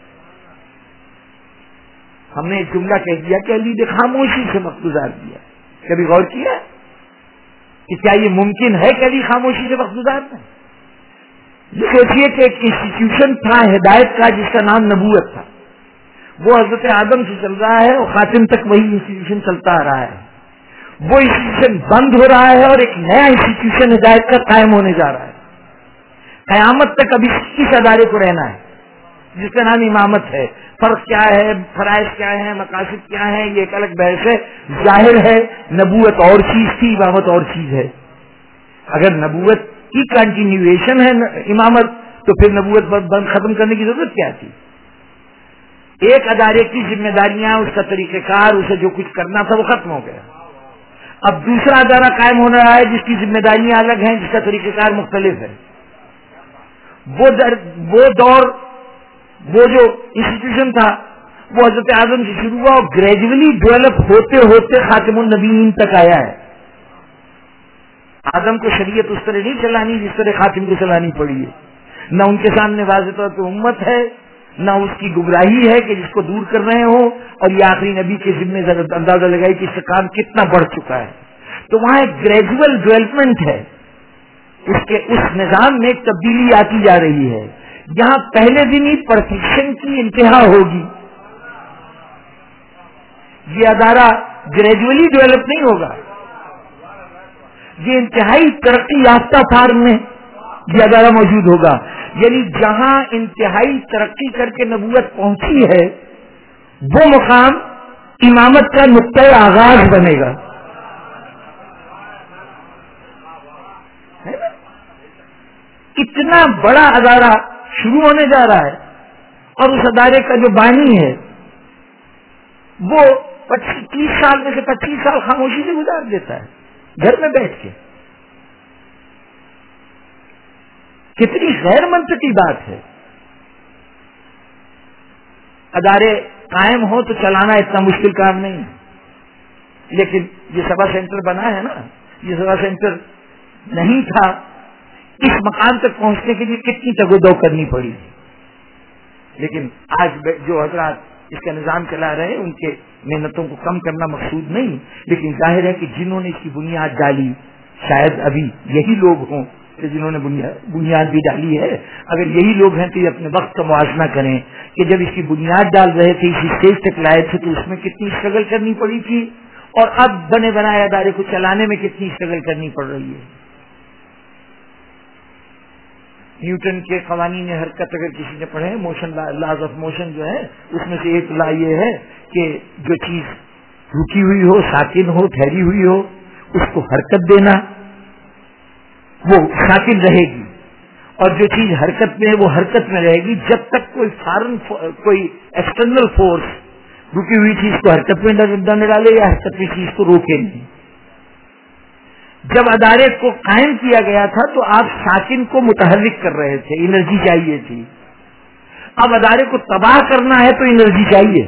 ہم نے ایک جملہ کہہ دیا کہ علی نے خاموشی سے وقت گزار دیا. کبھی غور کیا کہ کیا یہ ممکن ہے کہ علی خاموشی سے وقت گزارنا؟ یہ سوچیے کہ ایک انسٹیٹیوشن تھا ہدایت کا جس کا نام نبوت تھا، وہ حضرت آدم سے چل رہا ہے اور خاتم تک وہی انسٹیٹیوشن چلتا آ رہا ہے. وہ انسٹیٹیوشن بند ہو رہا ہے اور ایک نیا انسٹیٹیوشن ہدایت کا قائم ہونے جا رہا ہے. قیامت تک ابھی کس ادارے کو رہنا ہے جس کا نام امامت ہے. فرق کیا ہے، فرائض کیا ہے، مقاصد کیا ہے، یہ ایک الگ بحث ہے. ظاہر ہے نبوت اور چیز تھی، امامت اور چیز ہے. اگر نبوت کی کنٹینیویشن ہے امامت، تو پھر نبوت بند ختم کرنے کی ضرورت کیا تھی؟ ایک ادارے کی ذمہ داریاں، اس کا طریقہ کار، اسے جو کچھ کرنا تھا وہ ختم ہو گیا. اب دوسرا ادارہ قائم ہونا رہا ہے جس کی ذمہ داریاں الگ ہیں، جس کا طریقہ کار مختلف ہے. وہ در وہ دور وہ جو انسٹیٹیوشن تھا وہ حضرت اعظم سے شروع ہوا اور گریجولی ڈیولپ ہوتے ہوتے خاتم النبیین تک آیا ہے. آدم کو شریعت اس طرح نہیں چلانی جس طرح خاتم کو چلانی پڑی ہے. نہ ان کے سامنے واضح طور پہ امت ہے، نہ اس کی گمراہی ہے کہ جس کو دور کر رہے ہوں، اور یہ آخری نبی کے ذمے اندازہ لگائی کہ اس کا کام کتنا بڑھ چکا ہے. تو وہاں ایک گریجول ڈیولپمنٹ ہے، اس کے اس نظام میں ایک تبدیلی آتی جا رہی ہے. یہاں پہلے دن ہی پرفیکشن کی انتہا ہوگی. یہ ادارہ گریجولی ڈیولپ نہیں ہوگا، یہ انتہائی ترقی یافتہ فارم میں یہ ادارہ موجود ہوگا. یعنی جہاں انتہائی ترقی کر کے نبوت پہنچی ہے وہ مقام امامت کا نقطۂ آغاز بنے گا. اتنا بڑا ادارہ شروع ہونے جا رہا ہے، اور اس ادارے کا جو بانی ہے وہ تیس سال میں سے پچیس سال خاموشی سے گزار دیتا ہے گھر میں بیٹھ کے. کتنی غیر منطقی بات ہے. ادارے قائم ہو تو چلانا اتنا مشکل کام نہیں ہے، لیکن یہ سبا سینٹر بنا ہے نا، یہ سبا سینٹر نہیں تھا. اس مقام تک پہنچنے کے لیے کتنی تگودو کرنی پڑی. لیکن آج جو حضرات اس کا نظام چلا رہے ہیں ان کے محنتوں کو کم کرنا مقصود نہیں، لیکن ظاہر ہے کہ جنہوں نے اس کی بنیاد ڈالی شاید ابھی یہی لوگ ہوں کہ جنہوں نے بنیاد بھی ڈالی ہے. اگر یہی لوگ ہیں تو یہ اپنے وقت کا موازنہ کریں کہ جب اس کی بنیاد ڈال رہے تھے، اسی اسٹیج تک لائے تھے، تو اس میں کتنی اسٹرگل کرنی پڑی تھی، اور اب بنے بنائے ادارے کو چلانے میں کتنی اسٹرگل کرنی پڑ رہی ہے. نیوٹن کے قوانین حرکت اگر کسی نے پڑھے، موشن لاز آف موشن جو ہے، اس میں سے ایک لا یہ ہے کہ جو چیز رکی ہوئی ہو، ساکن ہو، ٹھہری ہوئی ہو، اس کو حرکت دینا، وہ ساکن رہے گی، اور جو چیز حرکت میں ہے وہ حرکت میں رہے گی جب تک کوئی فارن کوئی ایکسٹرنل فورس رکی ہوئی چیز کو حرکت میں نہ ڈالے یا حرکت میں چیز کو روکے نہیں۔ جب ادارے کو قائم کیا گیا تھا تو آپ ساکن کو متحرک کر رہے تھے، انرجی چاہیے تھی۔ اب ادارے کو تباہ کرنا ہے تو انرجی چاہیے،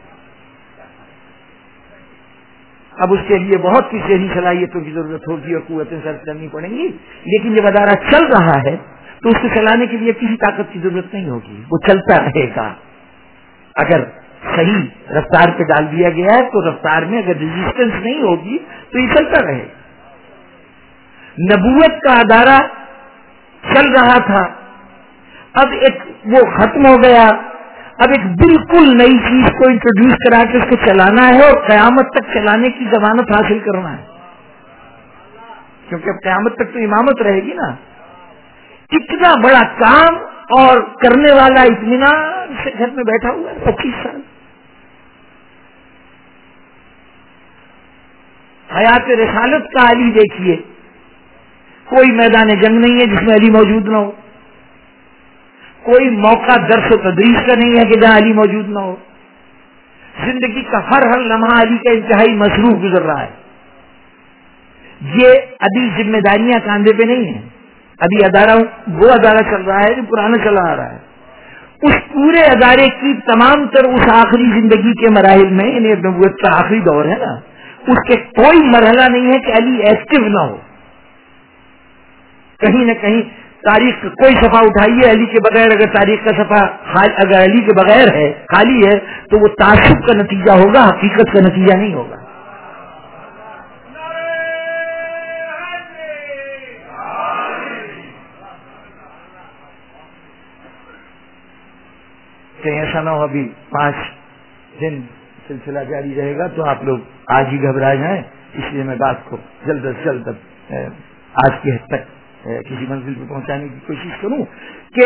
اب اس کے لیے بہت سی ذہنی صلاحیتوں کی ضرورت ہوگی اور قوتیں صرف کرنی پڑیں گی، لیکن جب ادارہ چل رہا ہے تو اس کو چلانے کے لیے کسی طاقت کی ضرورت نہیں ہوگی، وہ چلتا رہے گا۔ اگر صحیح رفتار پہ ڈال دیا گیا ہے تو رفتار میں اگر ریزسٹنس نہیں ہوگی تو یہ چلتا رہے گا۔ نبوت کا ادارہ چل رہا تھا، اب ایک وہ ختم ہو گیا، اب ایک بالکل نئی چیز کو انٹروڈیوس کرا کے اس کو چلانا ہے اور قیامت تک چلانے کی ضمانت حاصل کرنا ہے، کیونکہ اب قیامت تک تو امامت رہے گی نا۔ اتنا بڑا کام اور کرنے والا اطمینان سے گھر میں بیٹھا ہوا ہے پچیس سال۔ حیات رسالت کا علی دیکھیے، کوئی میدان جنگ نہیں ہے جس میں علی موجود نہ ہو، کوئی موقع درس و تدریس کا نہیں ہے کہ جہاں علی موجود نہ ہو، زندگی کا ہر ہر لمحہ علی کا انتہائی مصروف گزر رہا ہے۔ یہ ابھی ذمہ داریاں کاندھے پہ نہیں ہیں، ابھی ادارہ وہ ادارہ چل رہا ہے جو پرانا چلا آ رہا ہے۔ اس پورے ادارے کی تمام تر اس آخری زندگی کے مراحل میں، یعنی نبوت کا آخری دور ہے نا، اس کے کوئی مرحلہ نہیں ہے کہ علی ایکٹیو نہ ہو۔ کہیں نہ کہیں تاریخ کا کوئی صفحہ اٹھائیے علی کے بغیر، اگر تاریخ کا صفحہ اگر علی کے بغیر ہے، خالی ہے، تو وہ تعصب کا نتیجہ ہوگا، حقیقت کا نتیجہ نہیں ہوگا۔ کہیں ایسا نہ ہو ابھی پانچ دن سلسلہ جاری رہے گا تو آپ لوگ آج ہی گھبرا جائیں، اس لیے میں بات کو جلد از جلد آج کی حد تک کسی منزل پہ پہنچانے کی کوشش کروں کہ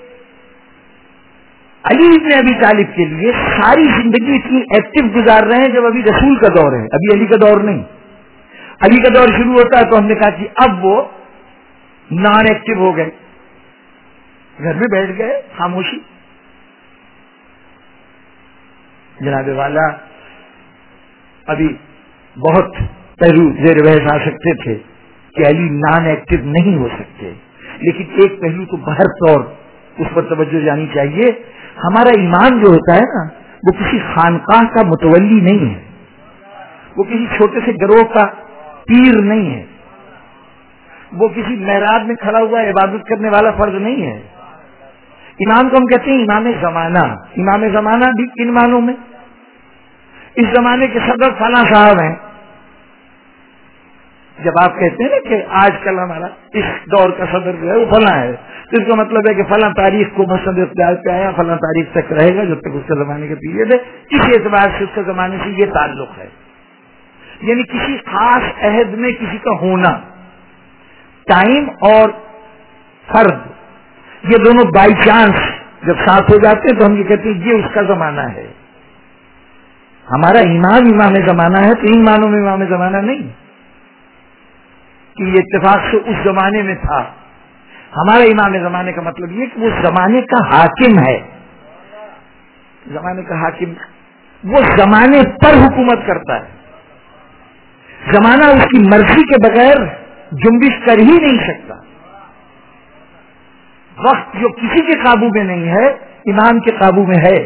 علی ابن ابی طالب کے لیے ساری زندگی اتنی ایکٹیو گزار رہے ہیں جب ابھی رسول کا دور ہے، ابھی علی کا دور نہیں۔ علی کا دور شروع ہوتا ہے تو ہم نے کہا کہ اب وہ نان ایکٹیو ہو گئے، گھر میں بیٹھ گئے، خاموشی۔ جناب والا ابھی بہت پہلو زیر بحث آ سکتے تھے کہ علی نان ایکٹیو نہیں ہو سکتے، لیکن ایک پہلو تو بہر طور اس پر توجہ جانی چاہیے۔ ہمارا ایمان جو ہوتا ہے نا وہ کسی خانقاہ کا متولی نہیں ہے، وہ کسی چھوٹے سے گروہ کا پیر نہیں ہے، وہ کسی محراب میں کھڑا ہوا عبادت کرنے والا فرد نہیں ہے۔ امام کو ہم کہتے ہیں امام زمانہ۔ امام زمانہ بھی کن معنوں میں؟ اس زمانے کے صدر فلاں صاحب ہیں۔ جب آپ کہتے ہیں نا کہ آج کل ہمارا اس دور کا صدر جو ہے وہ فلاں ہے، تو اس کا مطلب ہے کہ فلاں تاریخ کو مسند اختیار پہ آیا، فلاں تاریخ تک رہے گا جب تک اس کا زمانے کا پیریڈ ہے، اس اعتبار سے اس کا زمانے سے یہ تعلق ہے۔ یعنی کسی خاص عہد میں کسی کا ہونا، ٹائم اور فرد، یہ دونوں بائی چانس جب ساتھ ہو جاتے ہیں تو ہم یہ کہتے ہیں یہ اس کا زمانہ ہے۔ ہمارا امام امام زمانہ ہے تو ان معنوں میں امام زمانہ نہیں کہ یہ اتفاق سے اس زمانے میں تھا۔ ہمارا امام زمانے کا مطلب یہ کہ وہ زمانے کا حاکم ہے، زمانے کا حاکم، وہ زمانے پر حکومت کرتا ہے، زمانہ اس کی مرضی کے بغیر جنبش کر ہی نہیں سکتا۔ وقت جو کسی کے قابو میں نہیں ہے امام کے قابو میں ہے۔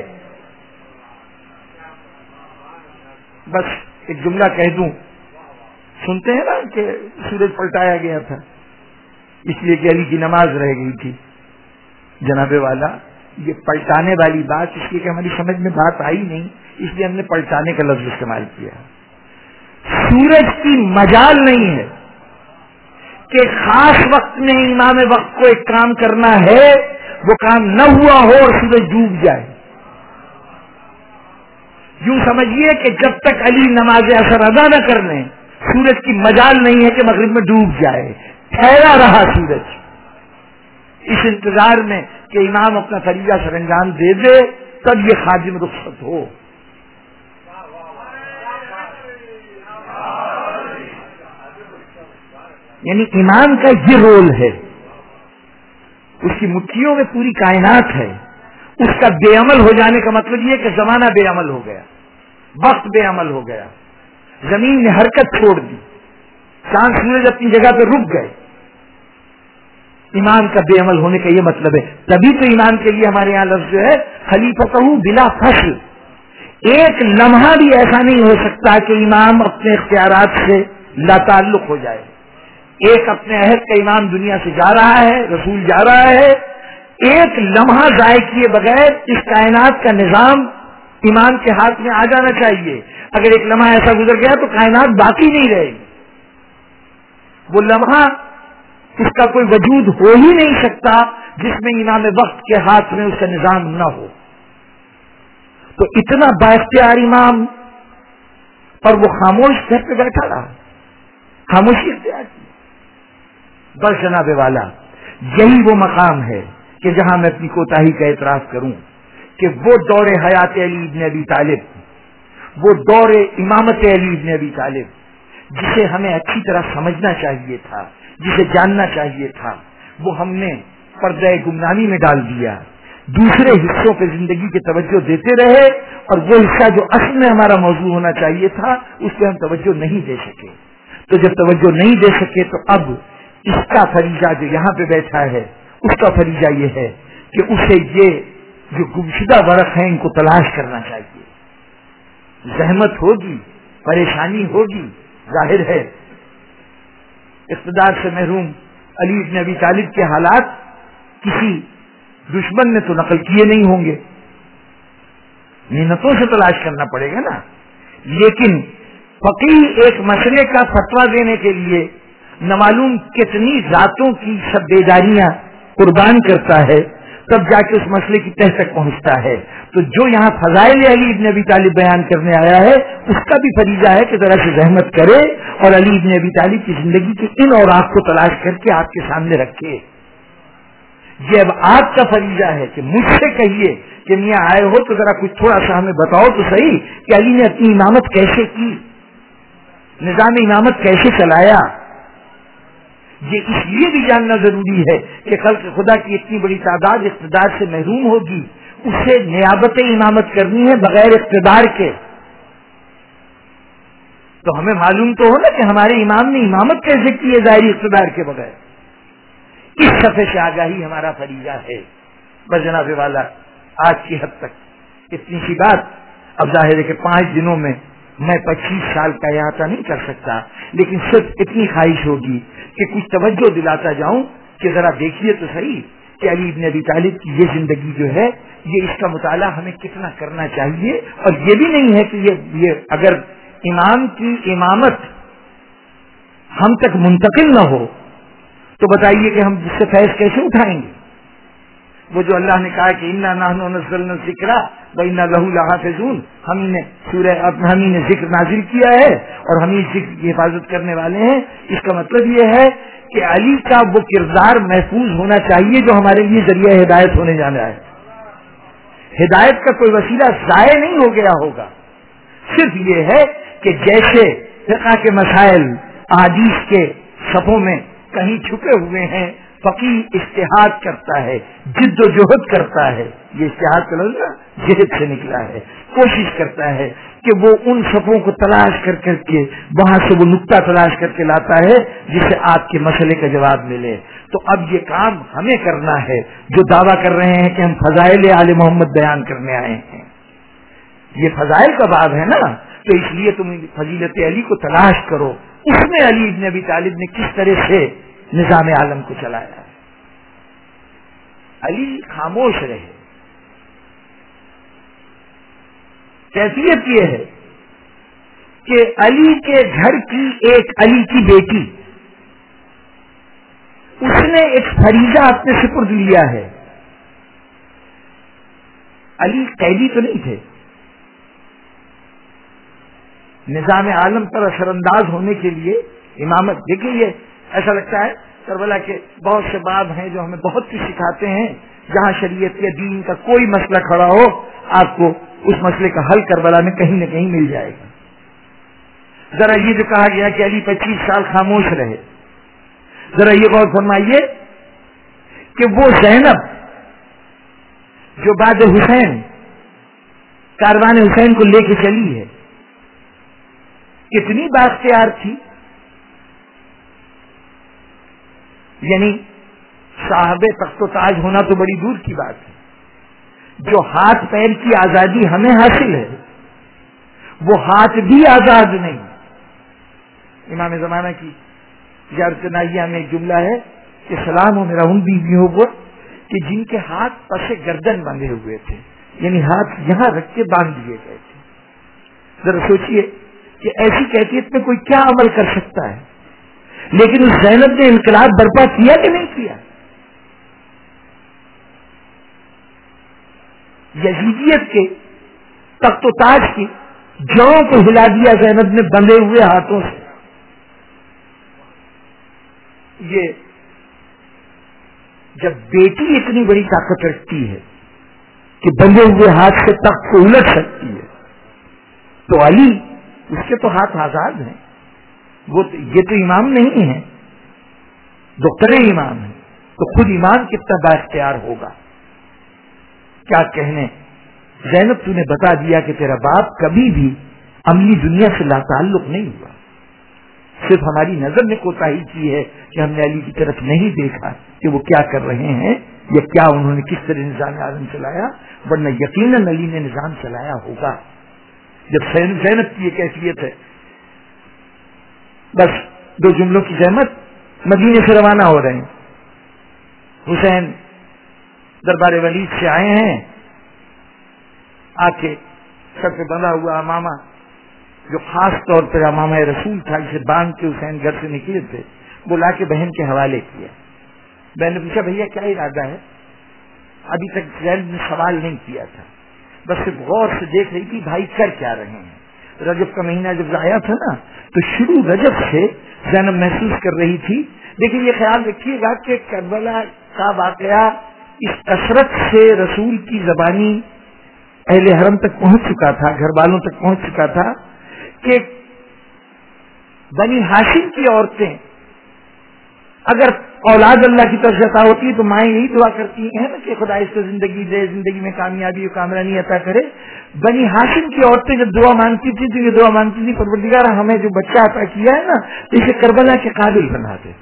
بس ایک جملہ کہہ دوں، سنتے ہیں نا کہ سورج پلٹایا گیا تھا اس لیے کہ علی کی نماز رہ گئی تھی۔ جناب والا یہ پلٹانے والی بات اس لیے کہ ہماری سمجھ میں بات آئی نہیں، اس لیے ہم نے پلٹانے کا لفظ استعمال کیا۔ سورج کی مجال نہیں ہے کہ خاص وقت میں امام وقت کو ایک کام کرنا ہے، وہ کام نہ ہوا ہو اور سورج ڈوب جائے۔ یوں سمجھیے کہ جب تک علی نماز اثر ادا نہ کر لیں سورج کی مجال نہیں ہے کہ مغرب میں ڈوب جائے، ٹھہرا رہا سورج اس انتظار میں کہ امام اپنا فریضہ سر انجام دے دے، تب یہ خادم رخصت ہو۔ یعنی امام کا یہ رول ہے. اس کی مٹھیوں میں پوری کائنات ہے. اس کا بے عمل ہو جانے کا مطلب یہ کہ زمانہ بے عمل ہو گیا, وقت بے عمل ہو گیا, زمین نے حرکت چھوڑ دی, چاند سورج اپنی جگہ پہ رک گئے. ایمان کا بے عمل ہونے کا یہ مطلب ہے. تبھی تو ایمان کے لیے ہمارے یہاں لفظ جو ہے خلیفۃ بلا فصل. ایک لمحہ بھی ایسا نہیں ہو سکتا کہ امام اپنے اختیارات سے لا تعلق ہو جائے. ایک اپنے عہد کا امام دنیا سے جا رہا ہے, رسول جا رہا ہے, ایک لمحہ ضائع کیے بغیر اس کائنات کا نظام ایمان کے ہاتھ میں آ جانا چاہیے. اگر ایک لمحہ ایسا گزر گیا تو کائنات باقی نہیں رہے گی. وہ لمحہ اس کا کوئی وجود ہو ہی نہیں سکتا جس میں امام وقت کے ہاتھ میں اس کا نظام نہ ہو. تو اتنا بااختیار امام پر وہ خاموش گھر پہ بیٹھا رہا, خاموشی اختیار کی. بس جناب والا, یہی وہ مقام ہے کہ جہاں میں اپنی کوتاہی کا اعتراف کروں کہ وہ دور حیات علی ابن ابی طالب, وہ دور امامت علی ابن ابی طالب جسے ہمیں اچھی طرح سمجھنا چاہیے تھا, جسے جاننا چاہیے تھا, وہ ہم نے پردہ گمنامی میں ڈال دیا. دوسرے حصوں پہ زندگی کی توجہ دیتے رہے اور وہ حصہ جو اصل میں ہمارا موضوع ہونا چاہیے تھا اس پہ ہم توجہ نہیں دے سکے. تو جب توجہ نہیں دے سکے تو اب اس کا فریضہ جو یہاں پہ بیٹھا ہے اس کا فریضہ یہ ہے کہ اسے یہ جو گمشدہ ورق ہیں ان کو تلاش کرنا چاہیے. زحمت ہوگی, پریشانی ہوگی, ظاہر ہے اقتدار سے محروم علی بن ابی طالب کے حالات کسی دشمن نے تو نقل کیے نہیں ہوں گے, محنتوں سے تلاش کرنا پڑے گا نا. لیکن فقیہ ایک مسئلے کا فتویٰ دینے کے لیے نہ معلوم کتنی ذاتوں کی سب بیداریاں قربان کرتا ہے تب جا کے اس مسئلے کی تہ تک پہنچتا ہے. تو جو یہاں فضائل علی بن ابی طالب بیان کرنے آیا ہے اس کا بھی فریضہ ہے کہ ذرا سے زحمت کرے اور علی بن ابی طالب کی زندگی کے ان اوراق کو تلاش کر کے آپ کے سامنے رکھے. یہ اب آپ کا فریضہ ہے کہ مجھ سے کہیے کہ میاں آئے ہو تو ذرا کچھ تھوڑا سا ہمیں بتاؤ تو صحیح کہ علی نے اپنی امامت کیسے کی, نظام امامت کیسے چلایا. یہ اس لیے بھی جاننا ضروری ہے کہ خلق خدا کی اتنی بڑی تعداد اقتدار سے محروم ہوگی, اسے نیابت امامت کرنی ہے بغیر اقتدار کے. تو ہمیں معلوم تو ہو نا کہ ہمارے امام نے امامت کیسے کی ہے ظاہری اقتدار کے بغیر. اس صفحے سے آگاہی ہمارا فریضہ ہے. بس جناب والا آج کی حد تک اتنی سی بات. اب ظاہر ہے کہ پانچ دنوں میں میں پچیس سال کا احاطہ نہیں کر سکتا, لیکن صرف اتنی خواہش ہوگی کہ کچھ توجہ دلاتا جاؤں کہ ذرا دیکھیے تو صحیح کہ علی بن ابی طالب کی یہ زندگی جو ہے یہ اس کا مطالعہ ہمیں کتنا کرنا چاہیے. اور یہ بھی نہیں ہے کہ یہ, یہ اگر امام کی امامت ہم تک منتقل نہ ہو تو بتائیے کہ ہم اس سے فیض کیسے اٹھائیں گے. وہ جو اللہ نے کہا کہ انا نحن نزلنا الذکر و انا لہ لحافظون, ہم نے سورہ ہم نے ذکر نازل کیا ہے اور ہم ذکر کی حفاظت کرنے والے ہیں. اس کا مطلب یہ ہے کہ علی کا وہ کردار محفوظ ہونا چاہیے جو ہمارے لیے ذریعہ ہدایت ہونے جانا ہے. ہدایت کا کوئی وسیلہ ضائع نہیں ہو گیا ہوگا, صرف یہ ہے کہ جیسے فقہ کے مسائل احادیث کے صفوں میں کہیں چھپے ہوئے ہیں, فقیہ اجتہاد کرتا ہے, جد و جہد کرتا ہے. یہ اجتہاد کا لفظ جہد سے نکلا ہے. کوشش کرتا ہے کہ وہ ان صفوں کو تلاش کر کر کے وہاں سے وہ نقطہ تلاش کر کے لاتا ہے جس سے آپ کے مسئلے کا جواب ملے. تو اب یہ کام ہمیں کرنا ہے جو دعویٰ کر رہے ہیں کہ ہم فضائل آل محمد بیان کرنے آئے ہیں. یہ فضائل کا باب ہے نا, تو اس لیے تم فضیلت علی کو تلاش کرو. اس میں علی ابن ابی طالب نے کس طرح سے نظام عالم کو چلایا. علی خاموش رہے. کیفیت یہ ہے کہ علی کے گھر کی ایک علی کی بیٹی, اس نے ایک فریضہ اپنے سپرد لیا ہے. علی قیدی تو نہیں تھے, نظام عالم پر اثر انداز ہونے کے لیے امامت. دیکھیے یہ ایسا لگتا ہے کربلا کے بہت سے باب ہیں جو ہمیں بہت کچھ سکھاتے ہیں. جہاں شریعت یا دین کا کوئی مسئلہ کھڑا ہو آپ کو اس مسئلے کا حل کربلا میں کہیں نہ کہیں مل جائے گا. ذرا یہ جو کہا گیا کہ علی پچیس سال خاموش رہے, ذرا یہ غور فرمائیے کہ وہ زینب جو بعد حسین کاروان حسین کو لے کے چلی ہے کتنی بااختیار تھی. یعنی صاحب تخت و تاج ہونا تو بڑی دور کی بات ہے, جو ہاتھ پیر کی آزادی ہمیں حاصل ہے وہ ہاتھ بھی آزاد نہیں. امام زمانہ کی زیارت نائیہ میں ایک جملہ ہے کہ سلام ہو میرا ان بیویوں کو کہ جن کے ہاتھ پس گردن بندھے ہوئے تھے, یعنی ہاتھ یہاں رکھ کے باندھ دیے گئے تھے. ذرا سوچئے کہ ایسی کیفیت میں کوئی کیا عمل کر سکتا ہے, لیکن اس زینب نے انقلاب برپا کیا کہ نہیں کیا؟ یزیدیت کے تخت و تاج کی جڑوں کو ہلا دیا زینب نے بندھے ہوئے ہاتھوں سے. یہ جب بیٹی اتنی بڑی طاقت رکھتی ہے کہ بندھے ہوئے ہاتھ سے تخت کو الٹ سکتی ہے تو علی اس کے تو ہاتھ آزاد ہیں. وہ یہ تو امام نہیں ہے, دختر امام ہے, تو خود امام کتنا بااختیار ہوگا. کیا کہنے, زینب تو نے بتا دیا کہ تیرا باپ کبھی بھی عملی دنیا سے لا تعلق نہیں ہوا, صرف ہماری نظر نے کوتاہی کی ہے کہ ہم نے علی کی طرف نہیں دیکھا کہ وہ کیا کر رہے ہیں یا کیا انہوں نے کس طرح نظام عالم چلایا, ورنہ یقیناً علی نے نظام چلایا ہوگا. جب زینب کی یہ کیفیت ہے, بس دو جملوں کی زحمت, مدینے سے روانہ ہو رہے ہیں. حسین دربار ولید سے آئے ہیں, آ کے سر پہ بندھا ہوا امامہ جو خاص طور پر امامہ رسول تھا, اسے باندھ کے حسین گھر سے نکلے تھے, وہ لا کے بہن کے حوالے کیا. بہن نے پوچھا بھیا کیا ارادہ ہے؟ ابھی تک زینب نے سوال نہیں کیا تھا, بس صرف غور سے دیکھ رہی تھی بھائی کر کیا رہے ہیں. رجب کا مہینہ جب آیا تھا نا تو شروع رجب سے زینب محسوس کر رہی تھی. لیکن یہ خیال رکھیے گا کہ کربلا کا واقعہ اس کثرت سے رسول کی زبانی اہل حرم تک پہنچ چکا تھا, گھر والوں تک پہنچ چکا تھا کہ بنی ہاشم کی عورتیں اگر اولاد اللہ کی طرف سے عطا ہوتی ہے تو مائیں یہی دعا کرتی ہیں نا کہ خدا اس کو زندگی دے, زندگی میں کامیابی و کامرانی عطا کرے. بنی ہاشم کی عورتیں جب دعا مانگتی تھی تو یہ دعا مانگتی تھی پروردگار ہمیں جو بچہ عطا کیا ہے نا اسے کربلا کے قابل بنا دے,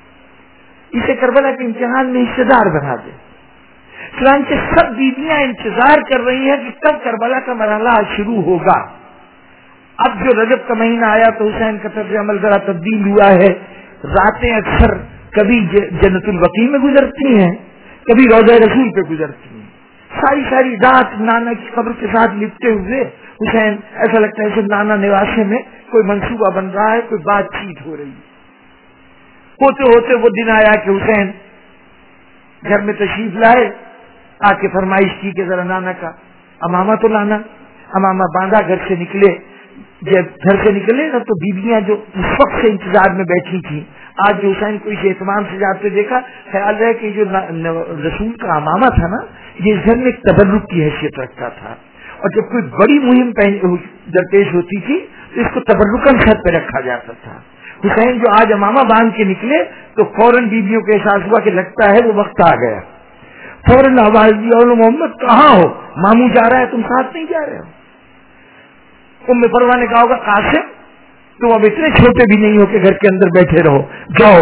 اسے کربلا کے امتحان میں حصے دار بنا دے. چنانچہ سب بیویاں انتظار کر رہی ہیں کہ کب کربلا کا مرحلہ شروع ہوگا. اب جو رجب کا مہینہ آیا تو حسین کا طرز عمل ذرا تبدیل ہوا ہے. راتیں اکثر کبھی جنت البقیع میں گزرتی ہیں, کبھی روضہ رسول پہ گزرتی ہیں. ساری ساری رات نانا کی قبر کے ساتھ لپٹے ہوئے حسین, ایسا لگتا ہے کہ نانا نواسے میں کوئی منصوبہ بن رہا ہے, کوئی بات چیت ہو رہی ہے. ہوتے ہوتے وہ دن آیا کہ حسین گھر میں تشریف لائے, آ کے فرمائش کی کہ ذرا نانا کا امامہ تو لانا. امامہ باندھا, گھر سے نکلے. جب گھر سے نکلے نا تو بیویاں جو اس وقت سے انتظار میں بیٹھی تھی, آج جو حسین کو اس اہتمام سے جاتے دیکھا, خیال رہے کہ جو رسول کا امامہ تھا نا یہ اس گھر میں ایک تبرک کی حیثیت رکھتا تھا, اور جب کوئی بڑی مہم درپیش ہوتی تھی تو اس کو تبرکن چھت پہ رکھا جاتا تھا. حسین جو آج امامہ باندھ کے نکلے تو فوراً بیویوں کو احساس ہوا کہ لگتا ہے وہ وقت آ گیا. فوراً آواز دی, اور محمد کہاں ہو, ماموں جا رہا ہے تم ساتھ نہیں جا رہے ہو. ام پروہ نے کہا ہوگا قاسم تم اب اتنے چھوٹے بھی نہیں ہو کہ گھر کے اندر بیٹھے رہو, جاؤ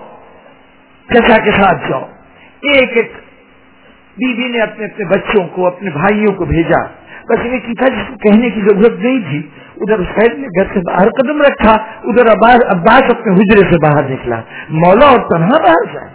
چچا کے ساتھ جاؤ. ایک ایک بیوی نے اپنے اپنے بچوں کو, اپنے بھائیوں کو بھیجا. بس یہ کی تھا جس کو کہنے کی ضرورت نہیں تھی. ادھر حسین نے گھر سے باہر قدم رکھا, ادھر عباس عباس اپنے حجرے سے باہر نکلا. مولا اور تنہا باہر جائے.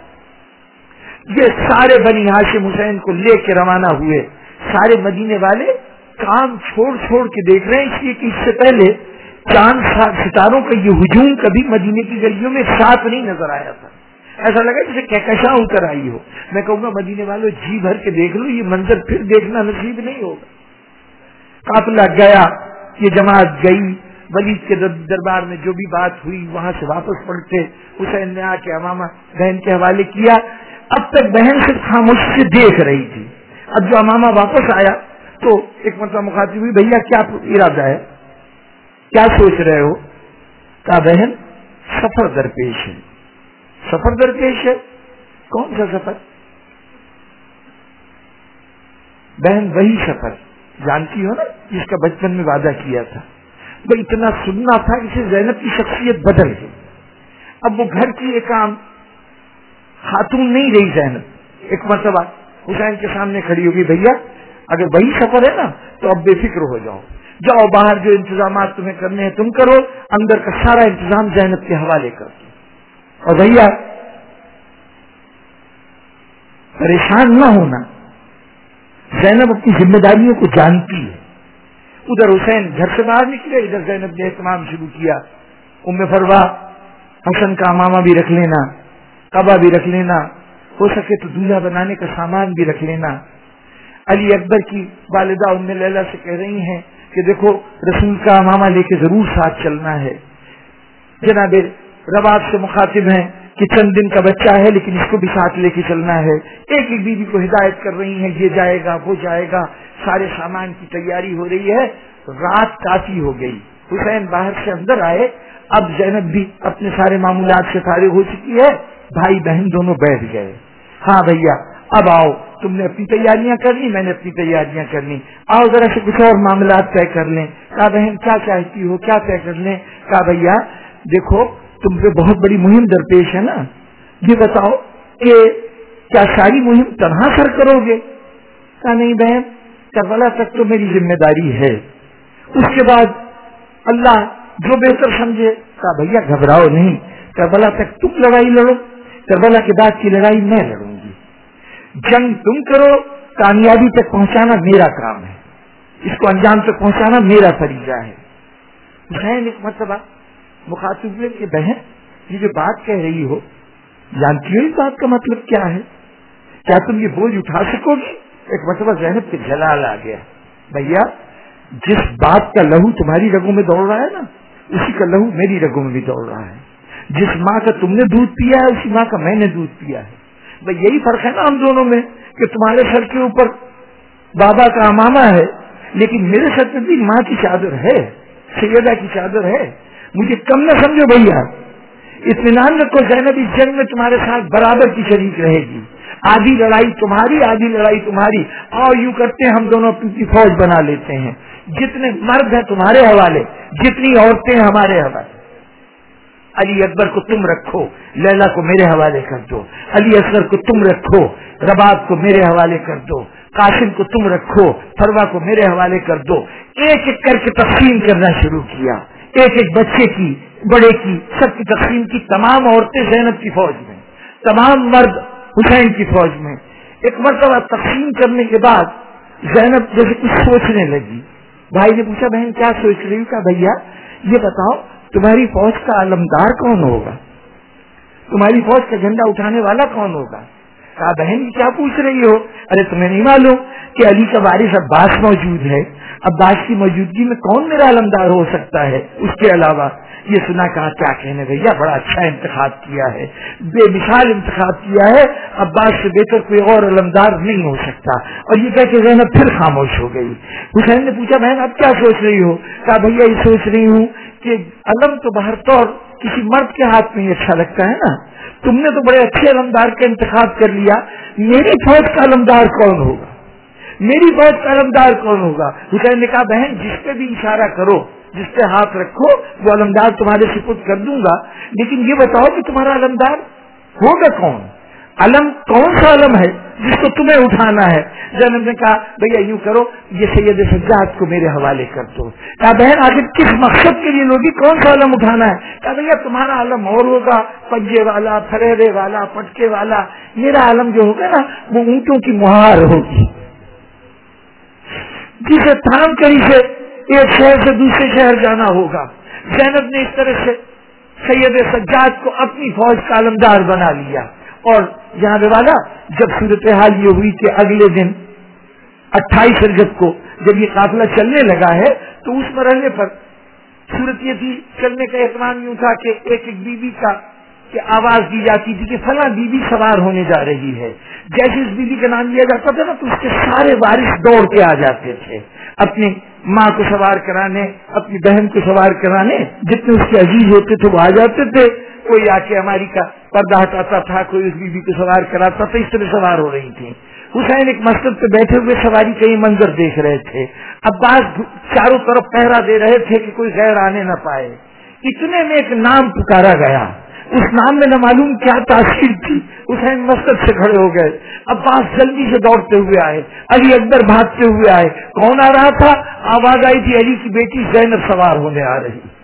یہ سارے بنی ہاشم حسین کو لے کے روانہ ہوئے. سارے مدینے والے کام چھوڑ چھوڑ کے دیکھ رہے ہیں, اس لیے کہ اس سے پہلے چاند ستاروں کا یہ ہجوم کبھی مدینے کی گلیوں میں ساتھ نہیں نظر آیا تھا. ایسا لگا جسے کہکشاں اتر آئی ہو. میں کہوں گا مدینے والوں جی بھر کے دیکھ لو, یہ منظر پھر دیکھنا نصیب نہیں ہوگا. قافلہ گیا, یہ جماعت گئی, ولید کے دربار میں جو بھی بات ہوئی وہاں سے واپس پلٹے. حسین نے آ کے امامہ بہن کے حوالے کیا. اب تک بہن صرف خاموشی سے دیکھ رہی تھی. اب جو امامہ واپس آیا تو ایک مرتبہ مخاطب ہوئی, بھیا کیا ارادہ ہے, کیا سوچ رہے ہو؟ کہا بہن سفر درپیش ہے, सफर दरपेश है। कौन सा सफर? बहन वही सफर जानती हो ना जिसका बचपन में वादा किया था, वो इतना सुनना था कि ज़ैनब की शख्सियत बदल गई। अब वो घर की एक आम खातून नहीं रही ज़ैनब। एक मरतबा हुसैन के सामने खड़ी होगी, भैया अगर वही सफर है ना तो अब बेफिक्र हो जाओ, जाओ बाहर जो इंतजाम तुम्हें करने हैं तुम करो, अंदर का सारा इंतजाम ज़ैनब के हवाले कर दो। और भैया परेशान न होना, ज़ैनब अपनी जिम्मेदारियों को जानती है। उधर हुसैन घर से बाहर निकले, इधर ज़ैनब ने एहतमाम शुरू किया। उम्मे फरवा हसन का मामा भी रख लेना, कबा भी रख लेना, हो सके तो दूल्हा बनाने का सामान भी रख लेना। अली अकबर की वालिदा उम्मे लैला से कह रही हैं कि देखो रसूल का मामा लेके जरूर साथ चलना है। जनाब रबाब से मुखातिब हैं कि चंद दिन का बच्चा है लेकिन इसको भी साथ लेके चलना है। एक एक बीवी को हिदायत कर रही हैं, ये जाएगा वो जाएगा, सारे सामान की तैयारी हो रही है। रात काफी हो गई, हुसैन बाहर से अंदर आए। अब ज़ैनब भी अपने सारे मामूलात से फारिग हो चुकी है, भाई बहन दोनों बैठ गए। हाँ भैया अब आओ, तुमने अपनी तैयारियां कर ली, मैंने अपनी तैयारियां कर ली, आओ जरा से कुछ और मामलात तय कर लें। कहा बहन क्या चाहती हो, क्या तय कर लें? कहा भैया देखो तुम पे बहुत बड़ी मुहिम दरपेश है ना, ये बताओ कि क्या सारी मुहिम तनहा सर करोगे? कहा नहीं बहन, करबला तक तो मेरी जिम्मेदारी है, उसके बाद अल्लाह जो बेहतर समझे। कहा भैया घबराओ नहीं, करबला तक तुम लड़ाई लड़ो, करबला के बाद की लड़ाई मैं लड़ूंगी। जंग तुम करो, कामयाबी तक पहुंचाना मेरा काम है, इसको अंजाम तक पहुंचाना मेरा फरीजा है। हुसैन एक मरतबा मुखातिब हुए कि बहन ये जो बात कह रही हो जानती हो इस बात का मतलब क्या है, क्या तुम ये बोझ उठा सकोगी? एक मरतबा ज़ैनब पे जलाल आ गया, भैया जिस बात का लहू तुम्हारी रगों में दौड़ रहा है ना उसी का लहू मेरी रगों में भी दौड़ रहा है। जिस माँ का तुमने दूध पिया है उसी माँ का मैंने दूध पिया है। भाई यही फर्क है ना हम दोनों में कि तुम्हारे सर के ऊपर बाबा का अमामा है लेकिन मेरे सर पे भी माँ की चादर है, सैयदा की चादर है। मुझे कम न समझो भैया, इत्मीनान रखो ज़ैनब इस जंग में तुम्हारे साथ बराबर की शरीक रहेगी। आधी लड़ाई तुम्हारी आधी लड़ाई तुम्हारी, और यूं करते हैं हम दोनों अपनी फौज बना लेते हैं। जितने मर्द हैं तुम्हारे हवाले, जितनी औरतें हमारे हवाले। अली अकबर को तुम रखो, लैला को मेरे हवाले कर दो, अली असगर को तुम रखो, रबाब को मेरे हवाले कर दो, कासिम को तुम रखो, फरवा को मेरे हवाले कर दो। एक एक करके तकसीम करना शुरू किया, एक एक बच्चे की, बड़े की, सबकी तकसीम की। तमाम औरतें ज़ैनब की फौज में, तमाम मर्द हुसैन की फौज में। एक मरतबा तकसीम करने के बाद ज़ैनब जैसे कुछ सोचने लगी। भाई ने पूछा बहन क्या सोच रही हो? कहा भैया ये बताओ तुम्हारी फौज का आलमदार कौन होगा, तुम्हारी फौज का झंडा उठाने वाला कौन होगा? कहा बहन क्या पूछ रही हो? अरे तुम्हें नहीं मालूम कि अली का वारिस अब्बास मौजूद है, अब्बास की मौजूदगी में कौन मेरा आलमदार हो सकता है उसके अलावा? ये सुना, कहा क्या कहने भैया, बड़ा अच्छा इंतखाब किया है, बेमिसाल इंतखाब किया है, अब्बास से बेहतर कोई और अलमदार नहीं हो सकता। और ये कह के ज़ैनब फिर खामोश हो गई। हुसैन ने पूछा बहन अब क्या सोच रही हो? कहा भैया ये सोच रही हूँ कि अलम तो बाहर तौर किसी मर्द के हाथ में ही अच्छा लगता है ना, तुमने तो बड़े अच्छे अलमदार का इंतखाब कर लिया, मेरी फौज का अलमदार कौन होगा, मेरी फौज का अलमदार कौन होगा? हुसैन ने कहा बहन जिस पे भी इशारा करो, जिस पे हाथ रखो, वो अलमदार तुम्हारे सुपुर्द कर दूंगा, लेकिन ये बताओ कि तुम्हारा अलमदार होगा कौन? अलम कौन सा अलम है जिसको तुम्हें उठाना है? ज़ैनब ने कहा भैया यूं करो, ये सैयद सज्जाद को मेरे हवाले कर दो। कहा बहन आखिर किस मकसद के लिए लोगी, कौन सा अलम उठाना है? कहा भैया तुम्हारा अलम और होगा, पंजे वाला, फरेरे वाला, पटके वाला, मेरा अलम जो होगा ना वो ऊंटों की मुहार होगी, जिसे थाम करी से एक शहर से दूसरे शहर जाना होगा। ज़ैनब ने इस तरह से सैयद सज्जाद को अपनी फौज का अलमदार बना लिया। और जहां वाला जब सूरत हाल ये हुई कि अगले दिन अट्ठाईस रजब को जब ये काफिला चलने लगा है तो उस मरहले पर सूरत ये थी, चलने का एहतमाम यूं था कि एक एक बीबी का कि आवाज दी जाती थी कि फला बीबी सवार होने जा रही है। जैसे इस बीबी का नाम लिया जाता था ना तो उसके सारे वारिस दौड़ के आ जाते थे अपनी माँ को सवार कराने, अपनी बहन को सवार कराने, जितने उसके अजीज होते थे वो आ जाते थे। कोई आके हमारी का पर्दा हटाता था, कोई उस बीबी को सवार कराता था, इस तरह सवार हो रही थी। हुसैन एक मस्जिद पे बैठे हुए सवारी का ये मंजर देख रहे थे। अब्बास चारों तरफ पहरा दे रहे थे कि कोई गैर आने न पाए। इतने में एक नाम पुकारा गया, उस नाम में न मालूम क्या तासीर थी। हुसैन मस्जिद से खड़े हो गए, अब्बास जल्दी से दौड़ते हुए आए, अली अकबर भागते हुए आए। कौन आ रहा था? आवाज आई थी अली की बेटी जैनब सवार होने आ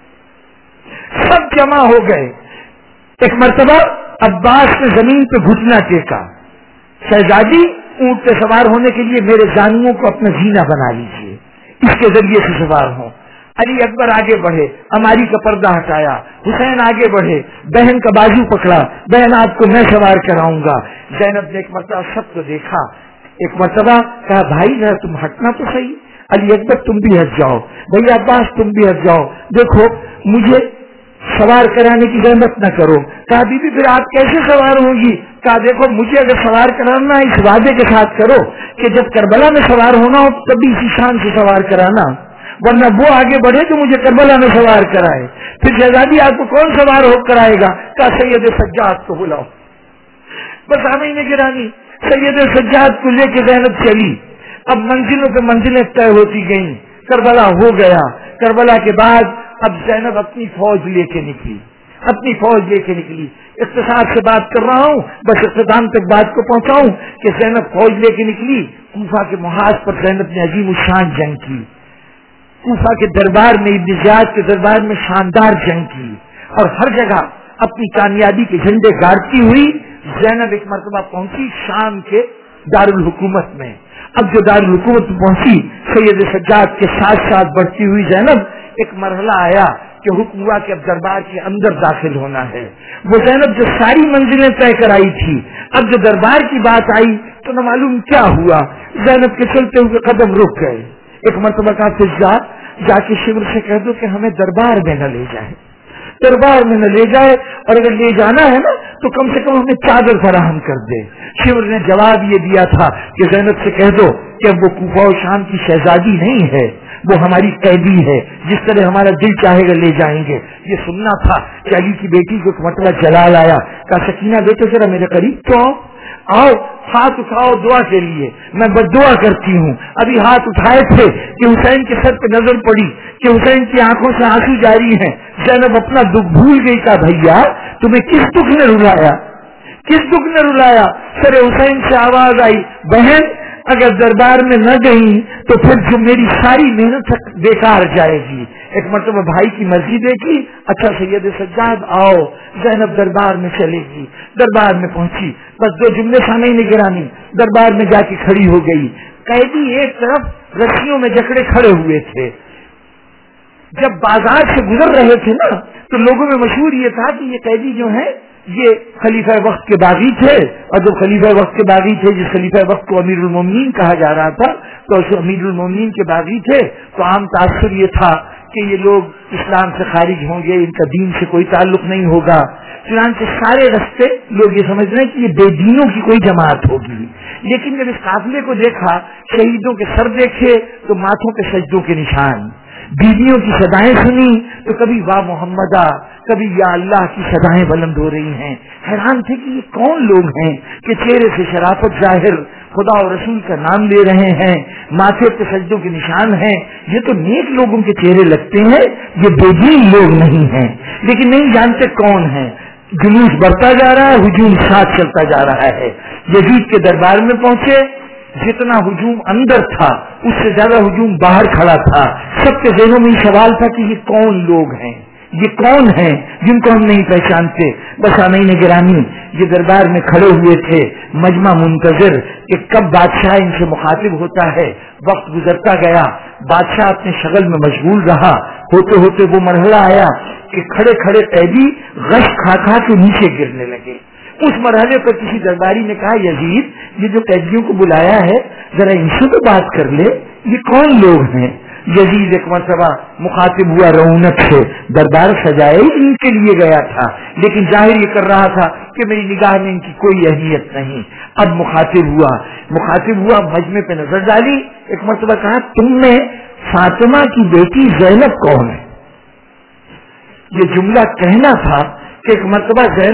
रही। सब जमा हो गए। एक मर्तबा अब्बास ने जमीन पे घुटना टेका, शहजादी ऊंट पे सवार होने के लिए मेरे जानुओं को अपना जीना बना लीजिए, इसके जरिए से सवार हो। अली अकबर आगे बढ़े, अमारी का पर्दा हटाया, हुसैन आगे बढ़े, बहन का बाजू पकड़ा, बहन आपको मैं सवार कराऊंगा। जैनब ने एक मरतबा सबको देखा, एक मरतबा कहा भाई जरा तुम हटना तो सही, अली अकबर तुम भी हट जाओ, भैया अब्बास तुम भी हट जाओ, देखो मुझे सवार कराने की जहमत न करो। कहा बीबी फिर आप कैसे सवार होंगी? कहा देखो मुझे अगर सवार कराना इस वादे के साथ करो कि जब करबला में सवार होना हो तभी इसी शान से सवार कराना, वरना वो आगे बढ़े तो मुझे करबला में सवार कराए। फिर शहजादी आपको कौन सवार हो कराएगा? कहा सैयद सज्जाद को बुलाओ। बस आमीन गिरानी सैयद सज्जाद को लेके जैनब चली। अब मंजिलों पे मंजिलें तय होती गयी, करबला हो गया। करबला के बाद अब जैनब अपनी फौज लेके निकली, अपनी फौज लेके निकली। इख्तिसार से बात कर रहा हूँ, बस इख्तिताम तक बात को पहुंचाऊं कि जैनब फौज लेके निकली। कूफा के मुहाज पर जैनब ने अजीम शान जंग की, कूफा के दरबार में, इब्न ज़ियाद के दरबार में शानदार जंग की, और हर जगह अपनी कामयाबी के झंडे गाड़ती हुई जैनब एक मरतबा पहुंची शाम के दारुल हुकूमत में। अब जो दारुल हुकूमत पहुंची, सैयद सज्जाद के साथ साथ बढ़ती हुई जैनब, एक मरहला आया कि हुक्म हुआ कि अब दरबार के अंदर दाखिल होना है। वो जैनब जो सारी मंजिलें तय कराई थी, अब जो दरबार की बात आई तो न मालूम क्या हुआ, जैनब के चलते हुए कदम रुक गए। एक मरतबा कहा फिजा जाके शिवर से कह दो कि हमें दरबार में न ले जाए, दरबार में न ले जाए, और अगर ले जाना है ना तो कम से कम हमें चादर फराहम कर दे। शिवर ने जवाब ये दिया था कि जैनब से कह दो कि अब वो कूफा और शाम की शहजादी नहीं है, वो हमारी कैदी है, जिस तरह हमारा दिल चाहेगा ले जाएंगे। ये सुनना था कि अली की बेटी को एक मरतबा जलाल आया, कहा सकीना बेटे जरा मेरे करीब तो आओ, आओ हाथ उठाओ दुआ के लिए, मैं बद्दुआ करती हूँ। अभी हाथ उठाए थे कि हुसैन के सर पे नजर पड़ी कि हुसैन की आंखों से आंसू जारी हैं। जैनब अपना दुख भूल गई। का भैया तुम्हें किस दुख ने रुलाया, किस दुख ने रुलाया? सर हुसैन से आवाज आई, बहन अगर दरबार में न गई तो फिर जो मेरी सारी मेहनत बेकार जाएगी। एक मरतबा भाई की मर्जी देखी, अच्छा सैयद सज्जाद आओ, जैनब दरबार में चलेगी। दरबार में पहुंची, बस दो जुमले सामने निगरानी, दरबार में जाके खड़ी हो गई। कैदी एक तरफ रस्सियों में जकड़े खड़े हुए थे। जब बाजार से गुजर रहे थे ना तो लोगों में मशहूर ये था कि ये कैदी जो है ये खलीफा वक्त के बागी थे, और जब खलीफा वक्त के बागी थे, जिस खलीफा वक्त को अमीरुल मोमिनीन कहा जा रहा था, तो उस अमीरुल मोमिनीन के बागी थे, तो आम तासुर ये था कि ये लोग इस्लाम से खारिज होंगे, इनका दीन से कोई ताल्लुक नहीं होगा। चुनांचे सारे रास्ते लोग ये समझ रहे हैं कि ये बेदीनों की कोई जमात होगी। लेकिन जब इस काफिले को देखा, शहीदों के सर देखे तो माथों पे सजदों के निशान, बीवियों की सदाएं सुनी तो कभी वाह मोहम्मदा, कभी या अल्लाह की सदाएं बुलंद हो रही हैं। हैरान थे कि ये कौन लोग हैं कि चेहरे से शराफत जाहिर, खुदा और रसूल का नाम ले रहे हैं, माथे पे सजदों के निशान हैं। ये तो नेक लोगों के चेहरे लगते हैं, ये बेदीन लोग नहीं हैं। लेकिन नहीं जानते कौन है। जुलूस बढ़ता जा रहा है, हुजूम साथ चलता जा रहा है। यजीद के दरबार में पहुंचे, जितना हुजूम अंदर था उससे ज्यादा हुजूम बाहर खड़ा था। सबके ज़हनों में सवाल था कि ये कौन लोग हैं, ये कौन हैं जिनको हम नहीं पहचानते। बस आमीन गिरामी ये दरबार में खड़े हुए थे, मजमा मुंतजिर कि कब बादशाह इनसे मुखातिब होता है। वक्त गुजरता गया, बादशाह अपने शगल में मशगूल रहा। होते होते वो मरहला आया कि खड़े खड़े कैदी गश खा खा के नीचे गिरने लगे। उस मरहले पर किसी दरबारी ने कहा, यजीद ये जो कैदियों को बुलाया है जरा इनसे तो बात कर ले, ये कौन लोग हैं? यजीद एक मरतबा मुखातिब हुआ रौनक से, दरबार सजाए इनके लिए गया था, लेकिन जाहिर ये कर रहा था कि मेरी निगाह में इनकी कोई अहमियत नहीं। अब मुखातिब हुआ, मुखातिब हुआ मजमे पे नजर डाली, एक मरतबा कहा, तुमने फातिमा की बेटी जैनब कौन है? ये जुमला कहना था कि एक मरतबा जैनब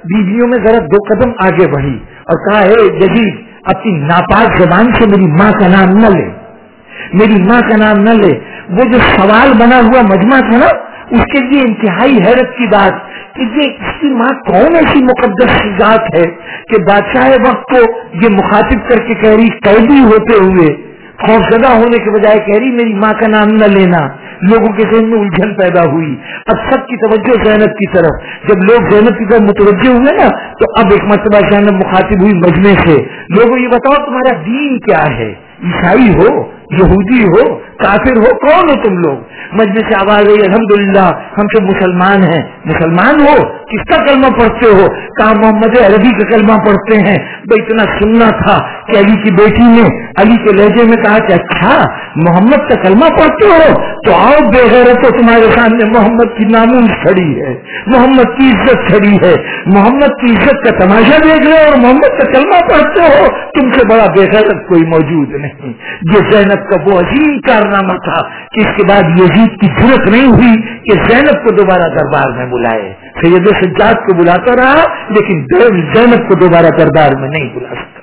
बीवियों में जरा दो कदम आगे बढ़ी और कहा, हे यजीद, अपनी नापाक जबान से मेरी माँ का नाम न ले, मेरी माँ का नाम न ले। वो जो सवाल बना हुआ मजमा था ना, उसके लिए इंतहाई हैरत की बात कि ये इसकी माँ कौन ऐसी मुकद्दस जात है कि बादशाह वक्त को ये मुखातिब करके कह रही, कैदी होते हुए खौफजदा होने के बजाय कह रही मेरी माँ का नाम न लेना। लोगों के जहन में उलझन पैदा हुई। अब सबकी तवज्जो ज़ैनब की तरफ। जब लोग ज़ैनब की तरफ मुतवज्जो हुए ना, तो अब एक मर्तबा ज़ैनब मुखातिब हुई मजमे से, लोगों ये बताओ तुम्हारा दीन क्या है? ईसाई हो, यहूदी हो, काफिर हो, कौन हो तुम लोग? मजमे से आवाज आई, अल्हम्दुलिल्लाह हम सब मुसलमान हैं। मुसलमान हो? किसका कलमा पढ़ते हो? कहा मोहम्मद अरबी का कलमा पढ़ते हैं। तो इतना सुनना था कि अली की बेटी ने अली के लहजे में कहा कि अच्छा मोहम्मद का कलमा पढ़ते हो, तो आओ बेगैरत, तो तुम्हारे सामने मोहम्मद की नामूस खड़ी है, मोहम्मद की इज्जत खड़ी है, मोहम्मद की इज्जत का तमाशा देख रहे हो और मोहम्मद का कलमा पढ़ते हो। तुमसे बड़ा बेगैरत कोई मौजूद नहीं। ये ज़ैनब का वो अजीम कारनामा था कि इसके बाद यजीद की जुर्रत नहीं हुई कि ज़ैनब को दोबारा दरबार में बुलाए। सैयद सज्जाद को बुलाता रहा, लेकिन ज़ैनब को दोबारा दरबार में नहीं बुला सका।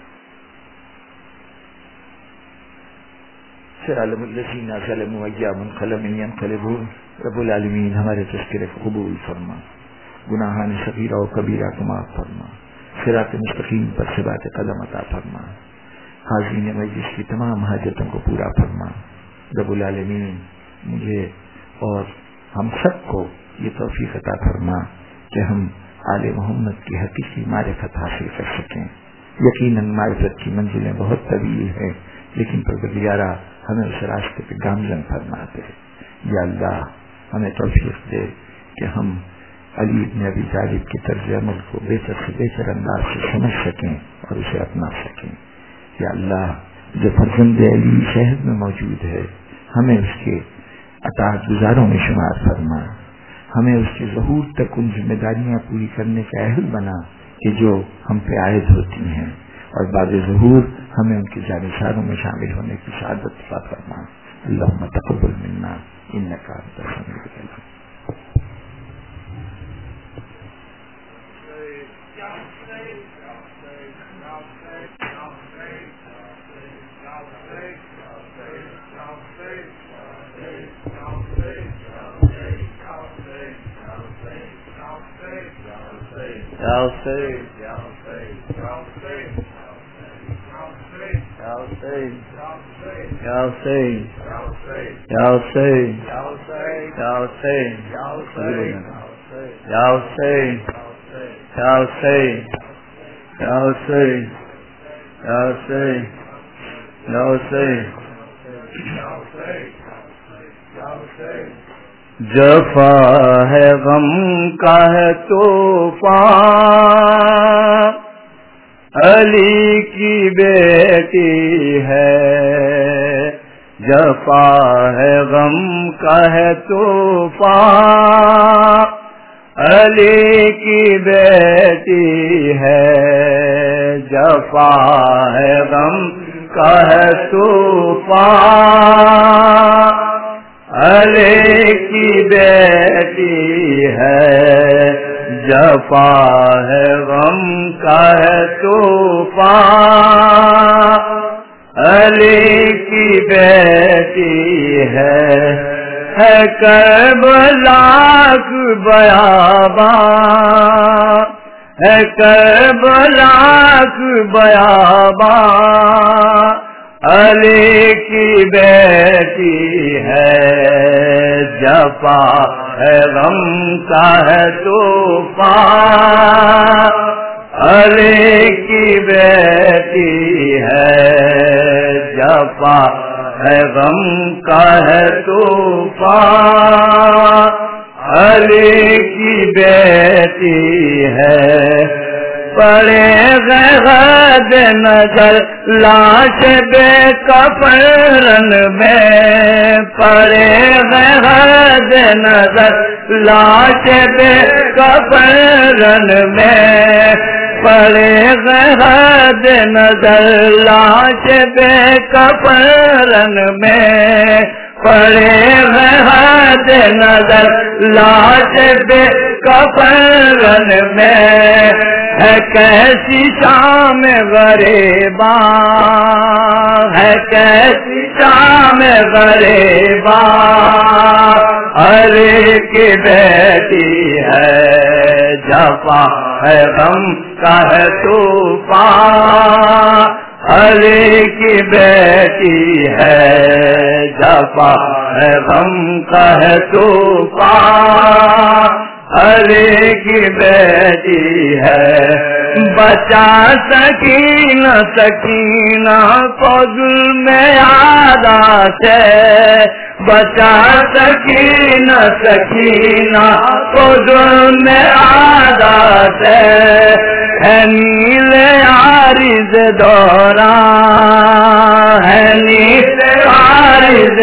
रब्बुल आलमीन हमारे तज़किरे को कबूल फरमा, गुनाहान सगीरा और कबीरा को माफ फरमा, सिरात मुस्तकीम पर सिबात कदम अता फरमा, हाज़रीन मजलिस की तमाम हाजतों को पूरा फरमा। रब्बुल आलमीन मुझे और हम सबको ये तौफीक अता फरमा कि हम आले मोहम्मद की हकीकी मारिफत हासिल कर सकें। यकीनन मारिफत की मंजिलें बहुत तवील हैं, लेकिन परवरदिगारा हमें उस रास्ते पे गामजन फरमा दे। या अल्लाह हमें तौफीक दे कि हम अली इब्न अबी तालिब के तर्ज अमल को बेहतर से बेहतर अंदाज से समझ सकें और उसे अपना सकें। या अल्लाह जो फर्जंद अली शहर में मौजूद है, हमें उसके अताअत गुजारों में शुमार फरमा, हमें उसके ज़हूर तक उन जिम्मेदारियां पूरी करने का अहल बना कि जो हम पे आयद होती हैं, और बाद ज़हूर हमें उनके जानिसारों में शामिल होने की सआदत अता फरमा। अल्लाहुम्मा तक़ब्बल मिन्ना इन्नका अंतस Samiul Aleem. Ya Hussein, Ya Hussein, Ya Hussein, Ya Hussein, Ya Hussein, Ya Hussein, Ya Hussein, Ya Hussein, Ya Hussein, Ya Hussein, Ya Hussein, Ya Hussein, Ya Hussein, Ya Hussein, Ya Hussein. जफा है गम का है तूफान, अली की बेटी है। जफा है गम का है तूफान, अली की बेटी है। जफा है गम का है तूफान, अली की बेटी है। जफा है गम का है तूफान, अली की बेटी है। है करबला की बयाबान, है करबला की बयाबान, अली की बेटी है। जफा है गम का है तूफान, अली की बेटी है। जफा है गम का है तूफान, अली की बेटी है। पड़े गद नजर लाश बेकफन में, पड़े गद नजर लाश बेकफन में, पड़े गद नजर लाश बेकफन में। پڑے حد نظر لاش بے کفن میں ہے کیسی شام غریباں ہے کیسی شام غریباں ارے کی بیٹی ہے جفا ہے غم کا ہے طوفان ارے کی بیٹی ہے جفا ہے غم کا ہے طوفان ارے کی بیٹی ہے بچا سکینہ سکینہ کو ظلم عادات ہے بچا سکینہ سکینہ کو ظلم عادات ہے نیل عارض دوران ہے نیل عارض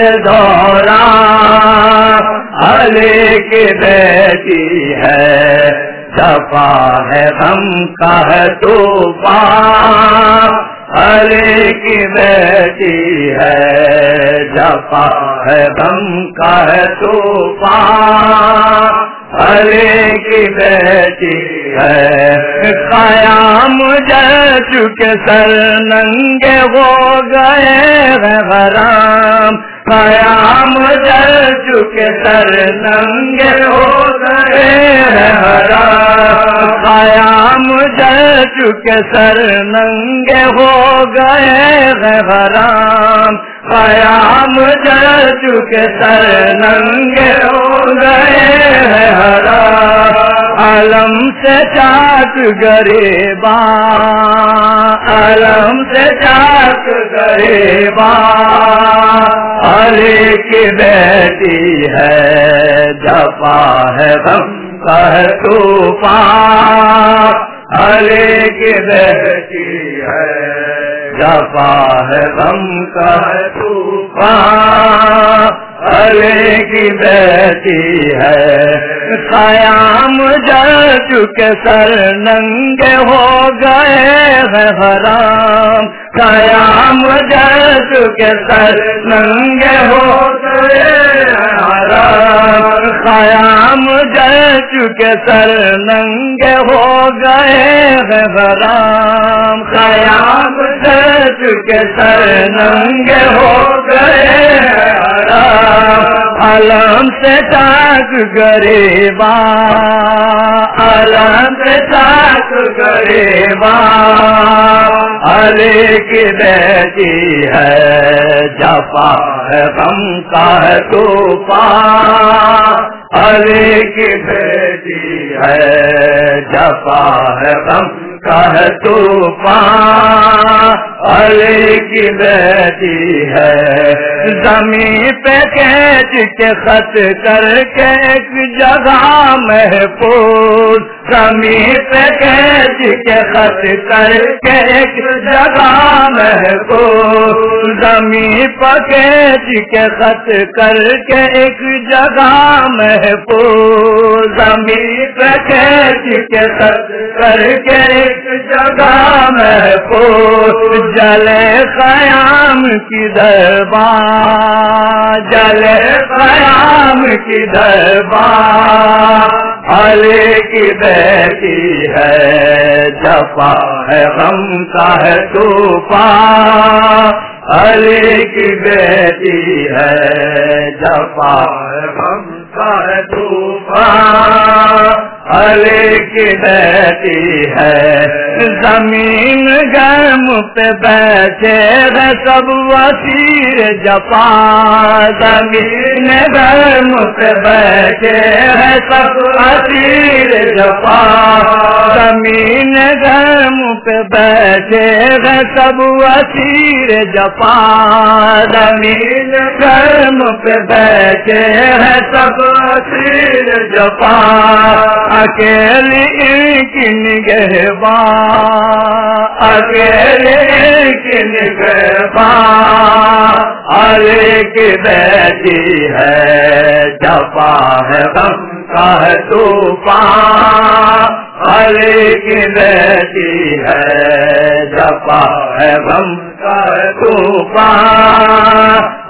دوران علی کی بیٹی ہے جفا ہے غم کا ہے طوفان علی کی بیٹی ہے جفا ہے غم کا ہے طوفان علی کی بیٹی ہے قیام جل چکے سر ننگے ہو گئے غرام قیام جل چکے سر ننگے ہو گئے حرام قیام جل چکے سر ننگے ہو گئے حرام قیام جل چکے سر ننگے ہو گئے حرام علم سے چاک گریباں علم سے چاک گریباں علی کی بیٹی ہے جفا ہے غم کا ہے طوفان علی کی بیٹی ہے جفا ہے غم کا ہے طوفان علی کی بیٹی ہے قیام جل چکے سر ننگے ہو گئے حرام قیام جل چکے سر ننگے ہو گئے حرام قیام جل چکے سر ننگے ہو گئے حرام قیام جل چکے سر ننگے ہو گئے حرام علم سے چاک گریباں علم سے چاک گریباں علی کی بیٹی ہے جفا ہے غم کا ہے طوفان علی کی بیٹی ہے جفا ہے غم کا ہے طوفان علی کی بیٹی ہے زمین پہ کھینچ کے خط کر کے ایک جگہ محفوظ زمین پہ کھینچ کے خط کر کے ایک جگہ محفوظ زمین پہ کھینچ کے خط کر کے ایک جگہ محفوظ زمین پہ کھینچ کے خط کر کے ایک جگہ محفوظ جلے قیام کی دربار جلے قیام کی دربار علی کی بیٹی ہے جفا ہے غم کا ہے طوفان علی کی بیٹی ہے جفا ہے غم کا ہے طوفان علی کی بیٹی ہے زمین گرم پہ بیٹھے ہے سب وسیر جفا زمین گرم پہ بیٹھے ہے سب وسیر جفا زمین گرم پہ بیٹھے ہے سب وسیر جفا زمین گرم پہ بیٹھے ہے سب وسیر جفا اکیلی کی نگہباں اکیلی کی نگہباں علی کی بیٹی ہے جفا ہے غم کا ہے طوفان علی کی بیٹی ہے جفا ہے غم کا ہے طوفان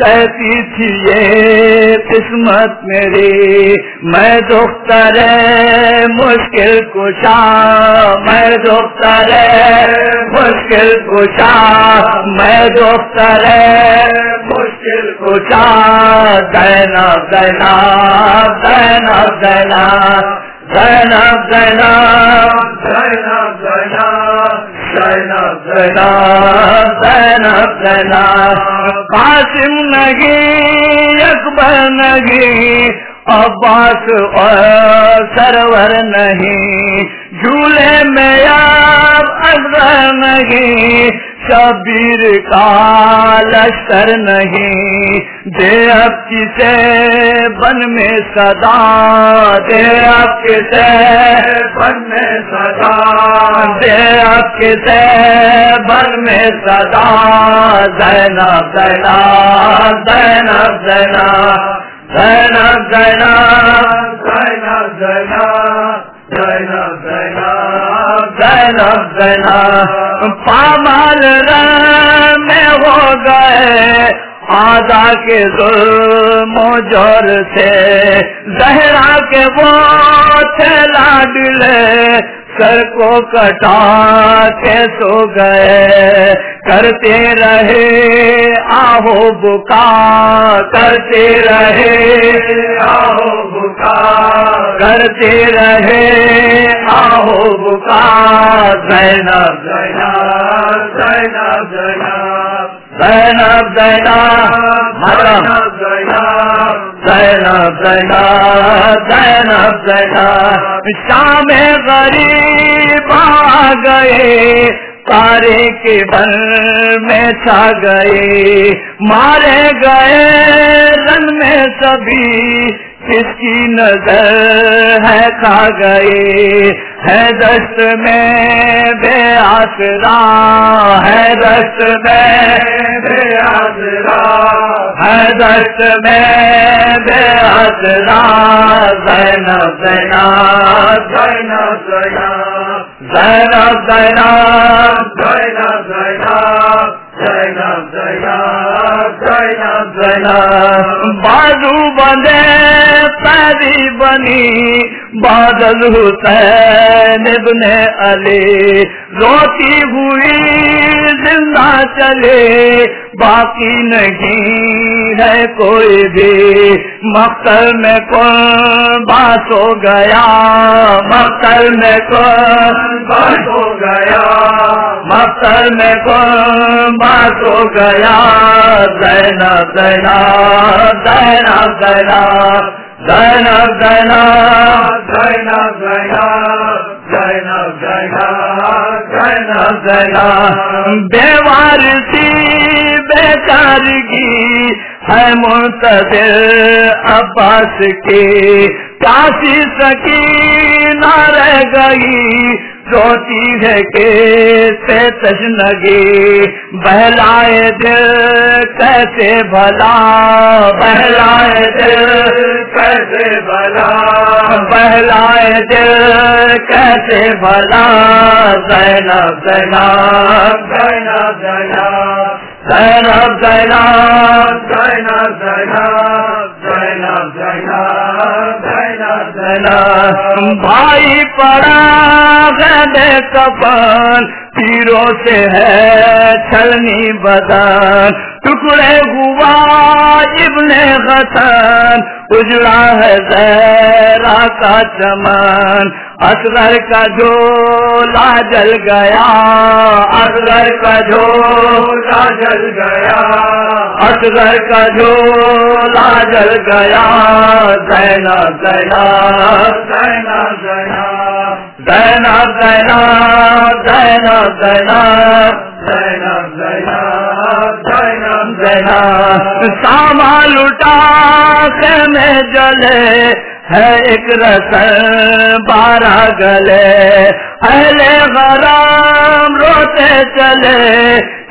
کیسی تھی یہ قسمت میری، میں دختر مشکل کشا، میں دختر مشکل کشا، میں دختر مشکل کشا، زینب زینب زینب زینب زینب زینب زینب زینب زینب زینب زینب قاسم نہیں، اکبر نہیں، عباس اور سرور نہیں، جھولے میں اب اصغر نہیں، شبیر کا لشکر نہیں، دے اب کسے بن میں صدا، دے اب کسے بن میں صدا، دے اب کسے بن میں صدا، زینب زینب زینب زینب زینب زینب زینب زینب زینب زینب زینب زینب پامال رن میں ہو گئے آدھا کے ظلم و جور سے، زہرا کے وہ تھے لاڈلے سر کو کٹا کے سو گئے، کرتے رہے آہو بکا، کرتے رہے آہو بکا، کرتے رہے آہو بکا، زینب زینب زینب زینب زینب زینب زینب زینب زینب زینب زینب شام غریب آ گئے، تارے کے بن میں چھا گئے، مارے گئے رن میں سبھی، کس کی نظر ہے کھا گئے، ہے دست میں بے آسرا، ہے دست میں بے آسرا، ہے دست میں بے آسرا، زینب زینب زینب زینب زینب زینب زینب زینب زینب زینب زینب بازو بندے پیری بنی بادل حسین ابن علی، روتی ہوئی زندہ چلے باقی نہیں ہے کوئی بھی، مقتل میں کون باس ہو گیا، مقتل میں کون باس ہو گیا، مقتل میں کون باس ہو گیا، زینب زینب زینب زینب زینب زینب زینب زینب زینب زینب زینب بیوار سی بیچارگی ہے منتظر عباس کی، کاسی سکینہ رہ گئی، روتی ہے کیسے تشنگی، بہلائے دل کیسے بھلا، بہلائے دل کیسے بھلا، بہلائے دل کیسے بھلا، زینب زینب زینب زینب زینب زینب زینب زینب زینب زینب زینب بھائی پڑا غد کفن، تیروں سے ہے چھلنی بدن، ٹکڑے ہوا ابن حسن، اجڑا ہے زہرا کا چمن، اصغر کا جھولا جل گیا، اصغر کا جھولا جل گیا، اصغر کا جھولا جل گیا، زینب زینب زینب زینب زینب زینب زینب زینب زینب زینب زینب سامان لٹا کے میں جلے ہے ایک رسن بارہ گلے، اہل غرام روتے چلے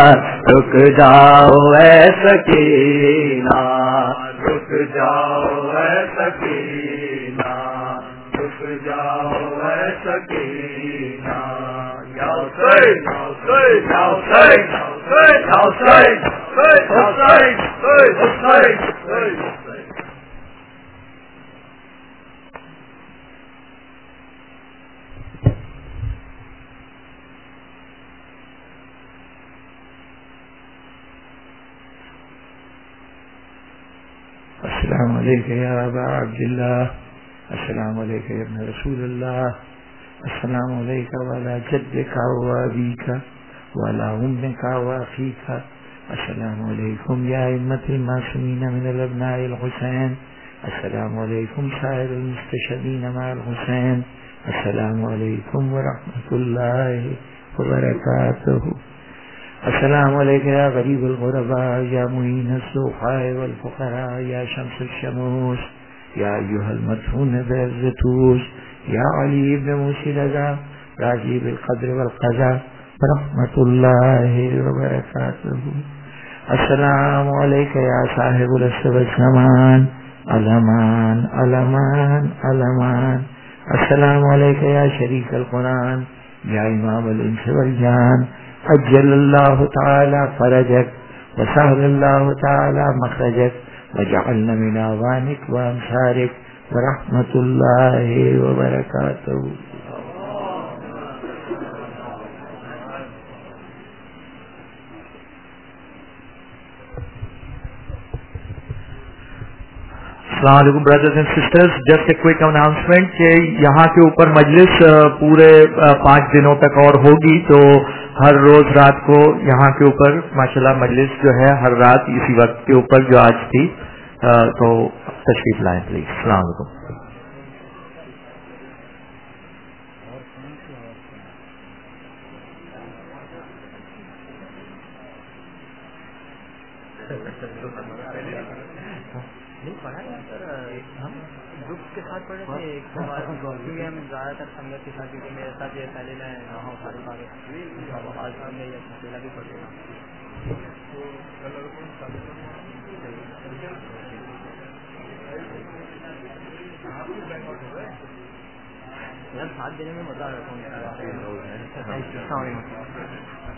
رک جاؤ اے سکینہ رک جاؤ اے سکینہ رک جاؤ اے سکینہ یا حسین یا حسین یا حسین یا حسین حسین حسین السلام علیکم یا ابا عبداللہ السلام علیکم یا ابن رسول اللہ السلام علیکم وعلی جدک و ابیک وعلی امک و اخیک السلام علیکم یا ائمۃ المعصومین من الابناء الحسین السلام علیکم سائر المستشہدین مع الحسین السلام علیکم ورحمۃ اللہ وبرکاتہ السلام علیکم یا غریب الغرباء یا معین الضعفاء والفقراء یا شمس الشموس یا ایھا المدفون بعزتوس یا علی بن موسی رضا راضی بالقدر والقضاء رحمۃ اللہ وبرکاتہ السلام علیکم یا صاحب العصر والزمان الامان الامان الامان السلام علیکم یا شریک القرآن یا امام الانس والجان عجل اللہ تعالی فرجک وسهل اللہ تعالی مخرجک وجعلنا من اعوانک وانصارک ورحمۃ اللہ وبرکاتہ. السلام علیکم brothers and sisters, just a quick announcement کہ یہاں کے اوپر مجلس پورے پانچ دنوں تک اور ہوگی، تو ہر روز رات کو یہاں کے اوپر ماشاءاللہ مجلس جو ہے ہر رات اسی وقت کے اوپر جو آج تھی، تو تشریف لائیں پلیز. السلام علیکم. ہم گروپ کے ساتھ پڑھے تھے ایک کیونکہ ہم زیادہ تر سنگت کے ساتھ، کیونکہ میرے ساتھ یہ پہلے میں رہا ہوں فاروق آگے آج ہم نے یہ پہلا بھی پڑھے گا. یار ساتھ دینے میں مزہ آ رہا ہے.